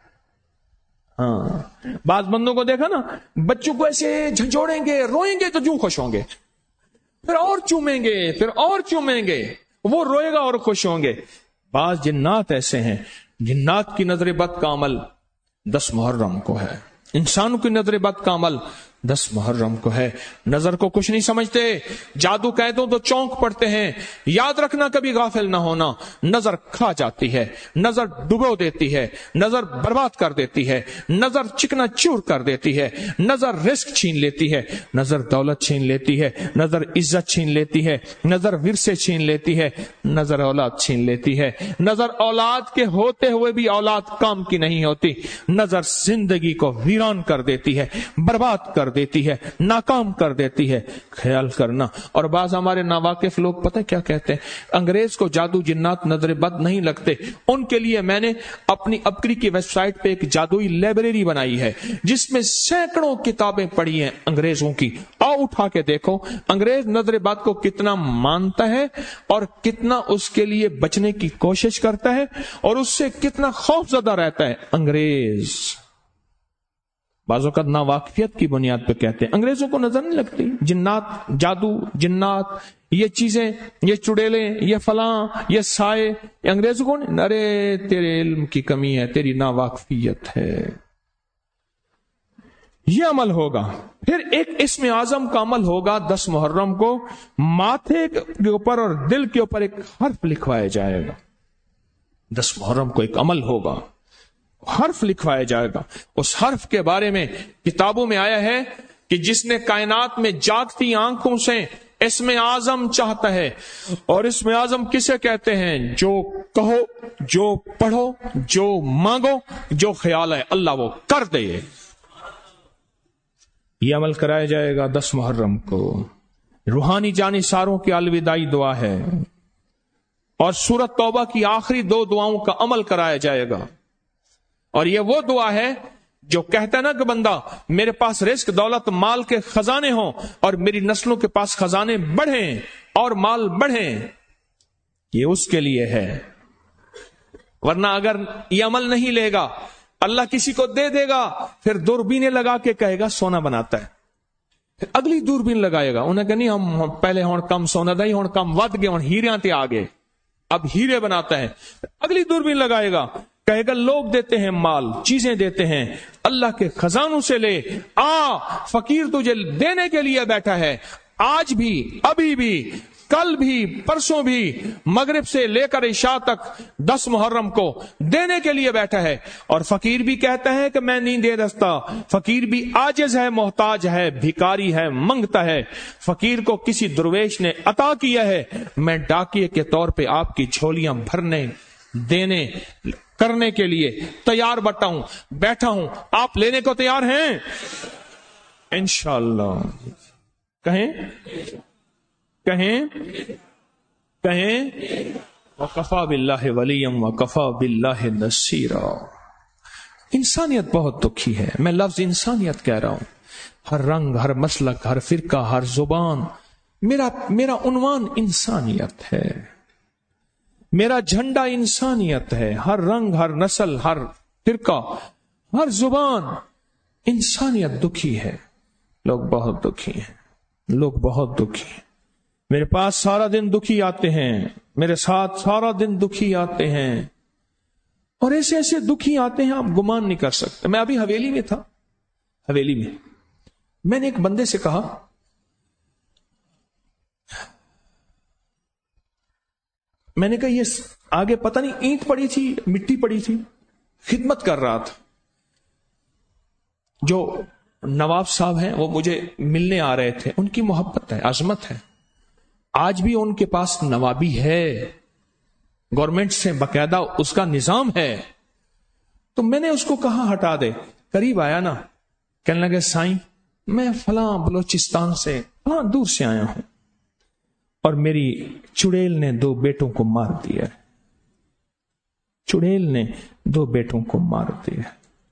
हाँ, बाज बंदों को देखा ना, बच्चों को ऐसे झंझोड़ेंगे, रोएंगे तो जूं खुश होंगे, फिर और चूमेंगे, फिर और चूमेंगे, वो रोएगा और खुश होंगे। बाज जिन्नात ऐसे हैं। जिन्नात की नजर बद का अमल 10 मुहर्रम को है, इंसानों की नजर बद का अमल 10 मुहर्रम को है। नजर को कुछ नहीं समझते, जादू कह दो तो चौंक पड़ते हैं। याद रखना, कभी गाफिल ना होना। नजर खा जाती है, नजर डुबो देती है, नजर बर्बाद कर देती है, नजर चिकना चूर कर देती है, नजर रिस्क छीन लेती है, नजर दौलत छीन लेती है, नजर इज्जत छीन लेती है, नजर विरसे छीन लेती है, नजर औलाद छीन लेती है। नजर औलाद के होते हुए भी औलाद काम की नहीं होती। नजर जिंदगी को वीरान कर देती है, बर्बाद कर देती है, नाकाम कर देती है। ख्याल करना। और बाज हमारे नावाकिफ लोग पता क्या कहते हैं, अंग्रेज को जादू जिन्नात नजर बद नहीं लगते। उनके लिए मैंने अपनी अपकरी की वेबसाइट पे एक जादुई लाइब्रेरी बनाई है जिसमें सैकड़ों किताबें पढ़ी हैं अंग्रेजों की। आओ उठा के देखो अंग्रेज नजर बद को कितना मानता है और कितना उसके लिए बचने की कोशिश करता है और उससे कितना खौफजदा रहता है। अंग्रेज बाज़-ओ-क़ात नावाकिफियत की बुनियाद पर कहते हैं, अंग्रेजों को नजर नहीं लगती जिन्नात, जादू, जिन्नात, ये चीजें, ये चुड़ैले, ये फलां, ये साए, ये अंग्रेजों को नहीं। अरे तेरे इल्म की कमी है, तेरी नावाकिफियत है। ये अमल होगा। फिर एक इस्म आजम का अमल होगा 10 मुहर्रम को। माथे के ऊपर और दिल के ऊपर एक हर्फ लिखवाया जाएगा। 10 محرم کو ایک عمل ہوگا، حرف لکھوایا جائے گا. اس حرف کے بارے میں کتابوں میں آیا ہے کہ جس نے کائنات میں جاگتی آنکھوں سے اسم اعظم چاہتا ہے، اور اسم اعظم کسے کہتے ہیں؟ جو کہو، جو پڑھو، جو مانگو، جو خیال ہے اللہ وہ کر دے. یہ عمل کرایا جائے گا 10 محرم کو. روحانی جانثاروں کی الوداعی دعا ہے، اور سورۃ توبہ کی آخری 2 دعاؤں کا عمل کرایا جائے گا. اور یہ وہ دعا ہے جو کہتا ہے نا کہ بندہ میرے پاس رزق، دولت، مال کے خزانے ہوں اور میری نسلوں کے پاس خزانے بڑھیں اور مال بڑھیں، یہ اس کے لیے ہے. ورنہ اگر یہ عمل نہیں لے گا، اللہ کسی کو دے دے گا، پھر دوربینیں لگا کے کہے گا سونا بناتا ہے، پھر اگلی دوربین لگائے گا، انہیں کہ نہیں ہم پہلے ہون کم سونا دا ہی ہون کم ود گئے، ہون ہیریاں تے آگے، اب ہیرے بناتا ہے. اگلی دوربین لگائے گا، کہے گا لوگ دیتے ہیں مال، چیزیں دیتے ہیں، اللہ کے خزانوں سے لے فقیر تجھے دینے کے لیے بیٹھا ہے. آج بھی، ابھی بھی، کل بھی، پرسوں بھی، مغرب سے لے کر عشاء تک 10 محرم کو دینے کے لیے بیٹھا ہے. اور فقیر بھی کہتا ہے کہ میں نہیں دے سکتا، فقیر بھی عاجز ہے، محتاج ہے، بھکاری ہے، منگتا ہے. فقیر کو کسی درویش نے عطا کیا ہے، میں ڈاکیے کے طور پہ آپ کی جھولیاں بھرنے، دینے، کرنے کے لیے تیار بیٹھا ہوں. آپ لینے کو تیار ہیں؟ انشاءاللہ. کہیں وَكَفَى بِاللَّهِ وَلِيًّا وَكَفَى بِاللَّهِ نَصِيرًا. انسانیت بہت دکھی ہے. میں لفظ انسانیت کہہ رہا ہوں. ہر رنگ، ہر مسلک، ہر فرقہ، ہر زبان، میرا عنوان انسانیت ہے، میرا جھنڈا انسانیت ہے. ہر رنگ، ہر نسل، ہر فرقہ، ہر زبان، انسانیت دکھی ہے. لوگ بہت دکھی ہیں، لوگ بہت دکھی ہیں. میرے پاس سارا دن دکھی آتے ہیں، میرے ساتھ سارا دن دکھی آتے ہیں، اور ایسے ایسے دکھی آتے ہیں آپ گمان نہیں کر سکتے. میں ابھی حویلی میں تھا، حویلی میں نے ایک بندے سے کہا میں نے کہا یہ آگے پتہ نہیں اینٹ پڑی تھی، مٹی پڑی تھی، خدمت کر رہا تھا. جو نواب صاحب ہیں وہ مجھے ملنے آ رہے تھے، ان کی محبت ہے، عظمت ہے. آج بھی ان کے پاس نوابی ہے، گورنمنٹ سے باقاعدہ اس کا نظام ہے. تو میں نے اس کو کہا ہٹا دے. قریب آیا نا، کہنے لگے سائیں میں فلاں بلوچستان سے فلاں دور سے آیا ہوں، اور میری چڑیل نے 2 بیٹوں کو مار دیا. چڑیل نے 2 بیٹوں کو مار دیا.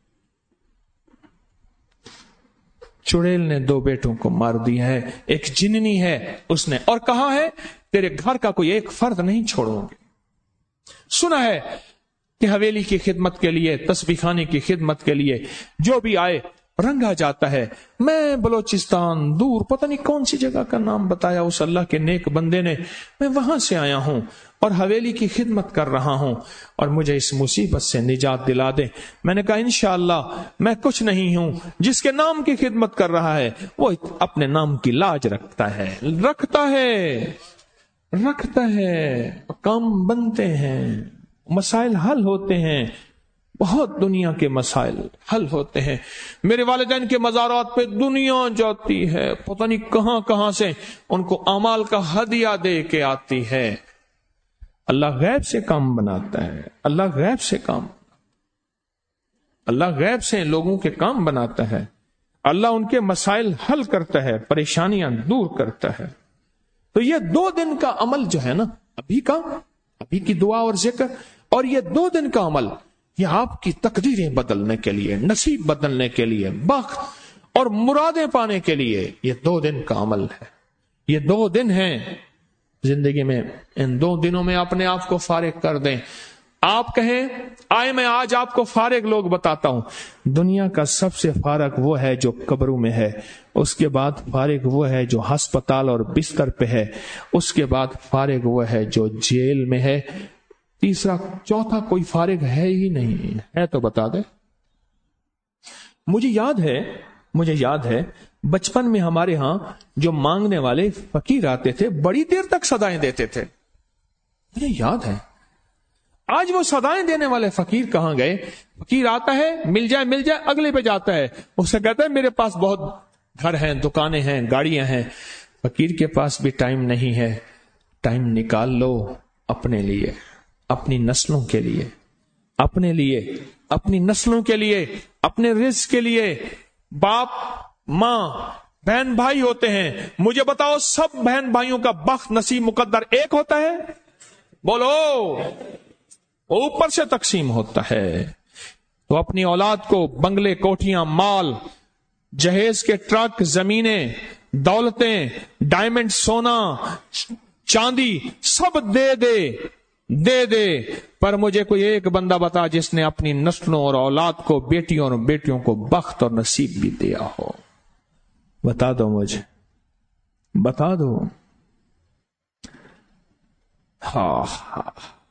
چڑیل نے 2 بیٹوں کو مار دیا ہے. ایک جننی ہے اس نے، اور کہا ہے تیرے گھر کا کوئی ایک فرد نہیں چھوڑوں گے. سنا ہے کہ حویلی کی خدمت کے لیے، تسبیح خانے کی خدمت کے لیے جو بھی آئے رنگا جاتا ہے. میں بلوچستان دور پتہ نہیں کون سی جگہ کا نام بتایا اس اللہ کے نیک بندے نے، میں وہاں سے آیا ہوں اور حویلی کی خدمت کر رہا ہوں، اور مجھے اس مصیبت سے نجات دلا دیں. میں نے کہا انشاءاللہ میں کچھ نہیں ہوں. جس کے نام کی خدمت کر رہا ہے وہ اپنے نام کی لاج رکھتا ہے، کام بنتے ہیں، مسائل حل ہوتے ہیں، بہت دنیا کے مسائل حل ہوتے ہیں. میرے والدین کے مزارات پہ دنیا جاتی ہے، پتہ نہیں کہاں کہاں سے ان کو اعمال کا ہدیہ دے کے آتی ہے. اللہ غیب سے کام بناتا ہے، اللہ غیب سے لوگوں کے کام بناتا ہے. اللہ ان کے مسائل حل کرتا ہے، پریشانیاں دور کرتا ہے. تو یہ 2 دن کا عمل جو ہے نا، ابھی کی دعا اور ذکر، اور یہ 2 دن کا عمل، یہ آپ کی تقدیریں بدلنے کے لیے، نصیب بدلنے کے لیے، بخت اور مرادیں پانے کے لیے یہ 2 دن کا عمل ہے. یہ 2 دن ہیں زندگی میں. ان 2 دنوں میں اپنے آپ کو فارغ کر دیں. آپ کہیں آئے میں آج آپ کو فارغ لوگ بتاتا ہوں. دنیا کا سب سے فارغ وہ ہے جو قبروں میں ہے، اس کے بعد فارغ وہ ہے جو ہسپتال اور بستر پہ ہے، اس کے بعد فارغ وہ ہے جو جیل میں ہے، تیسرا چوتھا کوئی فارغ ہے ہی نہیں ہے. تو بتا دے. مجھے یاد ہے بچپن میں ہمارے ہاں جو مانگنے والے فقیر آتے تھے بڑی دیر تک صدائیں دیتے تھے. مجھے یاد ہے آج وہ صدائیں دینے والے فقیر کہاں گئے؟ فقیر آتا ہے، مل جائے، اگلے پہ جاتا ہے، اسے کہتا ہے میرے پاس بہت گھر ہیں، دکانیں ہیں، گاڑیاں ہیں۔ فقیر کے پاس بھی ٹائم نہیں ہے۔ ٹائم نکال لو اپنے لیے، اپنی نسلوں کے لیے، اپنے لیے، اپنی نسلوں کے لیے، اپنے رزق کے لیے۔ باپ ماں بہن بھائی ہوتے ہیں، مجھے بتاؤ سب بہن بھائیوں کا بخت نصیب مقدر ایک ہوتا ہے؟ بولو، اوپر سے تقسیم ہوتا ہے۔ تو اپنی اولاد کو بنگلے، کوٹھیاں، مال، جہیز کے ٹرک، زمینیں، دولتیں، ڈائمنڈ، سونا، چاندی سب دے دے، پر مجھے کوئی ایک بندہ بتا جس نے اپنی نسلوں اور اولاد کو، بیٹیوں اور بیٹیوں کو بخت اور نصیب بھی دیا ہو۔ بتا دو مجھے، بتا دو۔ ہاں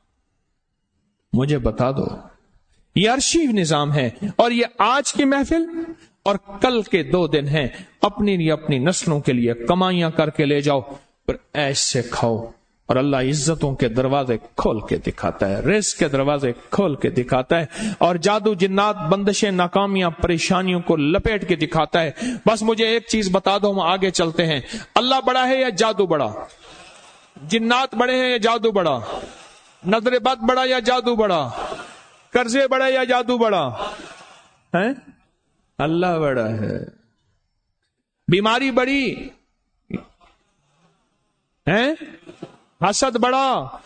مجھے بتا دو۔ یہ عرشی نظام ہے، اور یہ آج کی محفل اور کل کے 2 دن ہیں۔ اپنی لیے، اپنی نسلوں کے لیے کمائیاں کر کے لے جاؤ، پر ایسے کھاؤ، اور اللہ عزتوں کے دروازے کھول کے دکھاتا ہے، رزق کے دروازے کھول کے دکھاتا ہے، اور جادو، جنات، بندشیں، ناکامیاں، پریشانیوں کو لپیٹ کے دکھاتا ہے۔ بس مجھے ایک چیز بتا دو، ہم آگے چلتے ہیں۔ اللہ بڑا ہے یا جادو بڑا؟ جنات بڑے ہیں یا جادو بڑا؟ نظر بد بڑا یا جادو بڑا؟ قرضے بڑا یا جادو بڑا ہے؟ اللہ بڑا ہے۔ بیماری بڑی ہے؟ حسد بڑا؟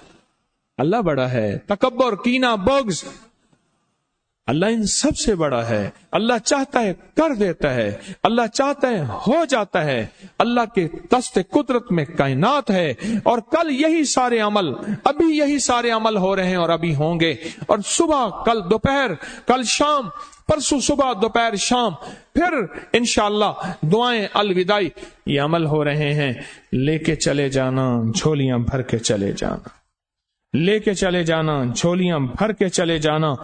اللہ بڑا ہے۔ تکبر، کینہ، بغض، اللہ ان سب سے بڑا ہے۔ اللہ چاہتا ہے کر دیتا ہے، اللہ چاہتا ہے ہو جاتا ہے۔ اللہ کے دست قدرت میں کائنات ہے، اور کل یہی سارے عمل، ابھی یہی سارے عمل ہو رہے ہیں اور ابھی ہوں گے، اور صبح، کل دوپہر، کل شام، پرسوں صبح، دوپہر، شام، پھر انشاءاللہ دعائیں الوداعی، یہ عمل ہو رہے ہیں۔ لے کے چلے جانا، جھولیاں بھر کے چلے جانا، لے کے چلے جانا، جھولیاں بھر کے چلے جانا۔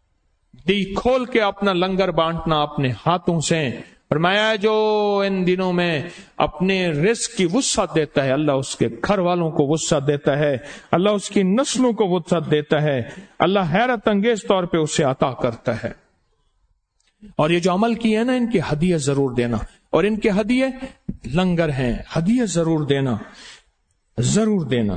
دی کھول کے اپنا لنگر بانٹنا اپنے ہاتھوں سے۔ فرمایا جو ان دنوں میں اپنے رزق کی وسعت دیتا ہے، اللہ اس کے گھر والوں کو وسعت دیتا ہے، اللہ اس کی نسلوں کو وسعت دیتا ہے، اللہ حیرت انگیز طور پہ اسے عطا کرتا ہے۔ اور یہ جو عمل کیے ہیں نا، ان کے ہدیے ضرور دینا، اور ان کے ہدیے لنگر ہیں، ہدیے ضرور دینا، ضرور دینا،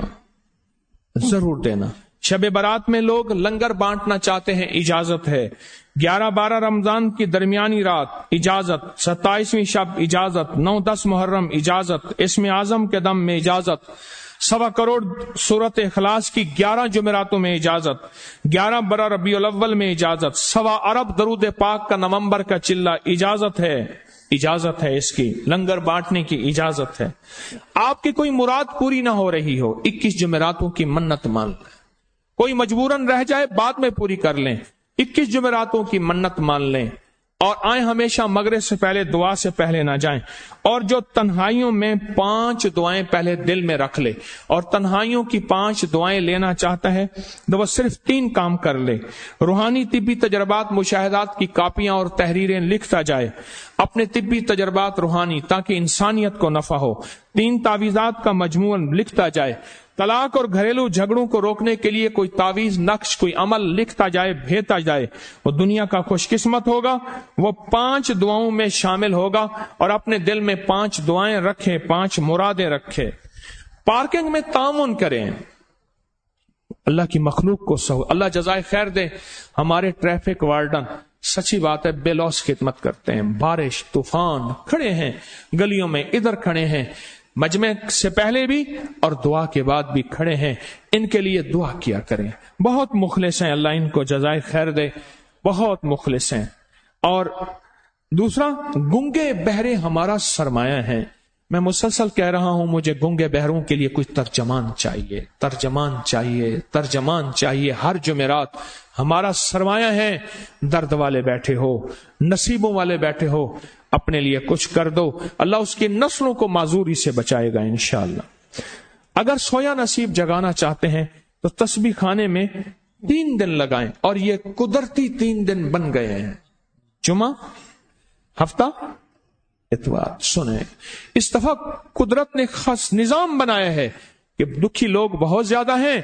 ضرور دینا۔ شب برات میں لوگ لنگر بانٹنا چاہتے ہیں، اجازت ہے۔ 11-12 رمضان کی درمیانی رات اجازت، 27ویں شب اجازت، 9-10 محرم اجازت، اسم اعظم کے دم میں اجازت، 1.25 کروڑ سورت اخلاص کی 11 جمعراتوں میں اجازت، 11 برہ ربیع الاول میں اجازت، 1.25 ارب درود پاک کا نومبر کا چلہ اجازت ہے، اجازت ہے اس کی، لنگر بانٹنے کی اجازت ہے۔ آپ کی کوئی مراد پوری نہ ہو رہی ہو، 21 جمعراتوں کی منت مان لیں، کوئی مجبوراً رہ جائے بعد میں پوری کر لیں، 21 جمعراتوں کی منت مان لیں، اور آئیں ہمیشہ مغرب سے پہلے، دعا سے پہلے نہ جائیں۔ اور جو تنہائیوں میں 5 دعائیں پہلے دل میں رکھ لے، اور تنہائیوں کی 5 دعائیں لینا چاہتا ہے تو وہ صرف 3 کام کر لے۔ روحانی طبی تجربات، مشاہدات کی کاپیاں اور تحریریں لکھتا جائے، اپنے طبی تجربات روحانی، تاکہ انسانیت کو نفع ہو۔ 3 تعویذات کا مجموعہ لکھتا جائے۔ طلاق اور گھریلو جھگڑوں کو روکنے کے لیے کوئی تعویذ، نقش، کوئی عمل لکھتا جائے، بھیجتا جائے۔ وہ دنیا کا خوش قسمت ہوگا، وہ 5 دعاؤں میں شامل ہوگا، اور اپنے دل میں 5 دعائیں رکھے، 5 مرادیں رکھے۔ پارکنگ میں تعاون کریں، اللہ کی مخلوق کو اللہ جزائے خیر دے۔ ہمارے ٹریفک وارڈن سچی بات ہے بے لوث خدمت کرتے ہیں، بارش، طوفان، کھڑے ہیں گلیوں میں، ادھر کھڑے ہیں، مجمع سے پہلے بھی اور دعا کے بعد بھی کھڑے ہیں۔ ان کے لیے دعا کیا کریں، بہت مخلص ہیں، اللہ ان کو جزائے خیر دے، بہت مخلص ہیں۔ اور دوسرا، گنگے بہرے ہمارا سرمایہ ہیں۔ میں مسلسل کہہ رہا ہوں، مجھے گنگے بہروں کے لیے کچھ ترجمان چاہیے، ترجمان چاہیے، ترجمان چاہیے۔ ہر جمعرات ہمارا سرمایہ ہے۔ درد والے بیٹھے ہو، نصیبوں والے بیٹھے ہو، اپنے لیے کچھ کر دو، اللہ اس کی نسلوں کو معذوری سے بچائے گا انشاءاللہ۔ اگر سویا نصیب جگانا چاہتے ہیں تو تسبیح خانے میں 3 دن لگائیں، اور یہ قدرتی 3 دن بن گئے ہیں، جمعہ، ہفتہ، اتوار۔ سنیں، اس دفعہ قدرت نے خاص نظام بنایا ہے کہ دکھی لوگ بہت زیادہ ہیں،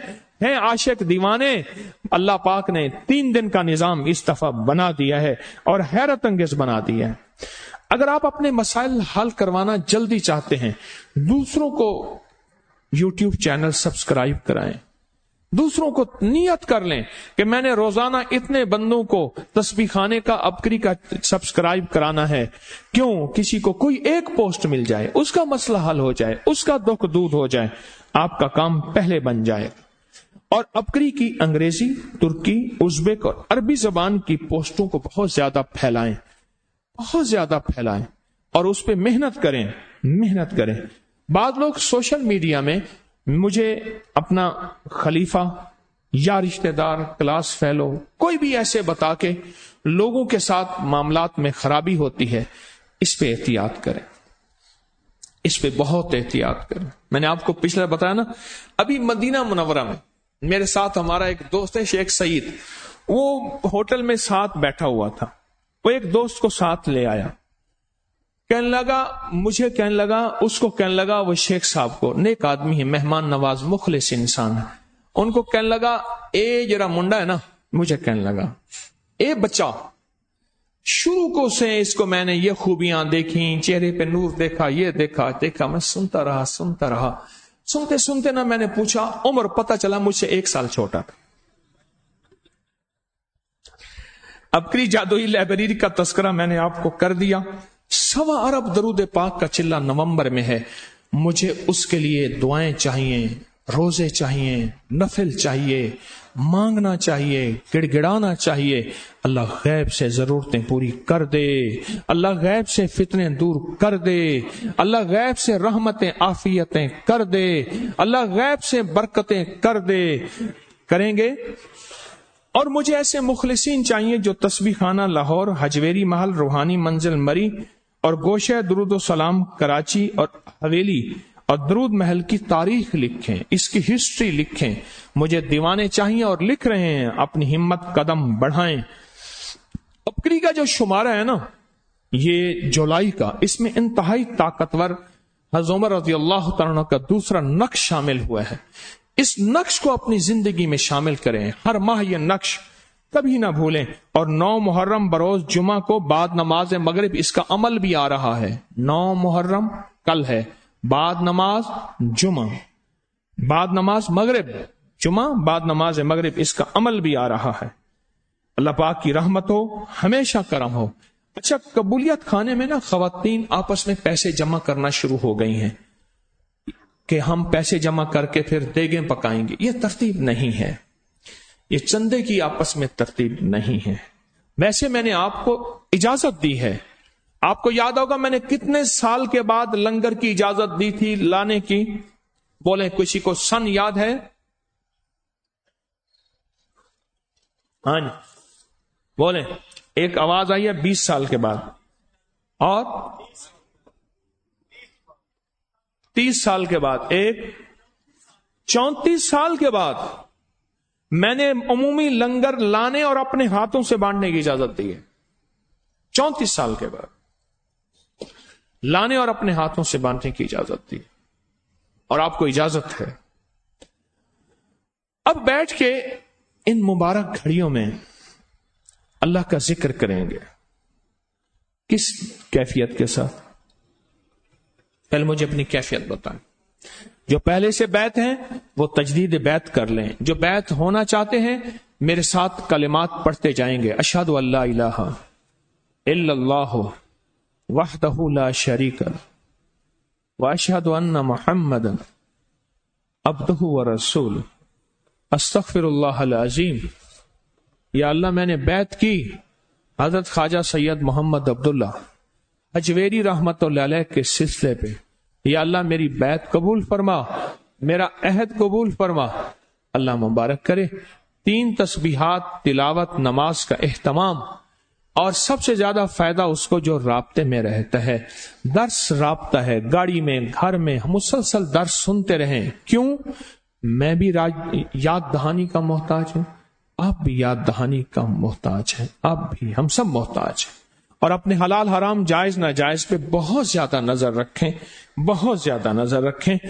ہیں عاشق دیوانے، اللہ پاک نے 3 دن کا نظام اس دفعہ بنا دیا ہے اور حیرت انگیز بنا دیا ہے۔ اگر آپ اپنے مسائل حل کروانا جلدی چاہتے ہیں، دوسروں کو یوٹیوب چینل سبسکرائب کرائیں، دوسروں کو نیت کر لیں کہ میں نے روزانہ اتنے بندوں کو تسبیح خانے کا ابکری کا سبسکرائب کرانا ہے۔ کیوں؟ کسی کو کوئی ایک پوسٹ مل جائے، اس کا مسئلہ حل ہو جائے، اس کا دکھ دور ہو جائے، آپ کا کام پہلے بن جائے۔ اور ابکری کی انگریزی، ترکی، ازبک اور عربی زبان کی پوسٹوں کو بہت زیادہ پھیلائیں، بہت زیادہ پھیلائیں اور اس پہ محنت کریں۔ بعض لوگ سوشل میڈیا میں مجھے اپنا خلیفہ یا رشتہ دار، کلاس فیلو، کوئی بھی ایسے بتا کے لوگوں کے ساتھ معاملات میں خرابی ہوتی ہے، اس پہ احتیاط کریں، اس پہ بہت احتیاط کریں۔ میں نے آپ کو پچھلے بتایا نا، ابھی مدینہ منورہ میں میرے ساتھ ہمارا ایک دوست ہے شیخ سعید، وہ ہوٹل میں ساتھ بیٹھا ہوا تھا، وہ ایک دوست کو ساتھ لے آیا، کہنے لگا اس کو کہنے لگا، وہ شیخ صاحب کو، نیک آدمی ہے، مہمان نواز، مخلص انسان ہے، ان کو کہنے لگا اے جرا منڈا ہے نا، مجھے کہنے لگا اے بچہ، شروع کو سے اس کو میں نے یہ خوبیاں دیکھی، چہرے پہ نور دیکھا، یہ دیکھا، میں سنتا رہا، سنتے نا میں نے پوچھا عمر، پتہ چلا مجھ سے 1 سال چھوٹا تھا۔ ابکری جادوئی لائبریری کا تذکرہ میں نے آپ کو کر دیا۔ 1.25 ارب درود پاک کا چلہ نومبر میں ہے، مجھے اس کے لیے دعائیں چاہیے، روزے چاہیے، نفل چاہیے، مانگنا چاہیے، گڑ گڑانا چاہیے۔ اللہ غیب سے ضرورتیں پوری کر دے، اللہ غیب سے فتنے دور کر دے، اللہ غیب سے رحمتیں عافیتیں کر دے، اللہ غیب سے برکتیں کر دے۔ کریں گے؟ اور مجھے ایسے مخلصین چاہیے جو تسبیح خانہ لاہور، حجویری محل، روحانی منزل مری اور گوشہ درود و سلام کراچی اور حویلی اور درود محل کی تاریخ لکھیں، اس کی ہسٹری لکھیں۔ مجھے دیوانے چاہیے اور لکھ رہے ہیں، اپنی ہمت قدم بڑھائیں۔ ابکری کا جو شمارہ ہے نا، یہ جولائی کا، اس میں انتہائی طاقتور حضرت عمر رضی اللہ تعالیٰ عنہ کا دوسرا نقش شامل ہوا ہے۔ اس نقش کو اپنی زندگی میں شامل کریں، ہر ماہ یہ نقش کبھی نہ بھولیں۔ اور 9 محرم بروز جمعہ کو بعد نماز مغرب اس کا عمل بھی آ رہا ہے۔ 9 محرم کل ہے، بعد نماز جمعہ، بعد نماز مغرب، جمعہ بعد نماز مغرب، اس کا عمل بھی آ رہا ہے۔ اللہ پاک کی رحمت ہو، ہمیشہ کرم ہو۔ اچھا، قبولیت خانے میں نا خواتین آپس میں پیسے جمع کرنا شروع ہو گئی ہیں کہ ہم پیسے جمع کر کے پھر دیگیں پکائیں گے۔ یہ ترتیب نہیں ہے، یہ چندے کی آپس میں ترتیب نہیں ہے۔ ویسے میں نے آپ کو اجازت دی ہے، آپ کو یاد ہوگا میں نے کتنے سال کے بعد لنگر کی اجازت دی تھی لانے کی؟ بولیں کسی کو سن یاد ہے؟ ہاں جی بولیں، ایک آواز آئی ہے 20 سال کے بعد، اور 30 سال کے بعد، ایک 34 سال کے بعد میں نے عمومی لنگر لانے اور اپنے ہاتھوں سے بانٹنے کی اجازت دی ہے۔ 34 سال کے بعد لانے اور اپنے ہاتھوں سے بانٹنے کی اجازت دی، اور آپ کو اجازت ہے۔ اب بیٹھ کے ان مبارک گھڑیوں میں اللہ کا ذکر کریں گے، کس کیفیت کے ساتھ؟ پہلے مجھے اپنی کیفیت بتائیں۔ جو پہلے سے بیعت ہیں وہ تجدید بیعت کر لیں، جو بیعت ہونا چاہتے ہیں میرے ساتھ کلمات پڑھتے جائیں گے۔ اشہد ان لا الہ الا اللہ وحدہ لا شریک لہ واشہد ان محمدا عبدہ ورسولہ استغفر اللہ العظیم۔ یا اللہ میں نے بیعت کی حضرت خواجہ سید محمد عبداللہ حجویری رحمت اللہ علیہ کے سلسلے پہ، یا اللہ میری بیعت قبول فرما، میرا عہد قبول فرما۔ اللہ مبارک کرے۔ 3 تسبیحات، تلاوت، نماز کا اہتمام، اور سب سے زیادہ فائدہ اس کو جو رابطے میں رہتا ہے۔ درس رابطہ ہے، گاڑی میں، گھر میں مسلسل درس سنتے رہیں۔ کیوں؟ میں بھی یاد دہانی کا محتاج ہوں، آپ بھی یاد دہانی کا محتاج ہیں، آپ بھی، ہم سب محتاج ہیں۔ اور اپنے حلال حرام جائز ناجائز پہ بہت زیادہ نظر رکھیں، بہت زیادہ نظر رکھیں۔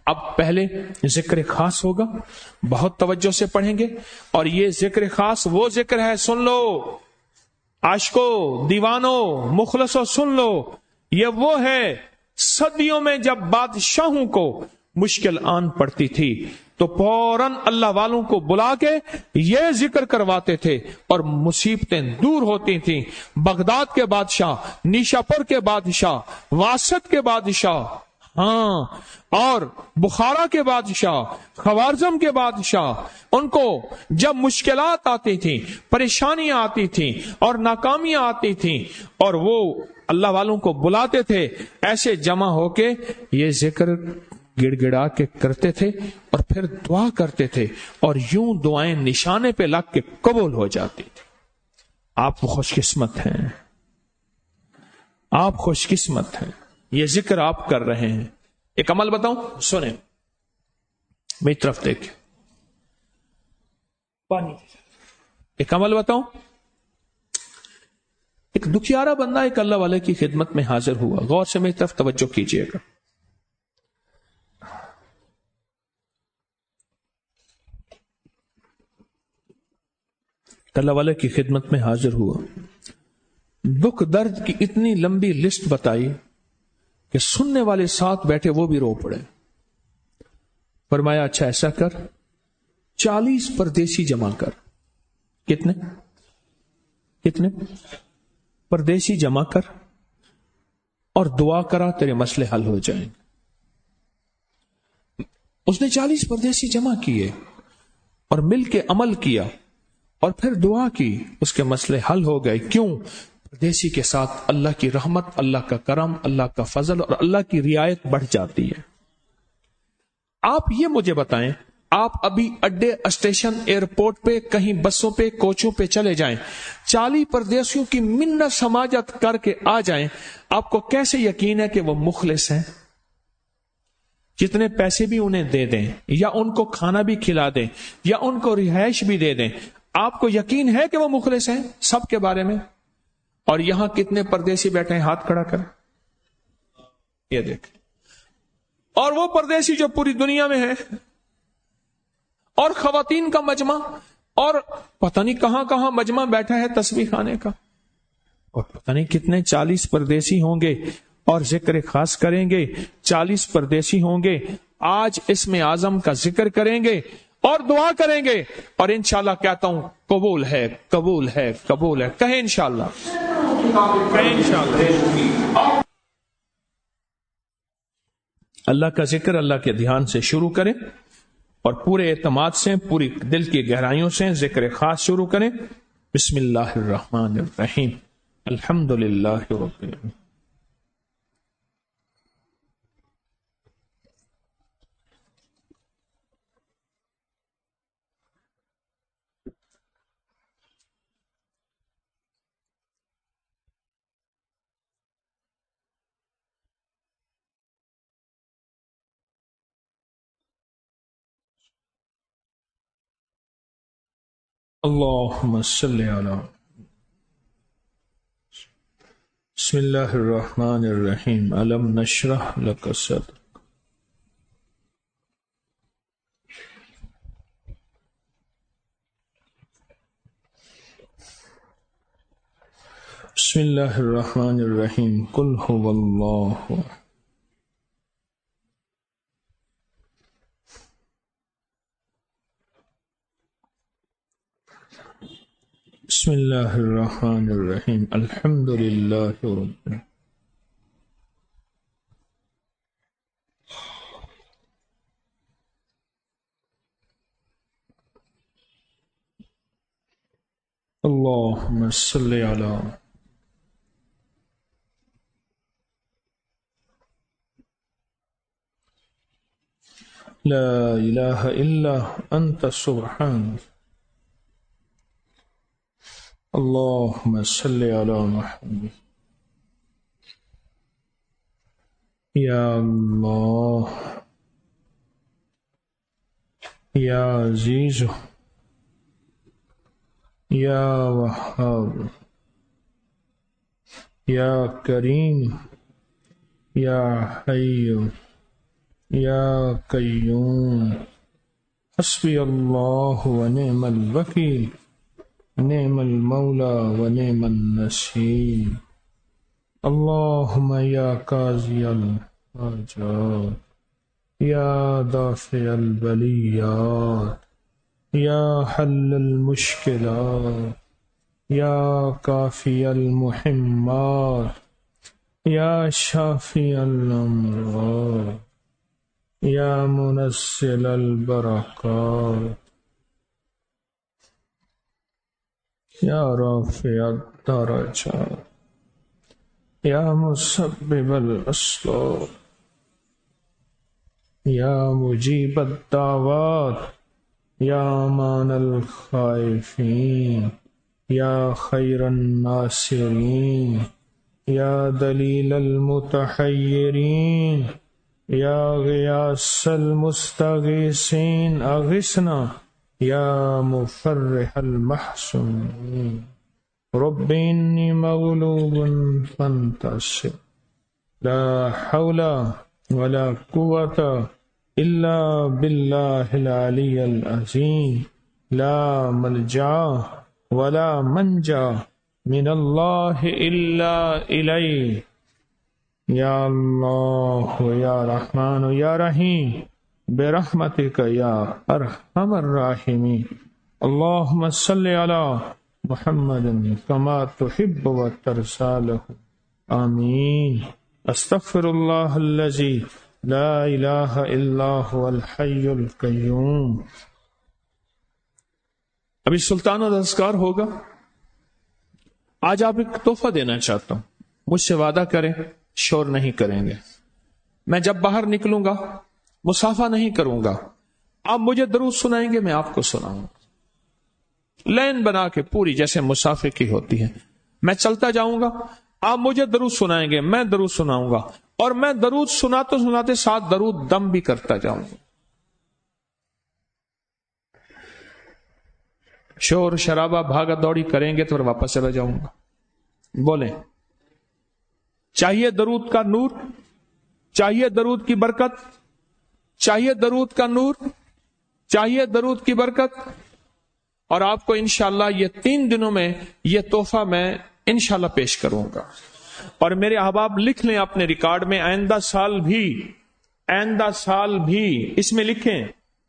اب پہلے ذکر خاص ہوگا، بہت توجہ سے پڑھیں گے، اور یہ ذکر خاص وہ ذکر ہے، سن لو عاشقو، دیوانو، مخلصو، سن لو، یہ وہ ہے صدیوں میں جب بادشاہوں کو مشکل آن پڑتی تھی تو فوراً اللہ والوں کو بلا کے یہ ذکر کرواتے تھے اور مصیبتیں دور ہوتی تھیں۔ بغداد کے بادشاہ، نیشاپور کے بادشاہ، واسط کے بادشاہ، ہاں، اور بخارا کے بادشاہ، خوارزم کے بادشاہ، ان کو جب مشکلات آتی تھیں، پریشانیاں آتی تھیں اور ناکامیاں آتی تھیں، اور وہ اللہ والوں کو بلاتے تھے، ایسے جمع ہو کے یہ ذکر گڑ گڑا کے کرتے تھے اور پھر دعا کرتے تھے، اور یوں دعائیں نشانے پہ لگ کے قبول ہو جاتی تھی۔ آپ خوش قسمت ہیں، آپ خوش قسمت ہیں، یہ ذکر آپ کر رہے ہیں۔ ایک عمل بتاؤں، سنیں، میری طرف دیکھ، پانی، ایک عمل بتاؤں۔ ایک دکھیارا بندہ ایک اللہ والے کی خدمت میں حاضر ہوا، غور سے میری طرف توجہ کیجئے گا۔ اللہ والے کی خدمت میں حاضر ہوا، دکھ درد کی اتنی لمبی لسٹ بتائی کہ سننے والے ساتھ بیٹھے وہ بھی رو پڑے۔ فرمایا اچھا ایسا کر، 40 پردیسی جمع کر۔ کتنے پردیسی جمع کر اور دعا کرا، تیرے مسئلے حل ہو جائیں گے۔ اس نے 40 پردیسی جمع کیے اور مل کے عمل کیا اور پھر دعا کی، اس کے مسئلے حل ہو گئے۔ کیوں؟ پردیسی کے ساتھ اللہ کی رحمت، اللہ کا کرم، اللہ کا فضل اور اللہ کی رعایت بڑھ جاتی ہے۔ آپ یہ مجھے بتائیں، آپ ابھی اڈے، اسٹیشن، ایئرپورٹ پہ، کہیں بسوں پہ، کوچوں پہ چلے جائیں، 40 پردیسیوں کی منت سماجت کر کے آ جائیں، آپ کو کیسے یقین ہے کہ وہ مخلص ہیں؟ جتنے پیسے بھی انہیں دے دیں، یا ان کو کھانا بھی کھلا دیں، یا ان کو رہائش بھی دے دیں، آپ کو یقین ہے کہ وہ مخلص ہیں سب کے بارے میں؟ اور یہاں کتنے پردیسی بیٹھے ہیں؟ ہاتھ کھڑا کریں، یہ دیکھ۔ اور وہ پردیسی جو پوری دنیا میں ہیں، اور خواتین کا مجمع، اور پتہ نہیں کہاں کہاں مجمع بیٹھا ہے تسبیح خانے کا، اور پتہ نہیں کتنے 40 پردیسی ہوں گے اور ذکر خاص کریں گے، 40 پردیسی ہوں گے، آج اسم اعظم کا ذکر کریں گے اور دعا کریں گے، اور انشاءاللہ کہتا ہوں قبول ہے، قبول ہے، قبول ہے۔ کہیں انشاءاللہ، کہیں انشاءاللہ۔ اللہ کا ذکر، اللہ کے دھیان سے شروع کریں اور پورے اعتماد سے، پوری دل کی گہرائیوں سے ذکر خاص شروع کریں۔ بسم اللہ الرحمن الرحیم، الحمدللہ رب العالمین۔ اللہم صلی علی، بسم اللہ الرحمن الرحیم، الم نشرح لک صدرک، بسم اللہ الرحمن الرحیم، قل هو اللہ، بسم اللہ الرحمن الرحیم، الحمدللہ رب العالمین۔ اللہم صلی علی، لا الہ الا انت سبحانک، اللہم صلی علی محمد، یا اللہ، یا عزیز، یا وہاب، یا کریم، یا حی، یا قیوم حسبی اللہ و نعم الوکیل نعم المولا و نعم النصیر اللہم یا قاضی الحاجات یا دافع البلیات یا حل المشکلات یا کافی المحمات یا شافی الامراض یا منزل البرکات یا رافع الدرجات یا مسبب الاسباب یا مجیب الدعوات یا امان الخائفین یا خیر الناصرین یا دلیل المتحیرین یا غیاث المستغیثین اغثنا یا مفرح المحزونین رب انی مغلوب فانتصر لا حول ولا قوة الا باللہ العلی العظیم لا ملجا ولا منجا من اللہ الا الیہ یا اللہ یا رحمان یا رحیم برحمتک یا ارحم الراحمین اللہم صلی علی محمد کما تحب و ترضی لہ آمین استغفر اللہ الذی لا الہ الا هو الحی القیوم. ابھی سلطان الاذکار ہوگا. آج آپ ایک تحفہ دینا چاہتا ہوں. مجھ سے وعدہ کریں شور نہیں کریں گے. میں جب باہر نکلوں گا مصافحہ نہیں کروں گا. آپ مجھے درود سنائیں گے، میں آپ کو سناؤں گا. لین بنا کے پوری جیسے مسافر کی ہوتی ہے. میں چلتا جاؤں گا، آپ مجھے درود سنائیں گے، میں درود سناؤں گا، اور میں درود سناتے سناتے ساتھ درود دم بھی کرتا جاؤں گا. شور شرابہ بھاگا دوڑی کریں گے تو پھر واپس چلا جاؤں گا. بولیں چاہیے درود کا نور، چاہیے درود کی برکت، چاہیے درود کا نور، چاہیے درود کی برکت. اور آپ کو انشاءاللہ یہ 3 دنوں میں یہ تحفہ میں انشاءاللہ پیش کروں گا. اور میرے احباب لکھ لیں اپنے ریکارڈ میں، آئندہ سال بھی اس میں لکھیں،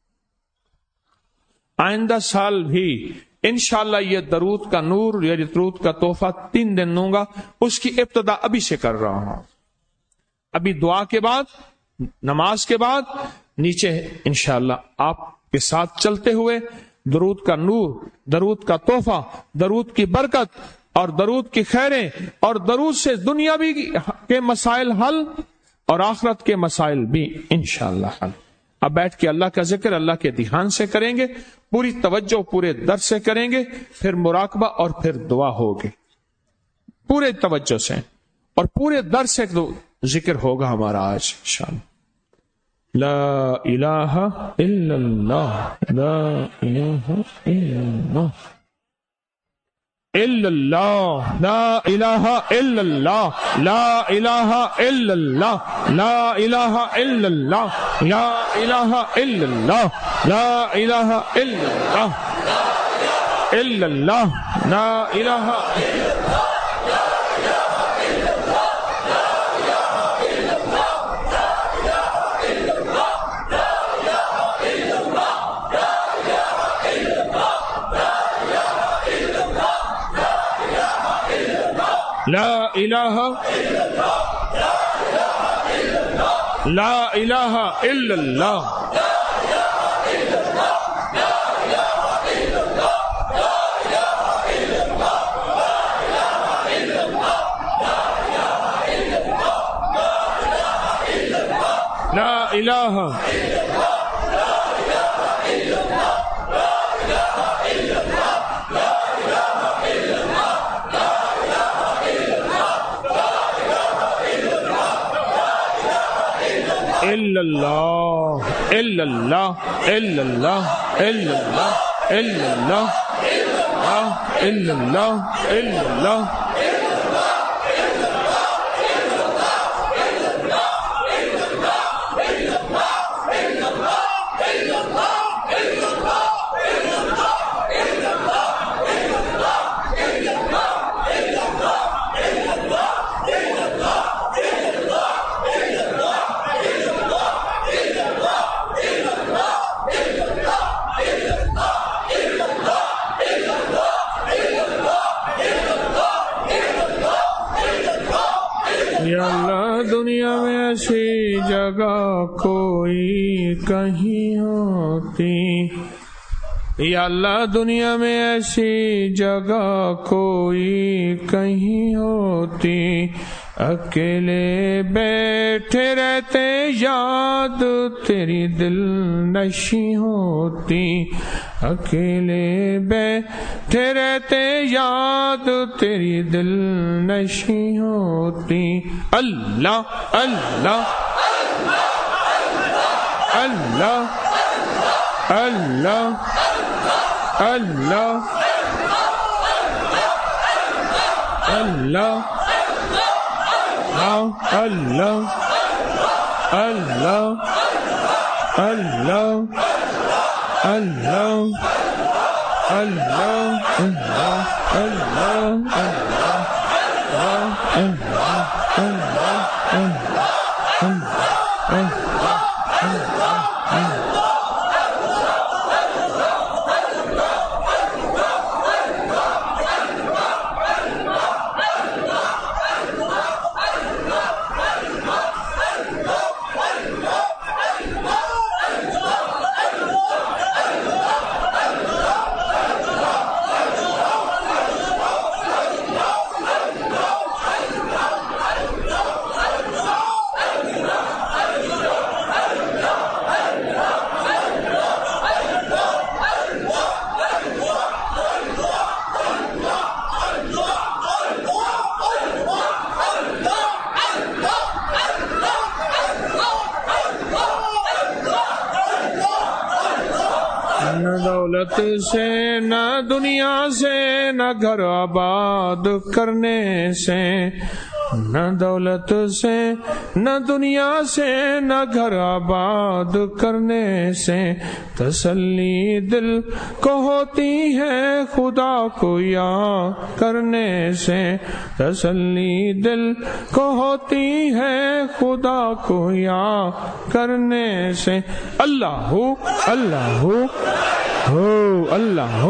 آئندہ سال بھی انشاءاللہ یہ درود کا نور، یہ درود کا تحفہ 3 دن دوں گا. اس کی ابتدا ابھی سے کر رہا ہوں. ابھی دعا کے بعد، نماز کے بعد نیچے انشاءاللہ آپ کے ساتھ چلتے ہوئے درود کا نور، درود کا تحفہ، درود کی برکت اور درود کی خیریں، اور درود سے دنیاوی کے مسائل حل اور آخرت کے مسائل بھی انشاءاللہ حل. اب بیٹھ کے اللہ کا ذکر اللہ کے دھیان سے کریں گے، پوری توجہ پورے درس سے کریں گے، پھر مراقبہ اور پھر دعا ہوگی پورے توجہ سے، اور پورے درس سے ذکر ہوگا ہمارا آج انشاءاللہ. لا الہ الا اللہ، لا الہ الا اللہ، الا اللہ، لا الہ الا اللہ، لا الہ الا اللہ، لا الہ الا اللہ، لا الہ الا اللہ، لا الہ الا اللہ، الا اللہ، لا الہ لا الہ لا الہ الا اللہ. لا الہ الا اللہ، الا اللہ، الا اللہ، الا اللہ، الا اللہ، الا اللہ، الا اللہ. ایسی جگہ کوئی کہیں ہوتی، یا اللہ دنیا میں ایسی جگہ کوئی کہیں ہوتی، اکیلے بیٹھے رہتے یاد تیری دل نشی ہوتی، اکیلے بیٹھے رہتے یاد تیری دل نشی ہوتی۔ اللہ اللہ اللہ اللہ اللہ اللہ اللہ اللہ اللہ اللہ دولت سے نہ دنیا سے نہ گھر آباد کرنے سے، نہ دولت سے نہ دنیا سے نہ گھر آباد کرنے سے، تسلی دل کو ہوتی ہے خدا کو یاد کرنے سے، تسلی دل کو ہوتی ہے خدا کو یاد کرنے سے۔ اللہ ہو اللہ ہو اللہ ہو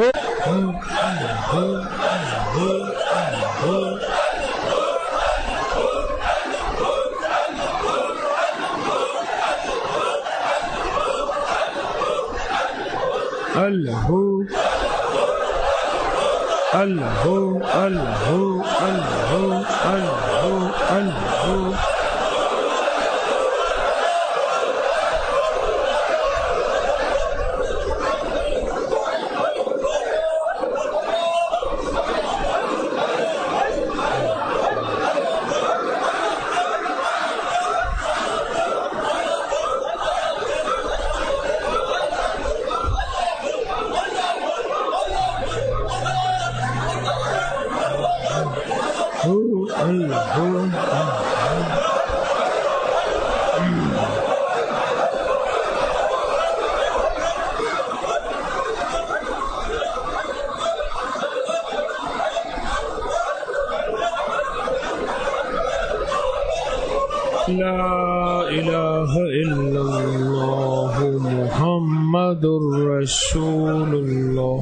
اللہ اللہ اللہ اللہ اللہ لا الہ الا اللہ محمد رسول اللہ۔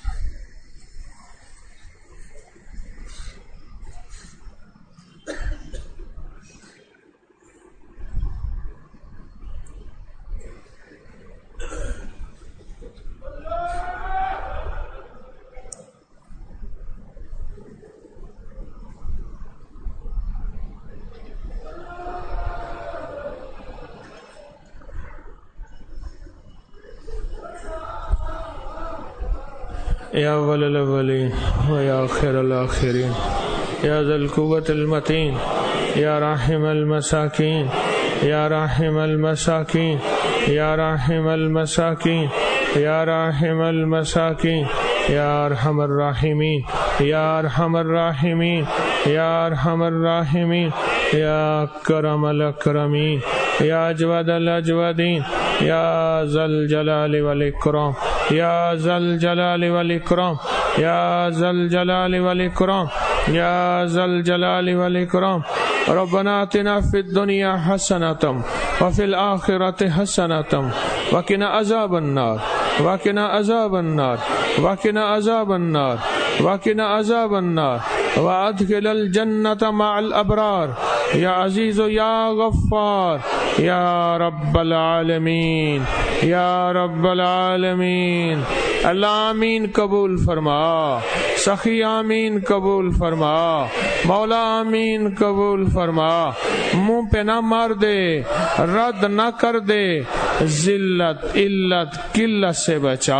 یا اول الاولین و یا آخر الاخرین، یا ذا القوة المتین، یا راحم المساکین، یا راحم المساکین، یا راحم المساکین، یا راحم المساکین، یا ارحم الراحمین، یا ارحم الراحمین، یا ارحم الراحمین، یا اکرم الاکرمین، یا اجود الاجودین، یا ذا الجلال والاکرام، یا ذا الجلال والاکرام، یا ذا الجلال والاکرام، یا ذا الجلال والاکرام۔ ربنا آتنا فی الدنیا حسنۃ وفی الآخرۃ حسنۃ وقنا عذاب النار، وقنا عذاب النار، وقنا عذاب النار، وقنا عذاب النار، وادخل الجنة مع الابرار یا عزیز و یا غفار یا رب العالمین یا رب العالمین۔ اللہ آمین قبول فرما، سخی آمین قبول فرما، مولا آمین قبول فرما۔ منہ پہ نہ مار دے، رد نہ کر دے، ذلت علت قلت سے بچا،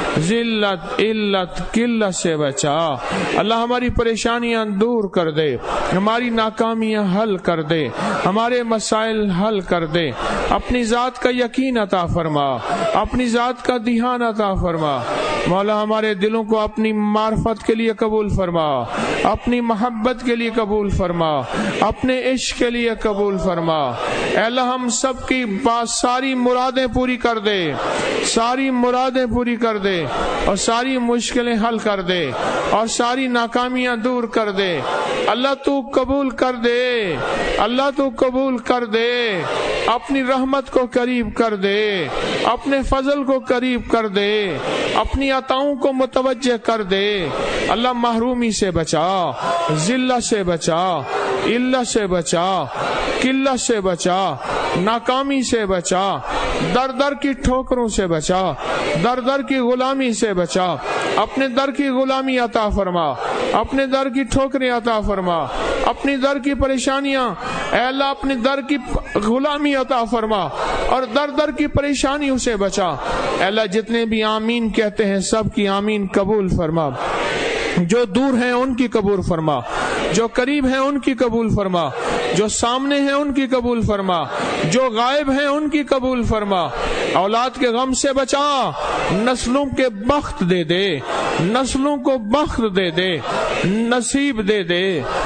ذلت علت قلت سے بچا۔ اللہ ہماری پریشانیاں دور کر دے، ہماری ناکامیاں حل کر دے، ہمارے مسائل حل کر دے۔ اپنی ذات کا یقین عطا فرما، اپنی ذات کا دھیان عطا فرما۔ مولا ہمارے دلوں کو اپنی معرفت کے لیے قبول فرما، اپنی محبت کے لیے قبول فرما، اپنے عشق کے لیے قبول فرما۔ اے اللہ ہم سب کی ساری مرادیں پوری کر دے، ساری مرادیں پوری کر دے، اور ساری مشکلیں حل کر دے، اور ساری ناکامیاں دور کر دے۔ اللہ تو قبول کر دے، اللہ تو قبول کر دے، اپنی رحمت کو قریب کر دے، اپنے فضل کو قریب کر دے، اپنی عطاؤں کو متوجہ کر دے۔ اللہ محرومی سے بچا، ذلت سے بچا، علت سے بچا، قلت سے بچا، ناکامی سے بچا، در در کی ٹھوکروں سے بچا، در در کی غلامی سے بچا۔ اپنے در کی غلامی عطا فرما، اپنے در کی ٹھوکریں عطا فرما، اپنی در کی پریشانیاں اے اللہ اپنے در کی غلامی عطا فرما، اور در در کی پریشانیوں سے بچا۔ اے اللہ جتنے بھی آمین کہتے ہیں سب کی آمین قبول فرما، جو دور ہیں ان کی قبول فرما، جو قریب ہیں ان کی قبول فرما، جو سامنے ہیں ان کی قبول فرما، جو غائب ہیں ان کی قبول فرما۔ اولاد کے غم سے بچا، نسلوں کے بخت دے دے، نسلوں کو بخت دے دے، نصیب دے دے،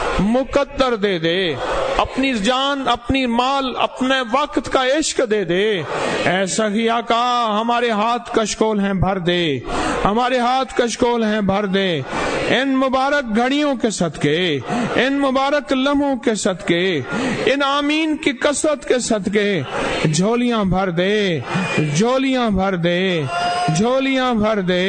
مقدر دے دے، اپنی جان، اپنی مال، اپنے وقت کا عشق دے دے۔ اے سخی آقا ہمارے ہاتھ کشکول ہیں بھر دے، ہمارے ہاتھ کشکول ہیں بھر دے۔ ان مبارک گھڑیوں کے صدقے، ان مبارک لمحوں کے صدقے، ان آمین کی کثرت کے صدقے جھولیاں بھر دے، جھولیاں بھر دے، جھولیاں بھر دے۔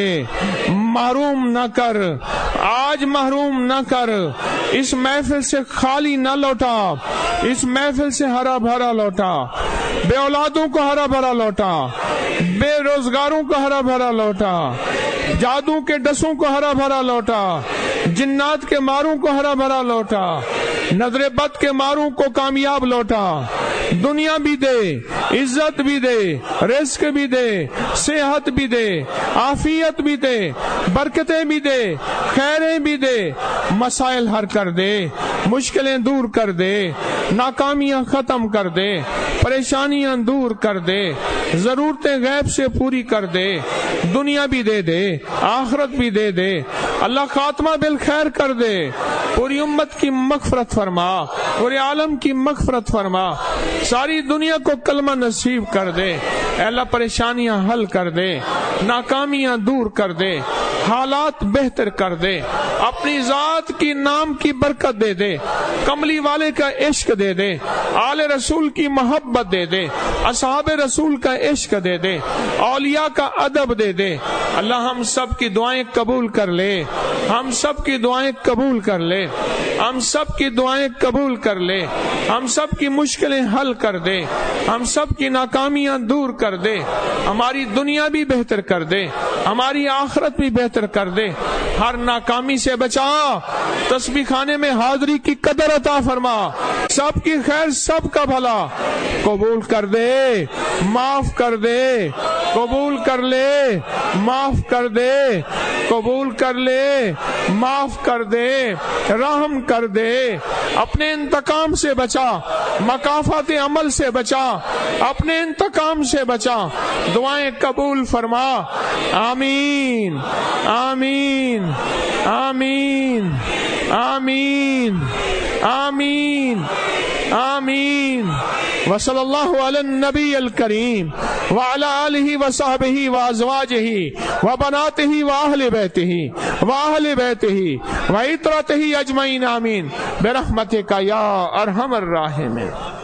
محروم نہ کر، آج محروم نہ کر، اس محفل سے خالی نہ لوٹا، اس محفل سے ہرا بھرا لوٹا، بے اولادوں کو ہرا بھرا لوٹا، بے روزگاروں کو ہرا بھرا لوٹا، جادو کے ڈسوں کو ہرا بھرا لوٹا، جنات کے ماروں کو ہرا بھرا لوٹا، نظر بد کے ماروں کو کامیاب لوٹا۔ دنیا بھی دے، عزت بھی دے، رزق بھی دے، صحت بھی دے، عافیت بھی دے، برکتیں بھی دے، خیریں بھی دے، مسائل حل کر دے، مشکلیں دور کر دے، ناکامیاں ختم کر دے، پریشانیاں دور کر دے، ضرورتیں غیب سے پوری کر دے، دنیا بھی دے دے، آخرت بھی دے دے۔ اللہ خاتمہ بالخیر کر دے، پوری امت کی مغفرت فرما، پورے عالم کی مغفرت فرما، ساری دنیا کو کلمہ نصیب کر دے۔ اے اللہ پریشانیاں حل کر دے، ناکامیاں دور کر دے، حالات بہتر کر دے، اپنی ذات کی نام کی برکت دے دے، کملی والے کا عشق دے دے، آل رسول کی محبت دے دے، اصحاب رسول کا عشق دے دے، اولیاء کا ادب دے دے۔ اللہ ہم سب کی دعائیں قبول کر لے، ہم سب کی دعائیں قبول کر لے، ہم سب کی دعائیں قبول کر لے، ہم سب کی مشکلیں حل کر دے، ہم سب کی ناکامیاں دور کر دے، ہماری دنیا بھی بہتر کر دے، ہماری آخرت بھی بہتر کر دے، ہر ناکامی سے بچا، تسبیح خانے میں حاضری کی قدر عطا فرما، سب کی خیر سب کا بھلا قبول کر دے، معاف کر دے، قبول کر لے، معاف کر دے، قبول کر لے، معاف کر دے، رحم کر دے، اپنے انتقام سے بچا، مکافات عمل سے بچا، اپنے انتقام سے بچا، دعائیں قبول فرما۔ آمین آمین آمین آمین آمین آمین۔ وصلی اللہ علی النبی الکریم وعلی آلہ وصحبہ وازواجہ وبناتہ واہل بیتہ واہل بیتہ وعترتہ اجمعین آمین برحمتک یا ارحم الراحمین۔